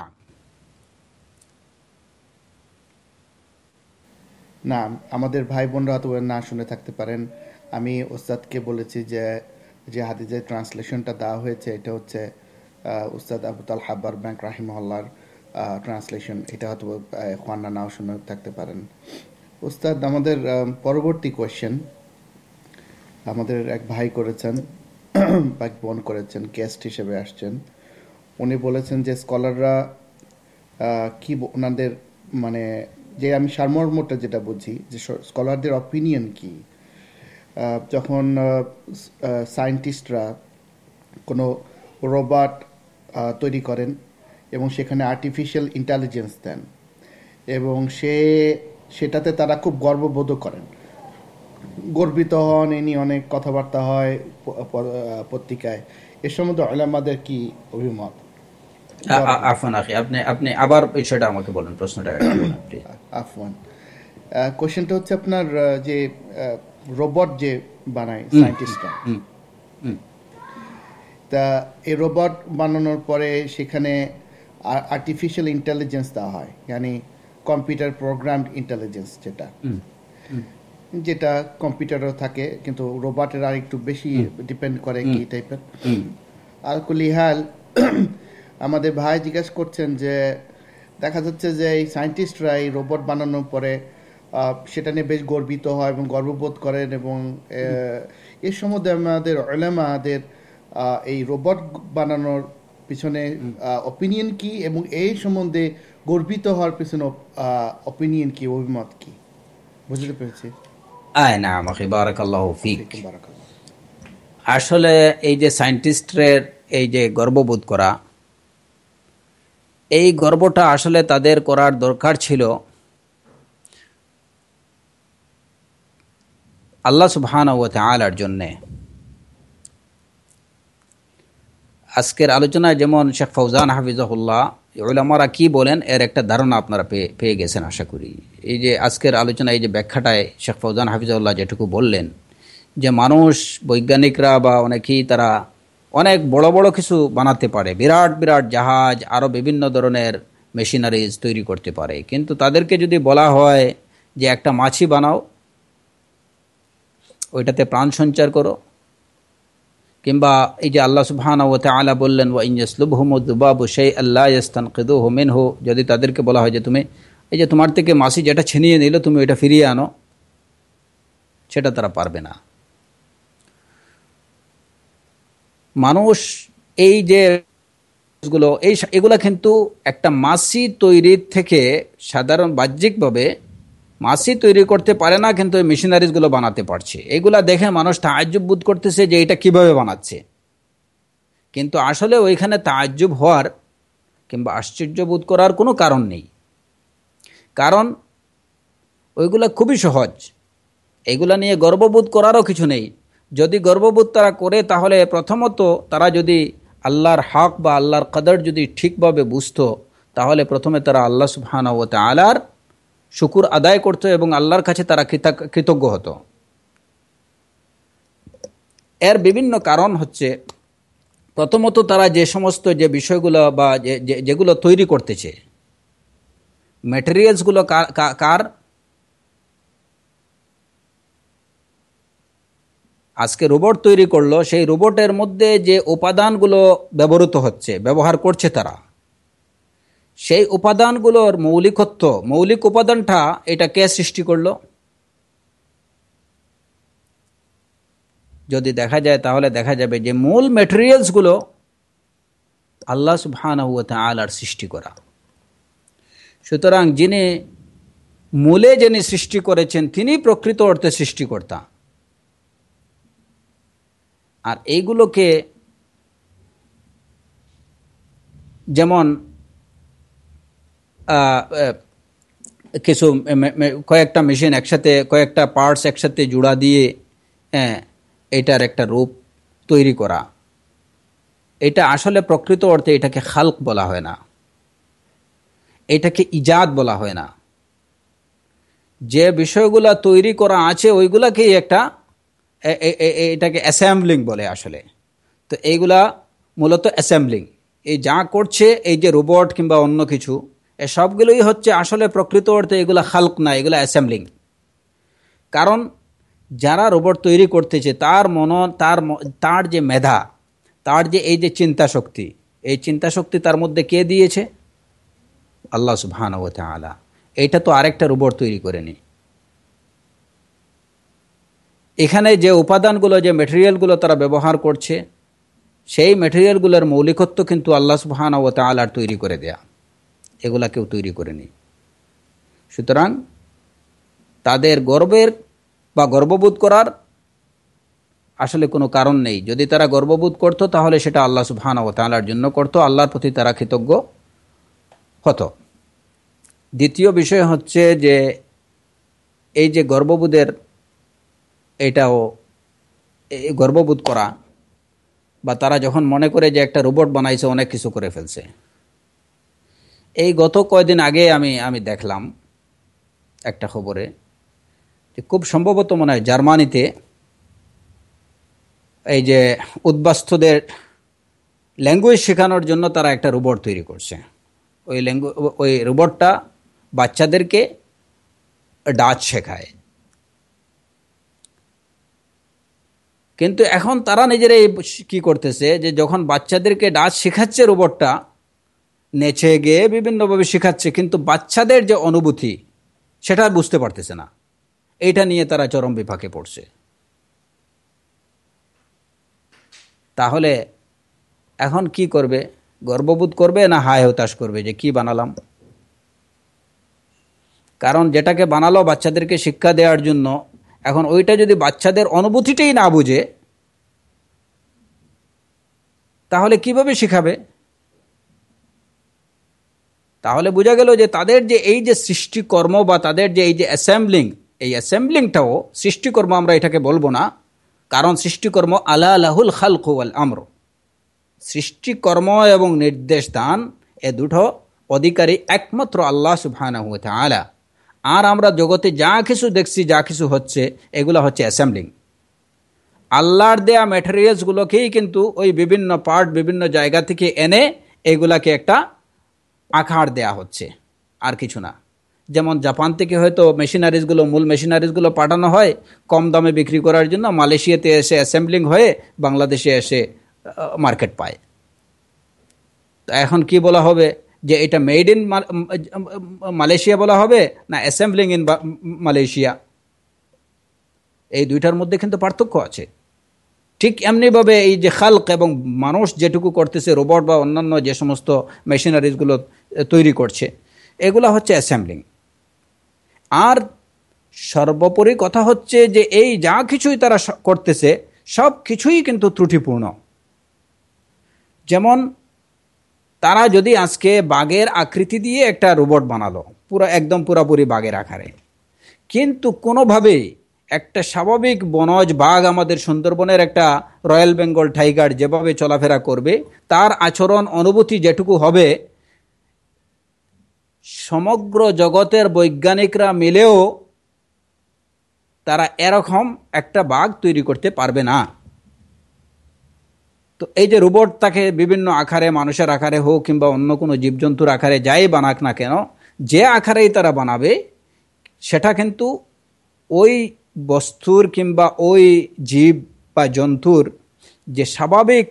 না আমাদের ভাই বোনরা হয়তো না শুনে থাকতে পারেন। আমি ওস্তাদকে বলেছি যে যে হাদিসের ট্রান্সলেশনটা দেওয়া হয়েছে এটা হচ্ছে উস্তাদ আবু তালহা বারবেঙ্ক রাহিমাহুল্লাহর ট্রান্সলেশন। এটা হয়তো খোয়ান্না নাও শুনে থাকতে পারেন। উস্তাদ, আমাদের পরবর্তী কোয়েশ্চেন আমাদের এক ভাই করেছেন, এক বোন করেছেন, গেস্ট হিসেবে আসছেন। উনি বলেছেন যে স্কলাররা কি ওনাদের, মানে যে আমি সারমর্মটা যেটা বুঝি যে স্কলারদের অপিনিয়ন কি, যখন সায়েন্টিস্টরা কোনো রোবট তৈরি করেন এবং সেখানে আর্টিফিশিয়াল ইন্টেলিজেন্স দেন এবং সে সেটাতে তারা খুব গর্ববোধ করেন, গর্বিত হন, এ নিয়ে অনেক কথাবার্তা হয় পত্রিকায়। এর সম্বন্ধে উলামাদের কি অভিমত? আফওয়ান আখি, আপনি আপনি আবার বিষয়টা আমাকে বলেন, প্রশ্নটা বলুন প্লিজ। আফওয়ান, কোশ্চেনটা হচ্ছে আপনার যে রোবট যে বানায় সায়েন্টিস্টরা, তা এই রোবট বানানোর পরে সেখানে আর্টিফিশিয়াল ইন্টেলিজেন্স দেওয়া হয়, মানে কম্পিউটার প্রোগ্রামড ইন্টেলিজেন্স, যেটা যেটা কম্পিউটারও থাকে কিন্তু রোবটের আর একটু বেশি ডিপেন্ড করে কি টাইপের। আর কুলিহাল আমাদের ভাই জিজ্ঞেস করছেন যে দেখা যাচ্ছে যে এই সায়েন্টিস্টরা এই রোবট বানানোর পরে সেটা নিয়ে বেশ গর্বিত হয় এবং গর্ববোধ করেন, এবং এর সম্বন্ধে আমাদের উলামাদের এই রোবট বানানোর পিছনে অপিনিয়ন কি এবং এই সম্বন্ধে গর্বিত হওয়ার পিছনে অপিনিয়ন কি, অভিমত কি? বুঝতে পেরেছি। আয় না আমাকে বারাকাল্লাহু ফিক। আসলে এই যে সায়েন্টিস্টের এই যে গর্ববোধ করা, এই গর্বটা আসলে তাদের করার দরকার ছিল আল্লাহ সুবহানাহু ওয়া তাআলার জন্যে। আজকের আলোচনায় যেমন শেখ ফৌজান হাফিজাহুল্লাহ, উলামারা কি বলেন এর একটা ধারণা আপনারা পেয়ে পেয়ে গেছেন আশা করি। এই যে আজকের আলোচনায় এই যে ব্যাখ্যাটায় শেখ ফৌজান হাফিজাহুল্লাহ যেটুকু বললেন যে মানুষ, বৈজ্ঞানিকরা বা অনেকেই তারা অনেক বড় বড় কিছু বানাতে পারে, বিরাট বিরাট জাহাজ, আরও বিভিন্ন ধরনের মেশিনারিজ তৈরি করতে পারে, কিন্তু তাদেরকে যদি বলা হয় যে একটা মাছি বানাও, ওইটাতে প্রাণ সঞ্চার করো, কিংবা এই যে আল্লাহ সুবহানাহু ওয়া তাআলা বললেন ওয়া ইন ইয়াসলুবহুমুদ যুবাবু শাইআন লা ইস্তানকিযুহু মিনহু, যদি তাদেরকে বলা হয় যে তুমি এই যে তোমার থেকে মাছি যেটা ছিনিয়ে নিল তুমি এটা ফিরিয়ে আনো, সেটা তারা পারবে না। মানুষ এই যে গুলো এই এগুলা কিন্তু একটা মাছি তৈরির থেকে সাধারণ বাহ্যিকভাবে মাছি তৈরি করতে পারে না, কিন্তু এই মেশিনারিজগুলো বানাতে পারছে। এগুলা দেখে মানুষ তাআজ্জুব বোধ করতেছে যে এটা কিভাবে বানাচ্ছে, কিন্তু আসলে ওইখানে তাআজ্জুব হওয়ার কিংবা আশ্চর্য বোধ করার কোনো কারণ নেই, কারণ ওইগুলা খুবই সহজ, এগুলা নিয়ে গর্ববোধ করারও কিছু নেই। যদি গর্ববোধ তারা করে তাহলে প্রথমত তারা যদি আল্লাহর হক বা আল্লাহর কদর যদি ঠিকভাবে বুঝতো, তাহলে প্রথমে তারা আল্লাহ সুবহানাহু ওয়া তাআলার শুকুর আদায় করত এবং আল্লাহর কাছে তারা কৃতজ্ঞ হতো। এর বিভিন্ন কারণ হচ্ছে, প্রথমত তারা যে সমস্ত যে বিষয়গুলো বা যেগুলো তৈরি করতেছে, ম্যাটেরিয়ালসগুলো কার, আজকে রোবট তৈরি করলো, সেই রোবটের মধ্যে যে উপাদানগুলো ব্যবহৃত হচ্ছে, ব্যবহার করছে তারা, সেই উপাদানগুলোর মৌলিকত্ব, মৌলিক উপাদানটা এটা কে সৃষ্টি করলো? যদি দেখা যায় তাহলে দেখা যাবে যে মূল ম্যাটেরিয়ালসগুলো আল্লাহ সুবহানাহু ওয়া তাআলার সৃষ্টি করা। সুতরাং যিনি মূলে যিনি সৃষ্টি করেছেন তিনি প্রকৃত অর্থে সৃষ্টিকর্তা। আর এইগুলোকে যেমন কিছু কয়েকটা মেশিন একসাথে, কয়েকটা পার্টস একসাথে জোড়া দিয়ে এটার একটা রূপ তৈরি করা, এটা আসলে প্রকৃত অর্থে এটাকে খালক বলা হয় না, এটাকে ইজাদ বলা হয় না। যে বিষয়গুলা তৈরি করা আছে ওইগুলাকেই একটা এটাকে অ্যাসেম্বলিং বলে আসলে। তো এইগুলা মূলত অ্যাসেম্বলিং, এই যা করছে এই যে রোবট কিংবা অন্য কিছু, এ সবগুলোই হচ্ছে আসলে প্রকৃত অর্থে এগুলা খালক না, এগুলা অ্যাসেম্বলিং। কারণ যারা রোবট তৈরি করতেছে তার মন, তার তার যে মেধা, তার যে এই যে চিন্তা শক্তি, এই চিন্তা শক্তি তার মধ্যে কে দিয়েছে? আল্লাহ সুবহানাহু ওয়া তাআলা। এইটা তো আরেকটা রোবট তৈরি করেনি। এখানে যে উপাদানগুলো, যে ম্যাটেরিয়ালগুলো তারা ব্যবহার করছে, সেই ম্যাটেরিয়ালগুলোর মৌলিকত্ব কিন্তু আল্লাহ সুবহানাহু ওয়া তাআলার তৈরি করে দেয়া, এগুলা কেউ তৈরি করেনি। সুতরাং তাদের গর্বের বা গর্ববোধ করার আসলে কোনো কারণ নেই। যদি তারা গর্ববোধ করত তাহলে সেটা আল্লাহ সুবহানাহু ওয়া তাআলার জন্য করত, আল্লাহর প্রতি তারা কৃতজ্ঞ হতো। দ্বিতীয় বিষয় হচ্ছে যে এই যে গর্ববোধের এটাও এই গর্ববোধ করা, বা তারা যখন মনে করে যে একটা রোবট বানাইছে, অনেক কিছু করে ফেলছে। এই গত কয়দিন আগে আমি আমি দেখলাম একটা খবরে যে খুব সম্ভবত মনে হয় জার্মানিতে এই যে উদ্বাস্তুদের ল্যাঙ্গুয়েজ শেখানোর জন্য তারা একটা রোবট তৈরি করছে। ওই ল্যাঙ্গু ওই রোবটটা বাচ্চাদেরকে ডাচ শেখায়। কিন্তু এখন তারা নিজেরাই কি করতেছে যে যখন বাচ্চাদেরকে ডাচ শেখাচ্ছে রোবটটা, নেচে গিয়ে বিভিন্নভাবে শেখাচ্ছে, কিন্তু বাচ্চাদের যে অনুভূতি সেটা বুঝতে পারতেছে না। এইটা নিয়ে তারা চরম বিপাকে পড়ছে। তাহলে এখন কি করবে? গর্ববোধ করবে না হায় হতাশ করবে যে কি বানালাম? কারণ যেটাকে বানালো বাচ্চাদেরকে শিক্ষা দেওয়ার জন্য, এখন ওইটা যদি বাচ্চাদের অনুভূতিটাই না বুঝে তাহলে কিভাবে শিখাবে? তাহলে বোঝা গেল যে তাদের যে এই যে সৃষ্টিকর্ম বা তাদের যে এই যে অ্যাসেম্বলিং, এই অ্যাসেম্বলিংটাও সৃষ্টিকর্ম আমরা এটাকে বলবো না, কারণ সৃষ্টিকর্ম আলা লাহুল খালকু ওয়াল আমর, সৃষ্টিকর্ম এবং নির্দেশ দান এ দুটো অধিকারী একমাত্র আল্লাহ সুবহানাহু ওয়া তাআলা। আর আমরা জগতে যা কিছু দেখছি, যা কিছু হচ্ছে, এগুলো হচ্ছে অ্যাসেম্বলিং। আল্লাহর দেয়া ম্যাটেরিয়ালসগুলোকেই কিন্তু ওই বিভিন্ন পার্ট বিভিন্ন জায়গা থেকে এনে এগুলাকে একটা আকার দেয়া হচ্ছে, আর কিছু না। যেমন জাপান থেকে হয়তো মেশিনারিজগুলো, মূল মেশিনারিজগুলো পাঠানো হয় কম দামে বিক্রি করার জন্য, মালয়েশিয়াতে এসে অ্যাসেম্বলিং হয়ে বাংলাদেশে এসে মার্কেট পায়। তো এখন কি বলা হবে যে এটা মেড ইন মালয়েশিয়া বলা হবে না অ্যাসেম্বলিং ইন মালয়েশিয়া? এই দুইটার মধ্যে কিন্তু পার্থক্য আছে। ঠিক এমনিভাবে এই যে খালক এবং মানুষ যেটুকু করতেছে, রোবট বা অন্যান্য যে সমস্ত মেশিনারিজগুলো তৈরি করছে, এগুলা হচ্ছে অ্যাসেম্বলিং। আর সর্বোপরি কথা হচ্ছে যে এই যা কিছুই তারা করতেছে সব কিছুই কিন্তু ত্রুটিপূর্ণ। যেমন তারা যদি আজকে বাঘের আকৃতি দিয়ে একটা রোবট বানালো, পুরো একদম পুরোপুরি বাঘের আকারে, কিন্তু কোনোভাবেই একটা স্বাভাবিক বনজ বাঘ, আমাদের সুন্দরবনের একটা রয়্যাল বেঙ্গল টাইগার যেভাবে চলাফেরা করবে, তার আচরণ অনুভূতি যেটুকু হবে, সমগ্র জগতের বৈজ্ঞানিকরা মিলেও তারা এরকম একটা বাঘ তৈরি করতে পারবে না। তো এই যে রোবট, তাকে বিভিন্ন আকারে, মানুষের আকারে হোক কিংবা অন্য কোনো জীবজন্তুর আকারে যাই বানাক না কেন, যে আকারেই তারা বানাবে সেটা কিন্তু ওই বস্তুর কিংবা ওই জীব বা জন্তুর যে স্বাভাবিক,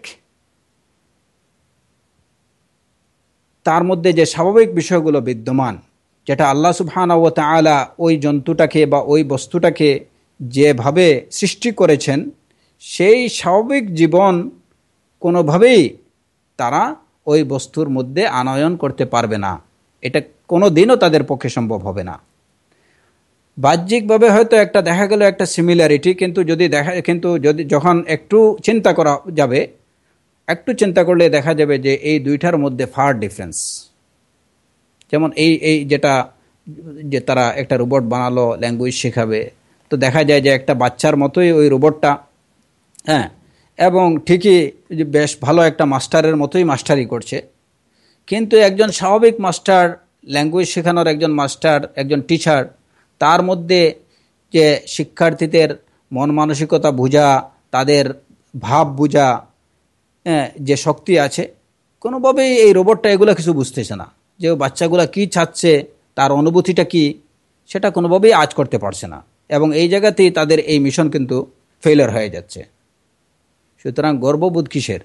তার মধ্যে যে স্বাভাবিক বিষয়গুলো বিদ্যমান, যেটা আল্লাহ সুবহানাহু ওয়া তাআলা ওই জন্তুটাকে বা ওই বস্তুটাকে যেভাবে সৃষ্টি করেছেন, সেই স্বাভাবিক জীবন কোনোভাবেই তারা ওই বস্তুর মধ্যে আনয়ন করতে পারবে না। এটা কোনো দিনও তাদের পক্ষে সম্ভব হবে না। বাহ্যিকভাবে হয়তো একটা দেখা গেল একটা সিমিলারিটি, কিন্তু যদি দেখা কিন্তু যদি যখন একটু চিন্তা করা যাবে, একটু চিন্তা করলে দেখা যাবে যে এই দুইটার মধ্যে ফার ডিফারেন্স। যেমন এই এই যেটা যে তারা একটা রোবট বানালো, ল্যাঙ্গুয়েজ শেখাবে, তো দেখা যায় যে একটা বাচ্চার মতোই ওই রোবটটা, হ্যাঁ, এবং ঠিকই বেশ ভালো একটা মাস্টারের মতোই মাস্টারি করছে। কিন্তু একজন স্বাভাবিক মাস্টার, ল্যাঙ্গুয়েজ শেখানোর একজন মাস্টার, একজন টিচার, তার মধ্যে যে শিক্ষার্থীদের মন মানসিকতা বোঝা, তাদের ভাব বোঝা, হ্যাঁ, যে শক্তি আছে, কোনোভাবেই এই রোবটটা এগুলো কিছু বুঝতেছে না। যে বাচ্চাগুলো কি চাচ্ছে, তার অনুভূতিটা কি, সেটা কোনোভাবেই আজ করতে পারছে না। এবং এই জায়গাতেই তাদের এই মিশন কিন্তু ফেলিয়ার হয়ে যাচ্ছে। সুতরাং গর্ববোধ কিসের?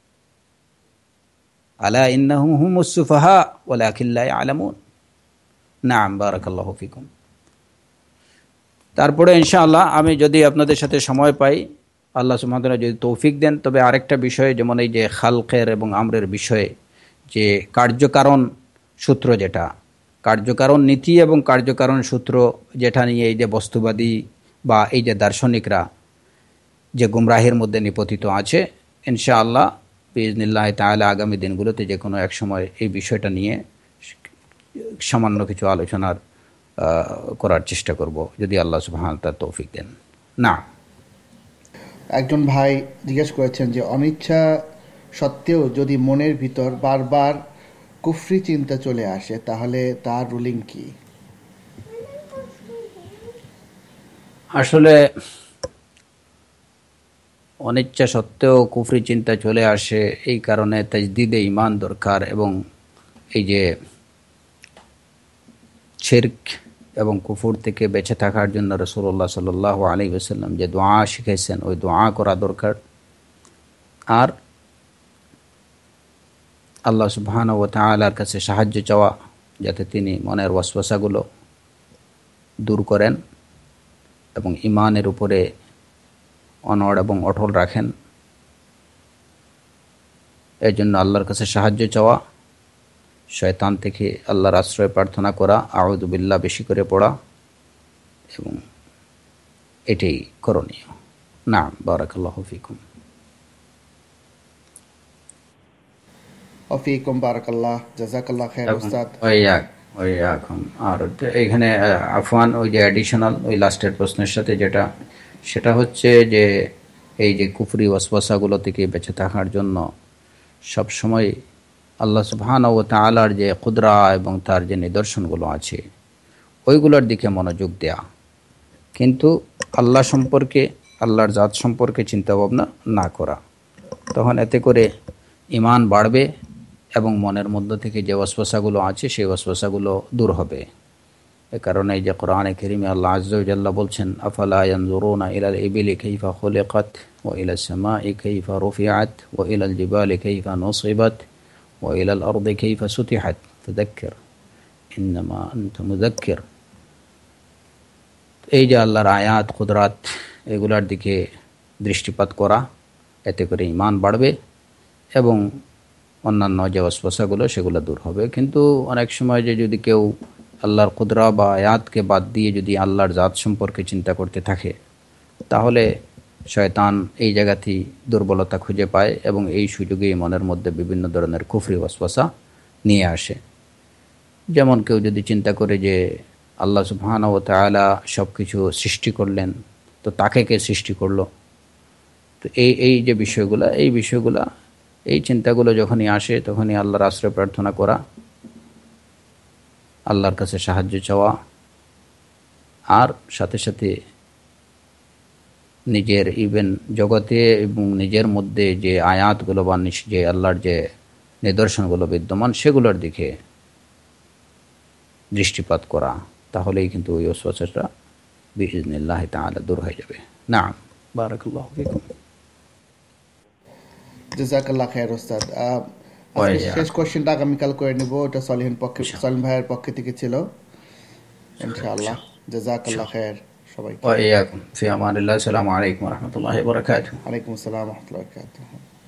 আলা ইন্নাহুম হুমুস সুফাহা ওয়ালাকিন লা ইয়ালামুন। নাম, বারাকাল্লাহু ফিকুম। তারপরে ইনশাআল্লাহ আমি যদি আপনাদের সাথে সময় পাই, আল্লাহ সুবহানাহু ওয়া তাআলা যদি তৌফিক দেন, তবে আরেকটা বিষয়, যেমন এই যে খালকের এবং আমরের বিষয়ে যে কার্যকারণ সূত্র, যেটা কার্যকারণ নীতি এবং কার্যকারণ সূত্র, যেটা নিয়ে এই যে বস্তুবাদী বা এই যে দার্শনিকরা যে গুমরাহির মধ্যে নিপতিত আছে। ইনশাআল্লাহ বিইজনিল্লাহ তাআলা আগামী দিনগুলোতে যে কোনো এক সময় এই বিষয়টা নিয়ে সামান্য কিছু আলোচনার করার চেষ্টা করব, যদি আল্লাহ সুবহানাহু ওয়া তাআলা তৌফিক দেন। না, একজন ভাই জিজ্ঞেস করেছেন যে অনিচ্ছা সত্ত্বেও যদি মনের ভিতর বারবার কুফরি চিন্তা চলে আসে তাহলে তার রুলিং কি? আসলে অনিচ্ছা সত্ত্বেও কুফরি চিন্তা চলে আসে, এই কারণে তাজদিদে ঈমান দরকার। এবং এই যে শিরক এবং কুফর থেকে বেঁচে থাকার জন্য রাসূলুল্লাহ সাল্লাল্লাহু আলাইহি ওয়াসাল্লাম যে দোয়া শিখাইছেন, ওই দোয়া করা দরকার। আর আল্লাহ সুবহানাহু ওয়া তাআলার কাছে সাহায্য চাওয়া, যাতে তিনি মনের ওয়াসওয়াসাগুলো দূর করেন এবং ঈমানের উপরে অনড় এবং অটল রাখেন। এই জন্য আল্লাহর কাছে সাহায্য চাওয়া, শয়তান থেকে আল্লাহর আশ্রয় প্রার্থনা করা, আউযু বিল্লাহ বেশি করে পড়া, এবং এটাই করণীয়। নাম, বারাকাল্লাহু ফিকুম। ওয়াফিকুম বারাকাল্লাহ, জাযাকাল্লাহ খাইর উস্তাদ। আর এখানে আফওয়ান, ওই যে অ্যাডিশনাল ওই লাস্টের প্রশ্নের সাথে যেটা, সেটা হচ্ছে যে এই যে কুফরি ওয়াসওয়াসাগুলো থেকে বেঁচে থাকার জন্য সবসময় আল্লাহ সুবহানাহু ওয়া তাআলার যে কুদরা এবং তার যে নিদর্শনগুলো আছে ওইগুলোর দিকে মনোযোগ দেয়া, কিন্তু আল্লাহ সম্পর্কে, আল্লাহর জাত সম্পর্কে চিন্তা ভাবনা না করা। তখন এতে করে ঈমান বাড়বে এবং মনের মধ্য থেকে যে ওয়াসওয়াসাগুলো আছে সেই ওয়াসওয়াসাগুলো দূর হবে। এ কারণে যে কোরআনে কারীমে আল্লাহ আযজা ওয়া জাল্লা বলছেন, আফালা ইয়ানজুরুনা ইলাল ইবিলি কাইফা খুলিকাত ওয়া ইলাস সামাই কাইফা রুফিআত ওয়া ইলাল জিবালি কাইফা নুসিবাত ওয়া ইলাল আরদি কাইফা সুতিহাত ফাযাক্কির ইন্নামা আনতা মুযাক্কির। এই যে আল্লাহর আয়াত, কুদরাত, এগুলার দিকে দৃষ্টিপাত করা, এতে করে ঈমান বাড়বে এবং অন্যান্য যে ওয়াসওয়াসাগুলো সেগুলো দূর হবে। কিন্তু অনেক সময় যে যদি কেউ আল্লাহর কুদরা বা আয়াতকে বাদ দিয়ে যদি আল্লাহর জাত সম্পর্কে চিন্তা করতে থাকে, তাহলে শয়তান এই জায়গাতেই দুর্বলতা খুঁজে পায় এবং এই সুযোগেই মনের মধ্যে বিভিন্ন ধরনের কুফরি ওয়াসওয়াসা নিয়ে আসে। যেমন কেউ যদি চিন্তা করে যে আল্লাহ সুবহানাহু ওয়া তাআলা সব কিছু সৃষ্টি করলেন, তো তাকে কে সৃষ্টি করলো, তো এই এই যে বিষয়গুলো, এই বিষয়গুলো এই চিন্তাগুলো যখনই আসে তখনই আল্লাহর আশ্রয় প্রার্থনা করা, আল্লাহর কাছে সাহায্য চাওয়া, আর সাথে সাথে নিজের ইভেন জগতে এবং নিজের মধ্যে যে আয়াতগুলো বা যে আল্লাহর যে নিদর্শনগুলো বিদ্যমান সেগুলোর দিকে দৃষ্টিপাত করা, তাহলেই কিন্তু ওই ওয়াসওয়াসাটা বিইজনিল্লাহ তাআলা দূর হয়ে যাবে। নাম, বারাকাল্লাহু ফিকুম। জাযাকাল্লাহ খাইর উস্তাদ। আজকে শেষ কোশ্চেনটা আগামীকাল করে নিব, ওটা সলিহিন পক্ষে, সলিম ভাইয়ের পক্ষ থেকে ছিল ইনশাআল্লাহ। জাযাকাল্লাহ খাইর সবাইকে। ওয়া ইয়াকুম ফি আমানিল্লাহ। আসসালামু আলাইকুম ওয়া রাহমাতুল্লাহি ওয়া বারাকাতুহু। ওয়া আলাইকুম আসসালাম ওয়া রাহমাতুল্লাহি ওয়া বারাকাতুহু।